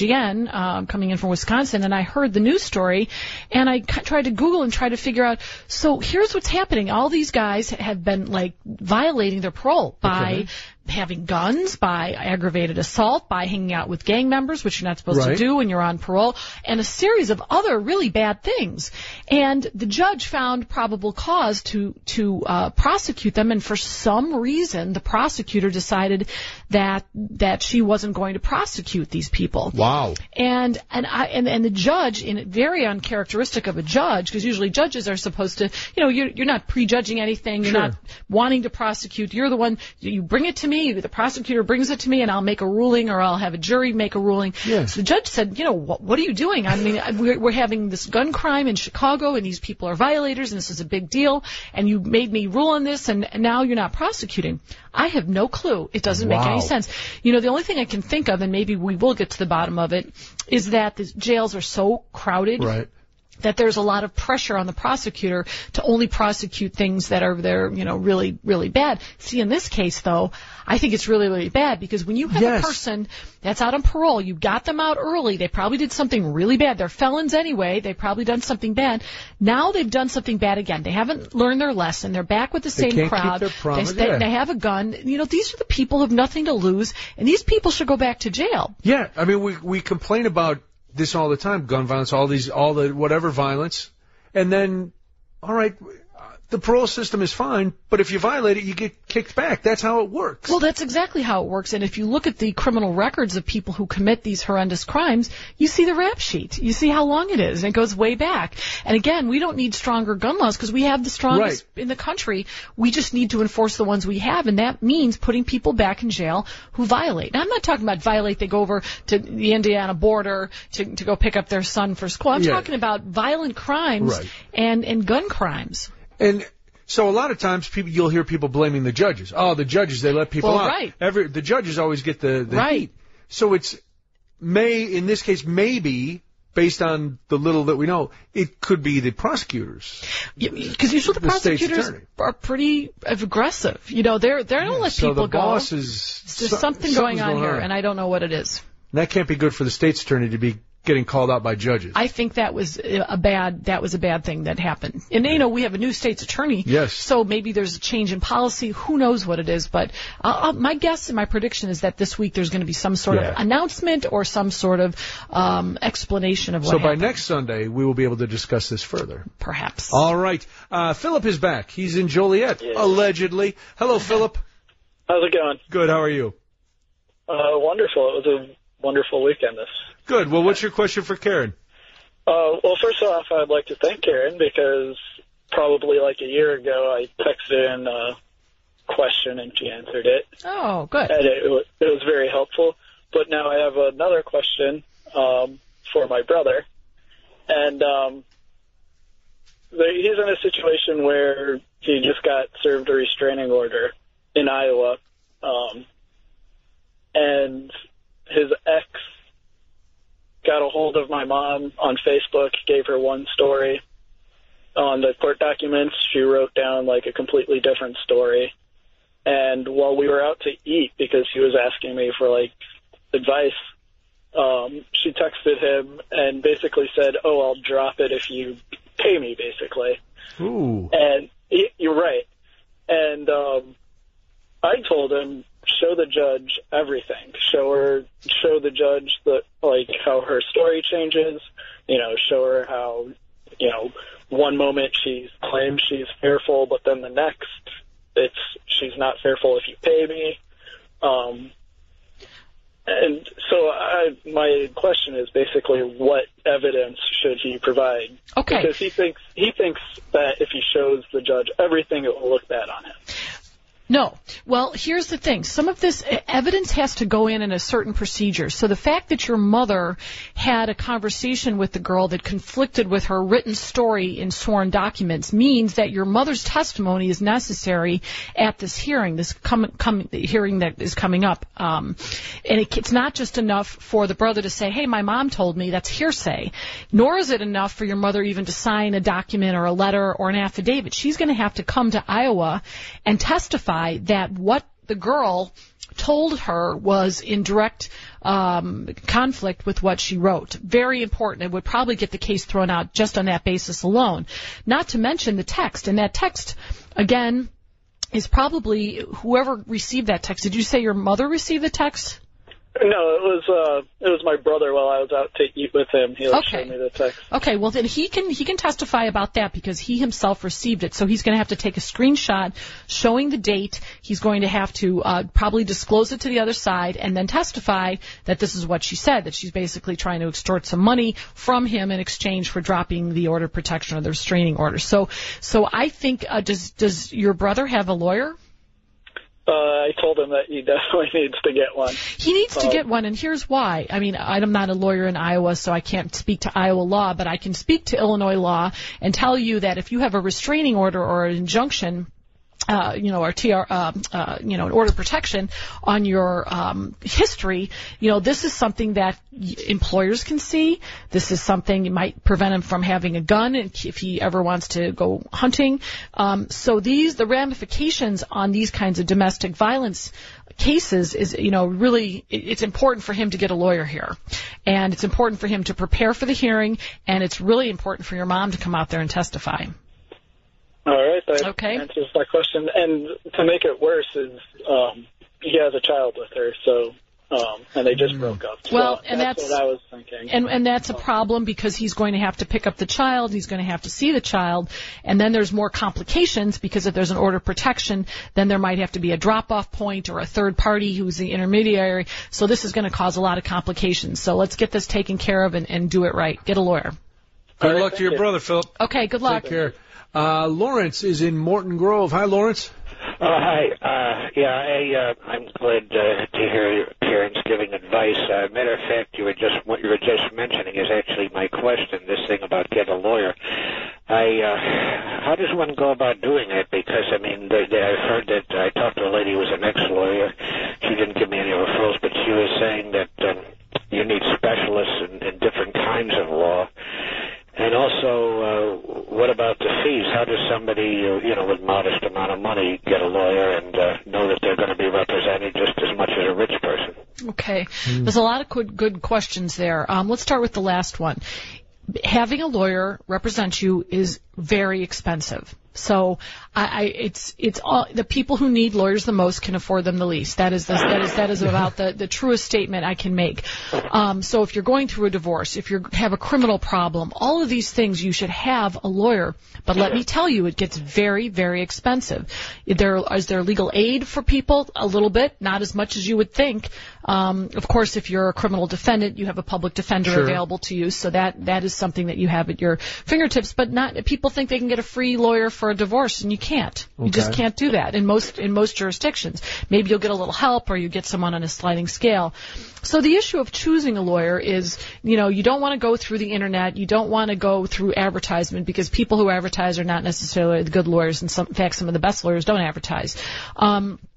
WGN coming in from Wisconsin, and I heard the news story, and I tried to Google and try to figure out, so here's what's happening. All these guys have been, violating their parole by having guns, by aggravated assault, by hanging out with gang members, which you're not supposed to do when you're on parole, and a series of other really bad things. And the judge found probable cause to prosecute them, and for some reason, the prosecutor decided that she wasn't going to prosecute these people. Wow. And the judge, very uncharacteristic of a judge, because usually judges are supposed to, you're not prejudging anything, you're not wanting to prosecute, you're the one, you bring it to me, the prosecutor brings it to me, and I'll make a ruling, or I'll have a jury make a ruling. Yes. So the judge said, what are you doing? I mean, we're having this gun crime in Chicago, and these people are violators, and this is a big deal, and you made me rule on this, and now you're not prosecuting. I have no clue. It doesn't make any sense. The only thing I can think of, and maybe we will get to the bottom of it, is that the jails are so crowded. Right. That there's a lot of pressure on the prosecutor to only prosecute things that are really, really bad. See, in this case, though, I think it's really, really bad because when you have a person that's out on parole, you got them out early, they probably did something really bad. They're felons anyway. They've probably done something bad. Now they've done something bad again. They haven't learned their lesson. They're back with the same crowd. They have a gun. These are the people who have nothing to lose, and these people should go back to jail. Yeah, I mean, we complain about this all the time, gun violence, all the whatever violence, and then, all right, the parole system is fine, but if you violate it, you get kicked back. That's how it works. Well, that's exactly how it works. And if you look at the criminal records of people who commit these horrendous crimes, you see the rap sheet. You see how long it is, and it goes way back. And again, we don't need stronger gun laws because we have the strongest in the country. We just need to enforce the ones we have, and that means putting people back in jail who violate. Now, I'm not talking about violate, they go over to the Indiana border to go pick up their son for school. I'm talking about violent crimes and gun crimes. And so a lot of times you'll hear people blaming the judges. Oh, the judges, they let people out. Right. The judges always get the heat. So in this case, maybe, based on the little that we know, it could be the prosecutors. Because usually the prosecutors are pretty aggressive. They don't let people go. So the boss is... There's something going on here, and I don't know what it is. And that can't be good for the state's attorney to be getting called out by judges. I think that was a bad thing that happened. And we have a new state's attorney. Yes. So maybe there's a change in policy. Who knows what it is? But my guess and my prediction is that this week there's going to be some sort of announcement or some sort of explanation of what happened. So by next Sunday we will be able to discuss this further. Perhaps. All right. Philip is back. He's in Joliet, allegedly. Hello, Philip. How's it going? Good. How are you? Wonderful. It was a wonderful weekend. Good. Well, what's your question for Karen? Well, first off, I'd like to thank Karen because probably like a year ago I texted in a question and she answered it. Oh, good. And it was very helpful. But now I have another question for my brother. And he's in a situation where he just got served a restraining order in Iowa. And his ex got a hold of my mom on Facebook, gave her one story. On the court documents, she wrote down like a completely different story. And while we were out to eat, because he was asking me for like advice, she texted him and basically said, "Oh, I'll drop it if you pay me, basically. Ooh. And you're right. And I told him, show the judge everything. Show the judge how her story changes. Show her how, one moment she claims she's fearful, but then the next she's not fearful if you pay me. And so my question is basically, what evidence should he provide? Okay. Because he thinks that if he shows the judge everything, it will look bad on him. No. Well, here's the thing. Some of this evidence has to go in a certain procedure. So the fact that your mother had a conversation with the girl that conflicted with her written story in sworn documents means that your mother's testimony is necessary at this hearing, hearing that is coming up. And it's not just enough for the brother to say, hey, my mom told me, that's hearsay. Nor is it enough for your mother even to sign a document or a letter or an affidavit. She's going to have to come to Iowa and testify that what the girl told her was in direct conflict with what she wrote. Very important. It would probably get the case thrown out just on that basis alone. Not to mention the text. And that text, again, is probably whoever received that text. Did you say your mother received the text? No, it was my brother while I was out to eat with him. He showed me the text. Okay, well then he can testify about that because he himself received it. So he's going to have to take a screenshot showing the date. He's going to have to probably disclose it to the other side and then testify that this is what she said, that she's basically trying to extort some money from him in exchange for dropping the order of protection or the restraining order. So I think does your brother have a lawyer? I told him that he definitely needs to get one. He needs to get one, and here's why. I mean, I'm not a lawyer in Iowa, so I can't speak to Iowa law, but I can speak to Illinois law and tell you that if you have a restraining order or an injunction, or an order of protection on your history, this is something that employers can see. This is something that might prevent him from having a gun if he ever wants to go hunting. So the ramifications on these kinds of domestic violence cases is, really, it's important for him to get a lawyer here. And it's important for him to prepare for the hearing, and it's really important for your mom to come out there and testify. All right, that answers my question. And to make it worse is he has a child with her, so and they just broke up. Well, so and that's what I was thinking. And that's a problem because he's going to have to pick up the child, he's going to have to see the child, and then there's more complications because if there's an order of protection, then there might have to be a drop-off point or a third party who's the intermediary. So this is going to cause a lot of complications. So let's get this taken care of and do it right. Get a lawyer. Good luck to your brother, Philip. Okay, good luck. Take care. Lawrence is in Morton Grove. Hi, Lawrence. Hi. I'm glad to hear your parents giving advice. Matter of fact, what you were just mentioning is actually my question. This thing about get a lawyer. How does one go about doing it? Because I've heard that I talked to a lady who was an ex-lawyer. She didn't give me any referrals, but she was saying that you need specialists in different kinds of law. And also, what about the fees? How does somebody, with modest amount of money get a lawyer and know that they're going to be represented just as much as a rich person? Okay. There's a lot of good questions there. Let's start with the last one. Having a lawyer represent you is very expensive. So it's all the people who need lawyers the most can afford them the least. That is about the truest statement I can make. So if you're going through a divorce, if you have a criminal problem, all of these things you should have a lawyer. But let me tell you, it gets very, very expensive. Is there legal aid for people? A little bit, not as much as you would think. Of course, if you're a criminal defendant, you have a public defender available to you, so that is something that you have at your fingertips. But people think they can get a free lawyer for a divorce, and you can't. You just can't do that in most jurisdictions. Maybe you'll get a little help, or you get someone on a sliding scale. So the issue of choosing a lawyer is, you don't want to go through the internet. You don't want to go through advertisement because people who advertise are not necessarily the good lawyers, and in fact, some of the best lawyers don't advertise.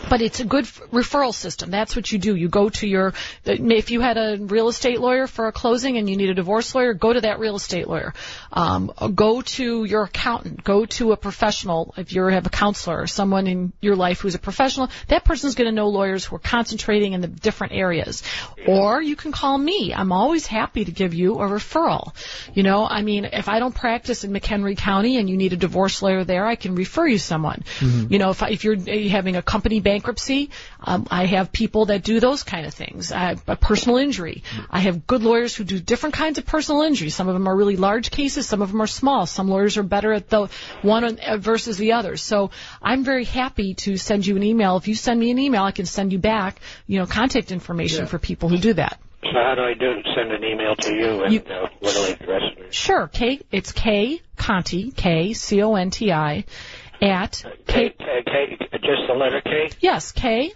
But it's a good referral system. That's what you do. You go to if you had a real estate lawyer for a closing and you need a divorce lawyer, go to that real estate lawyer. Go to your accountant. Go to a professional. If you have a counselor or someone in your life who's a professional, that person's going to know lawyers who are concentrating in the different areas. Or you can call me. I'm always happy to give you a referral. If I don't practice in McHenry County and you need a divorce lawyer there, I can refer you someone. If you're having a company bankruptcy, I have people that do those kind of things. I have a personal injury. I have good lawyers who do different kinds of personal injury. Some of them are really large cases. Some of them are small. Some lawyers are better at the one versus the other. So I'm very happy to send you an email. If you send me an email, I can send you back, contact information for people who do that. So how do I send an email to you, and what do I address it? Sure. It's K Conti, K-C-O-N-T-I, at K, just the letter K? Yes, K,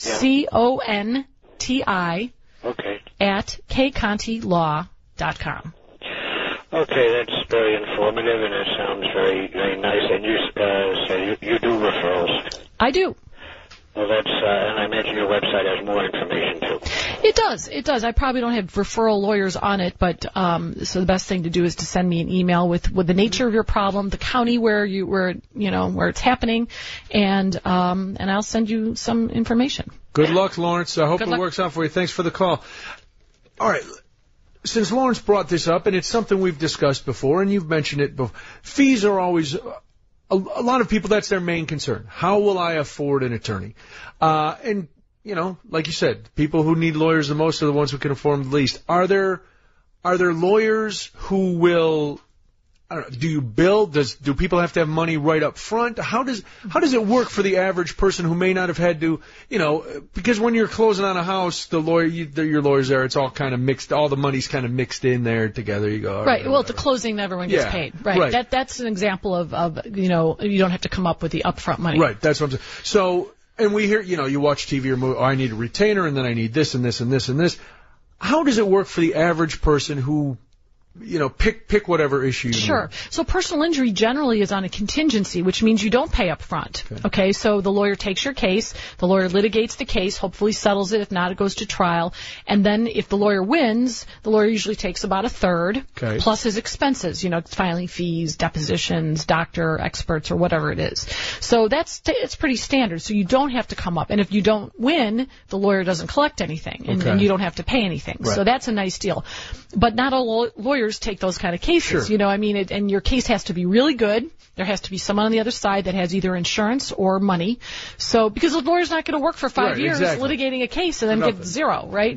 C-O-N-T-I, at kcontilaw.com. Okay, that's very informative, and it sounds very, very nice. And you say you do referrals. I do. Well, and I imagine your website has more information too. It does. I probably don't have referral lawyers on it, but so the best thing to do is to send me an email with the nature of your problem, the county where it's happening, and I'll send you some information. Good luck, Lawrence. I hope it works out for you. Thanks for the call. All right. Since Lawrence brought this up, and it's something we've discussed before, and you've mentioned it before, fees are always a lot of people, that's their main concern. How will I afford an attorney? And, like you said, people who need lawyers the most are the ones who can afford them the least. Are there lawyers who will, do you bill? Do people have to have money right up front? How does it work for the average person who may not have had to, because when you're closing on a house, your lawyer's there, it's all kind of mixed, all the money's kind of mixed in there together. You go, right. Well, at the closing, everyone gets paid. Right. That's an example of you don't have to come up with the upfront money. Right. That's what I'm saying. So, and we hear, you watch TV or movie, I need a retainer, and then I need this and this and this and this. How does it work for the average person who, pick whatever issue you Sure. need. So personal injury generally is on a contingency, which means you don't pay up front. Okay, so the lawyer takes your case, the lawyer litigates the case, hopefully settles it, if not it goes to trial, and then if the lawyer wins, the lawyer usually takes about a third, plus his expenses, filing fees, depositions, doctor, experts, or whatever it is. So it's pretty standard, so you don't have to come up, and if you don't win, the lawyer doesn't collect anything, and you don't have to pay anything. Right. So that's a nice deal. But not all lawyers take those kind of cases, and your case has to be really good. There has to be someone on the other side that has either insurance or money. So, because the lawyer's not going to work for 5 years litigating a case and then get zero, right?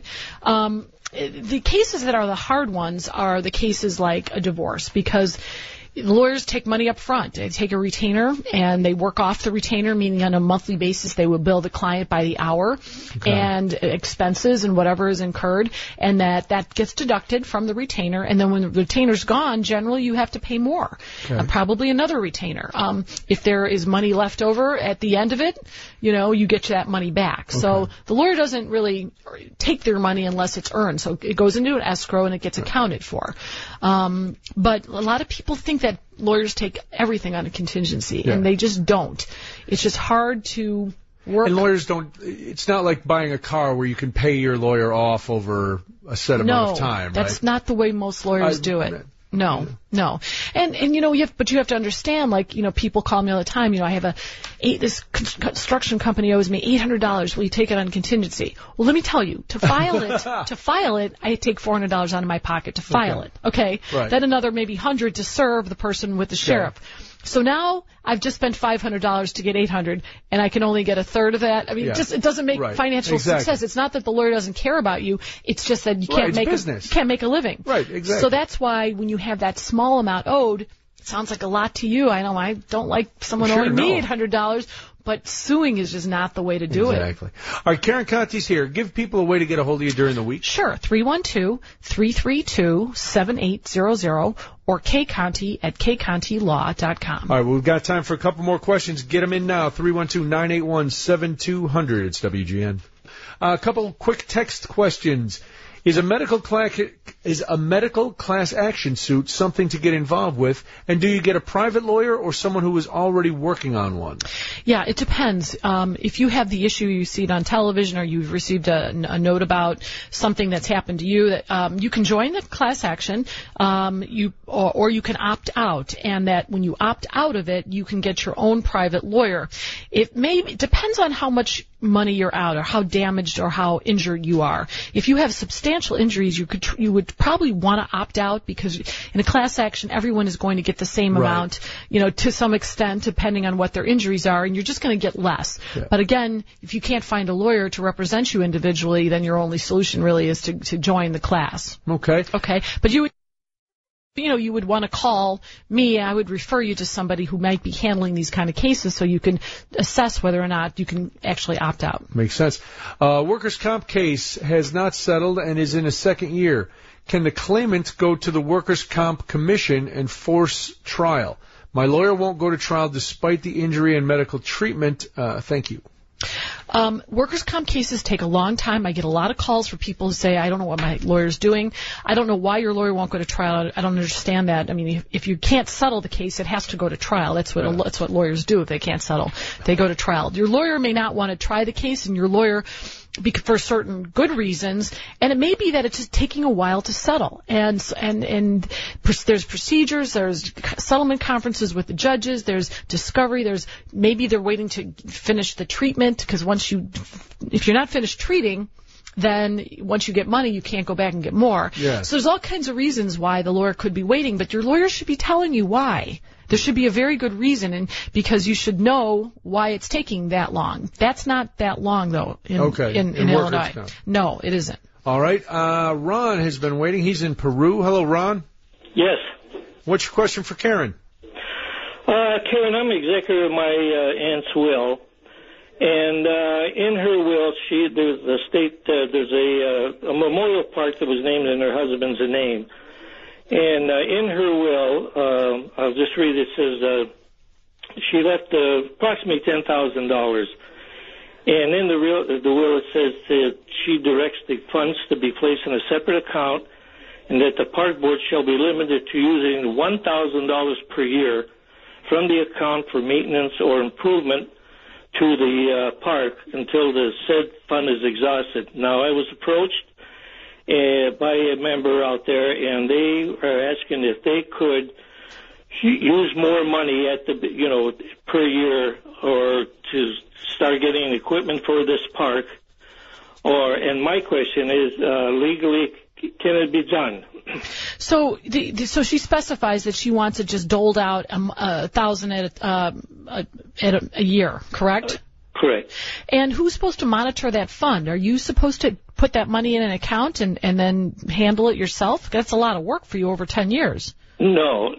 The cases that are the hard ones are the cases like a divorce, because lawyers take money up front. They take a retainer, and they work off the retainer, meaning on a monthly basis they will bill the client by the hour, and expenses and whatever is incurred, and that gets deducted from the retainer, and then when the retainer's gone, generally you have to pay more, probably another retainer. If there is money left over at the end of it, you get that money back. So the lawyer doesn't really take their money unless it's earned. So it goes into an escrow and it gets accounted for. But a lot of people think that lawyers take everything on a contingency, and they just don't. It's just hard to work. And lawyers don't, it's not like buying a car where you can pay your lawyer off over a set amount of time, that's not the way most lawyers do it. No. And you have to understand, people call me all the time, I have this construction company owes me $800. Will you take it on contingency? Well, let me tell you, to file it, I take $400 out of my pocket to file it. Okay. Right. Then another maybe $100 to serve the person with the sheriff. So now I've just spent $500 to get $800, and I can only get a third of that. I mean, it doesn't make financial success. It's not that the lawyer doesn't care about you. It's just that you can't make a living. Right, exactly. So that's why when you have that small amount owed, it sounds like a lot to you. I know I don't like someone owing me $800. But suing is just not the way to do it. Exactly. All right, Karen Conti's here. Give people a way to get a hold of you during the week. Sure. 312-332-7800 or kconti at kcontilaw.com. All right, well, we've got time for a couple more questions. Get them in now. 312-981-7200. It's WGN. A couple quick text questions. Is a medical clinic Is a medical class action suit something to get involved with? And do you get a private lawyer or someone who is already working on one? Yeah, it depends. If you have the issue, you see it on television, or you've received a note about something that's happened to you, that you can join the class action, or you can opt out, and that when you opt out of it, you can get your own private lawyer. It depends on how much money you're out, or how damaged or how injured you are. If you have substantial injuries, you would probably want to opt out, because in a class action, everyone is going to get the same amount, to some extent, depending on what their injuries are, and you're just going to get less. Yeah. But again, if you can't find a lawyer to represent you individually, then your only solution really is to join the class. Okay. Okay. But you would want to call me. I would refer you to somebody who might be handling these kind of cases, so you can assess whether or not you can actually opt out. Makes sense. Workers' comp case has not settled and is in a second year. Can the claimant go to the Workers' Comp Commission and force trial? My lawyer won't go to trial despite the injury and medical treatment. Thank you. Workers' comp cases take a long time. I get a lot of calls for people who say, I don't know what my lawyer's doing. I don't know why your lawyer won't go to trial. I don't understand that. I mean, if you can't settle the case, it has to go to trial. That's what lawyers do if they can't settle. They go to trial. Your lawyer may not want to try the case, and your lawyer, for certain good reasons, and it may be that it's just taking a while to settle. And there's procedures, there's settlement conferences with the judges, there's discovery, maybe they're waiting to finish the treatment, because if you're not finished treating, then once you get money, you can't go back and get more. Yes. So there's all kinds of reasons why the lawyer could be waiting, but your lawyer should be telling you why. There should be a very good reason, and because you should know why it's taking that long. That's not that long, though, in Illinois. No, it isn't. All right. Ron has been waiting. He's in Peru. Hello, Ron. Yes. What's your question for Karen? Karen, I'm executor of my aunt's will, and in her will, there's a memorial park that was named in her husband's name. And in her will, I'll just read it. It says she left approximately $10,000. And in the will, it says that she directs the funds to be placed in a separate account, and that the park board shall be limited to using $1,000 per year from the account for maintenance or improvement to the park until the said fund is exhausted. Now, I was approached by a member out there, and they are asking if they could use more money per year, or to start getting equipment for this park. And my question is, legally, can it be done? So she specifies that she wants it just doled out $1,000 at a year, correct? Correct. And who's supposed to monitor that fund? Are you supposed to put that money in an account and then handle it yourself? That's a lot of work for you over 10 years. No.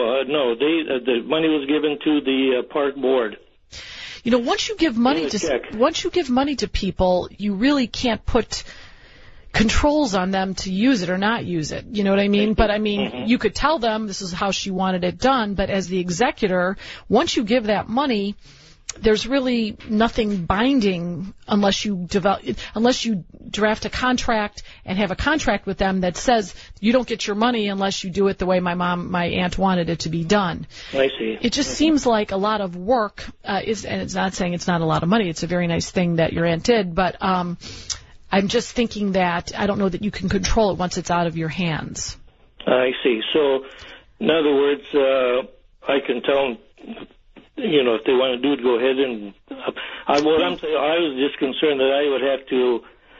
The money was given to the park board. Once you give money to people, you really can't put controls on them to use it or not use it. You know what I mean? But I mean, you could tell them this is how she wanted it done. But as the executor, once you give that money, there's really nothing binding unless you draft a contract and have a contract with them that says you don't get your money unless you do it the way my aunt wanted it to be done. I see. It just seems like a lot of work and it's not saying it's not a lot of money. It's a very nice thing that your aunt did, but I'm just thinking that I don't know that you can control it once it's out of your hands. I see. So, in other words, I can tell them, if they want to do it, go ahead and. I was just concerned that I would have to,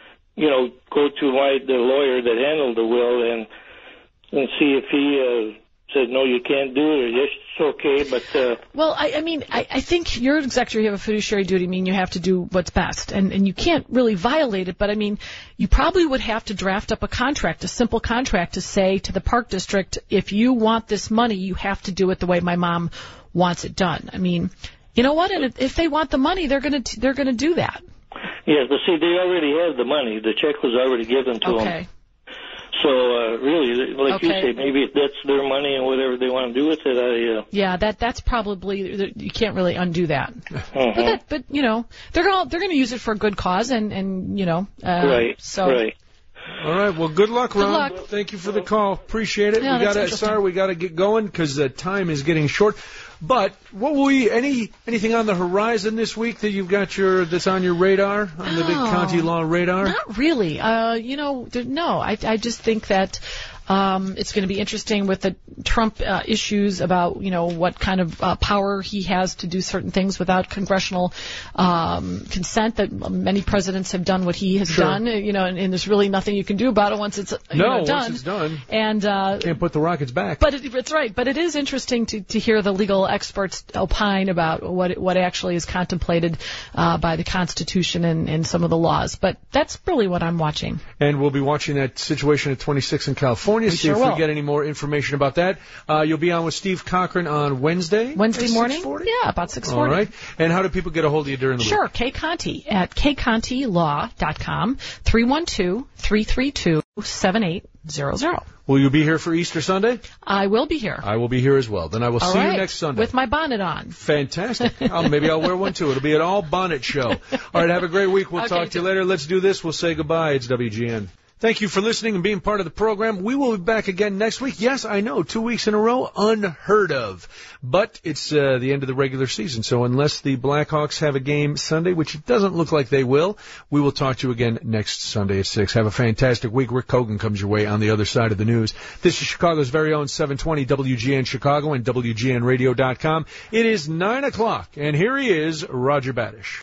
go to the lawyer that handled the will and see if he said no, you can't do it, or yes, it's okay. But well, I think you're an executor. You have a fiduciary duty. I mean, you have to do what's best, and you can't really violate it. But I mean, you probably would have to draft up a simple contract, to say to the park district, if you want this money, you have to do it the way my mom wants it done. I mean, you know what? And if they want the money, they're gonna do that. Yes, but see, they already have the money. The check was already given to them. So really, like you say, maybe that's their money and whatever they want to do with it. Yeah, that's probably, you can't really undo that. But they're gonna use it for a good cause, and right. So right. All right. Well, good luck, Ron. Good luck. Thank you for the call. Appreciate it. Yeah, We got to get going because time is getting short. But what will anything on the horizon this week that you've got that's on your radar, on the big Conti Law radar? Not really. No. I just think that it's going to be interesting with the Trump issues about, what kind of power he has to do certain things without congressional consent, that many presidents have done what he has done, and there's really nothing you can do about it once it's done. Once it's done. And can't put the rockets back. But it's right. But it is interesting to hear the legal experts opine about what actually is contemplated by the Constitution and some of the laws. But that's really what I'm watching. And we'll be watching that situation at 26 in California. See if we get any more information about that. You'll be on with Steve Cochran on Wednesday morning? 6:40? Yeah, about 6:40. All right. And how do people get a hold of you during the week? Sure. Kay Conti at kcontilaw.com, 312-332-7800. Will you be here for Easter Sunday? I will be here. I will be here as well. Then I will see you next Sunday. With my bonnet on. Fantastic. Maybe I'll wear one too. It'll be an all-bonnet show. All right, have a great week. We'll talk to you later. Let's do this. We'll say goodbye. It's WGN. Thank you for listening and being part of the program. We will be back again next week. Yes, I know, 2 weeks in a row, unheard of. But it's the end of the regular season, so unless the Blackhawks have a game Sunday, which it doesn't look like they will, we will talk to you again next Sunday at 6. Have a fantastic week. Rick Kogan comes your way on the other side of the news. This is Chicago's very own 720 WGN Chicago and WGNradio.com. It is 9 o'clock, and here he is, Roger Badish.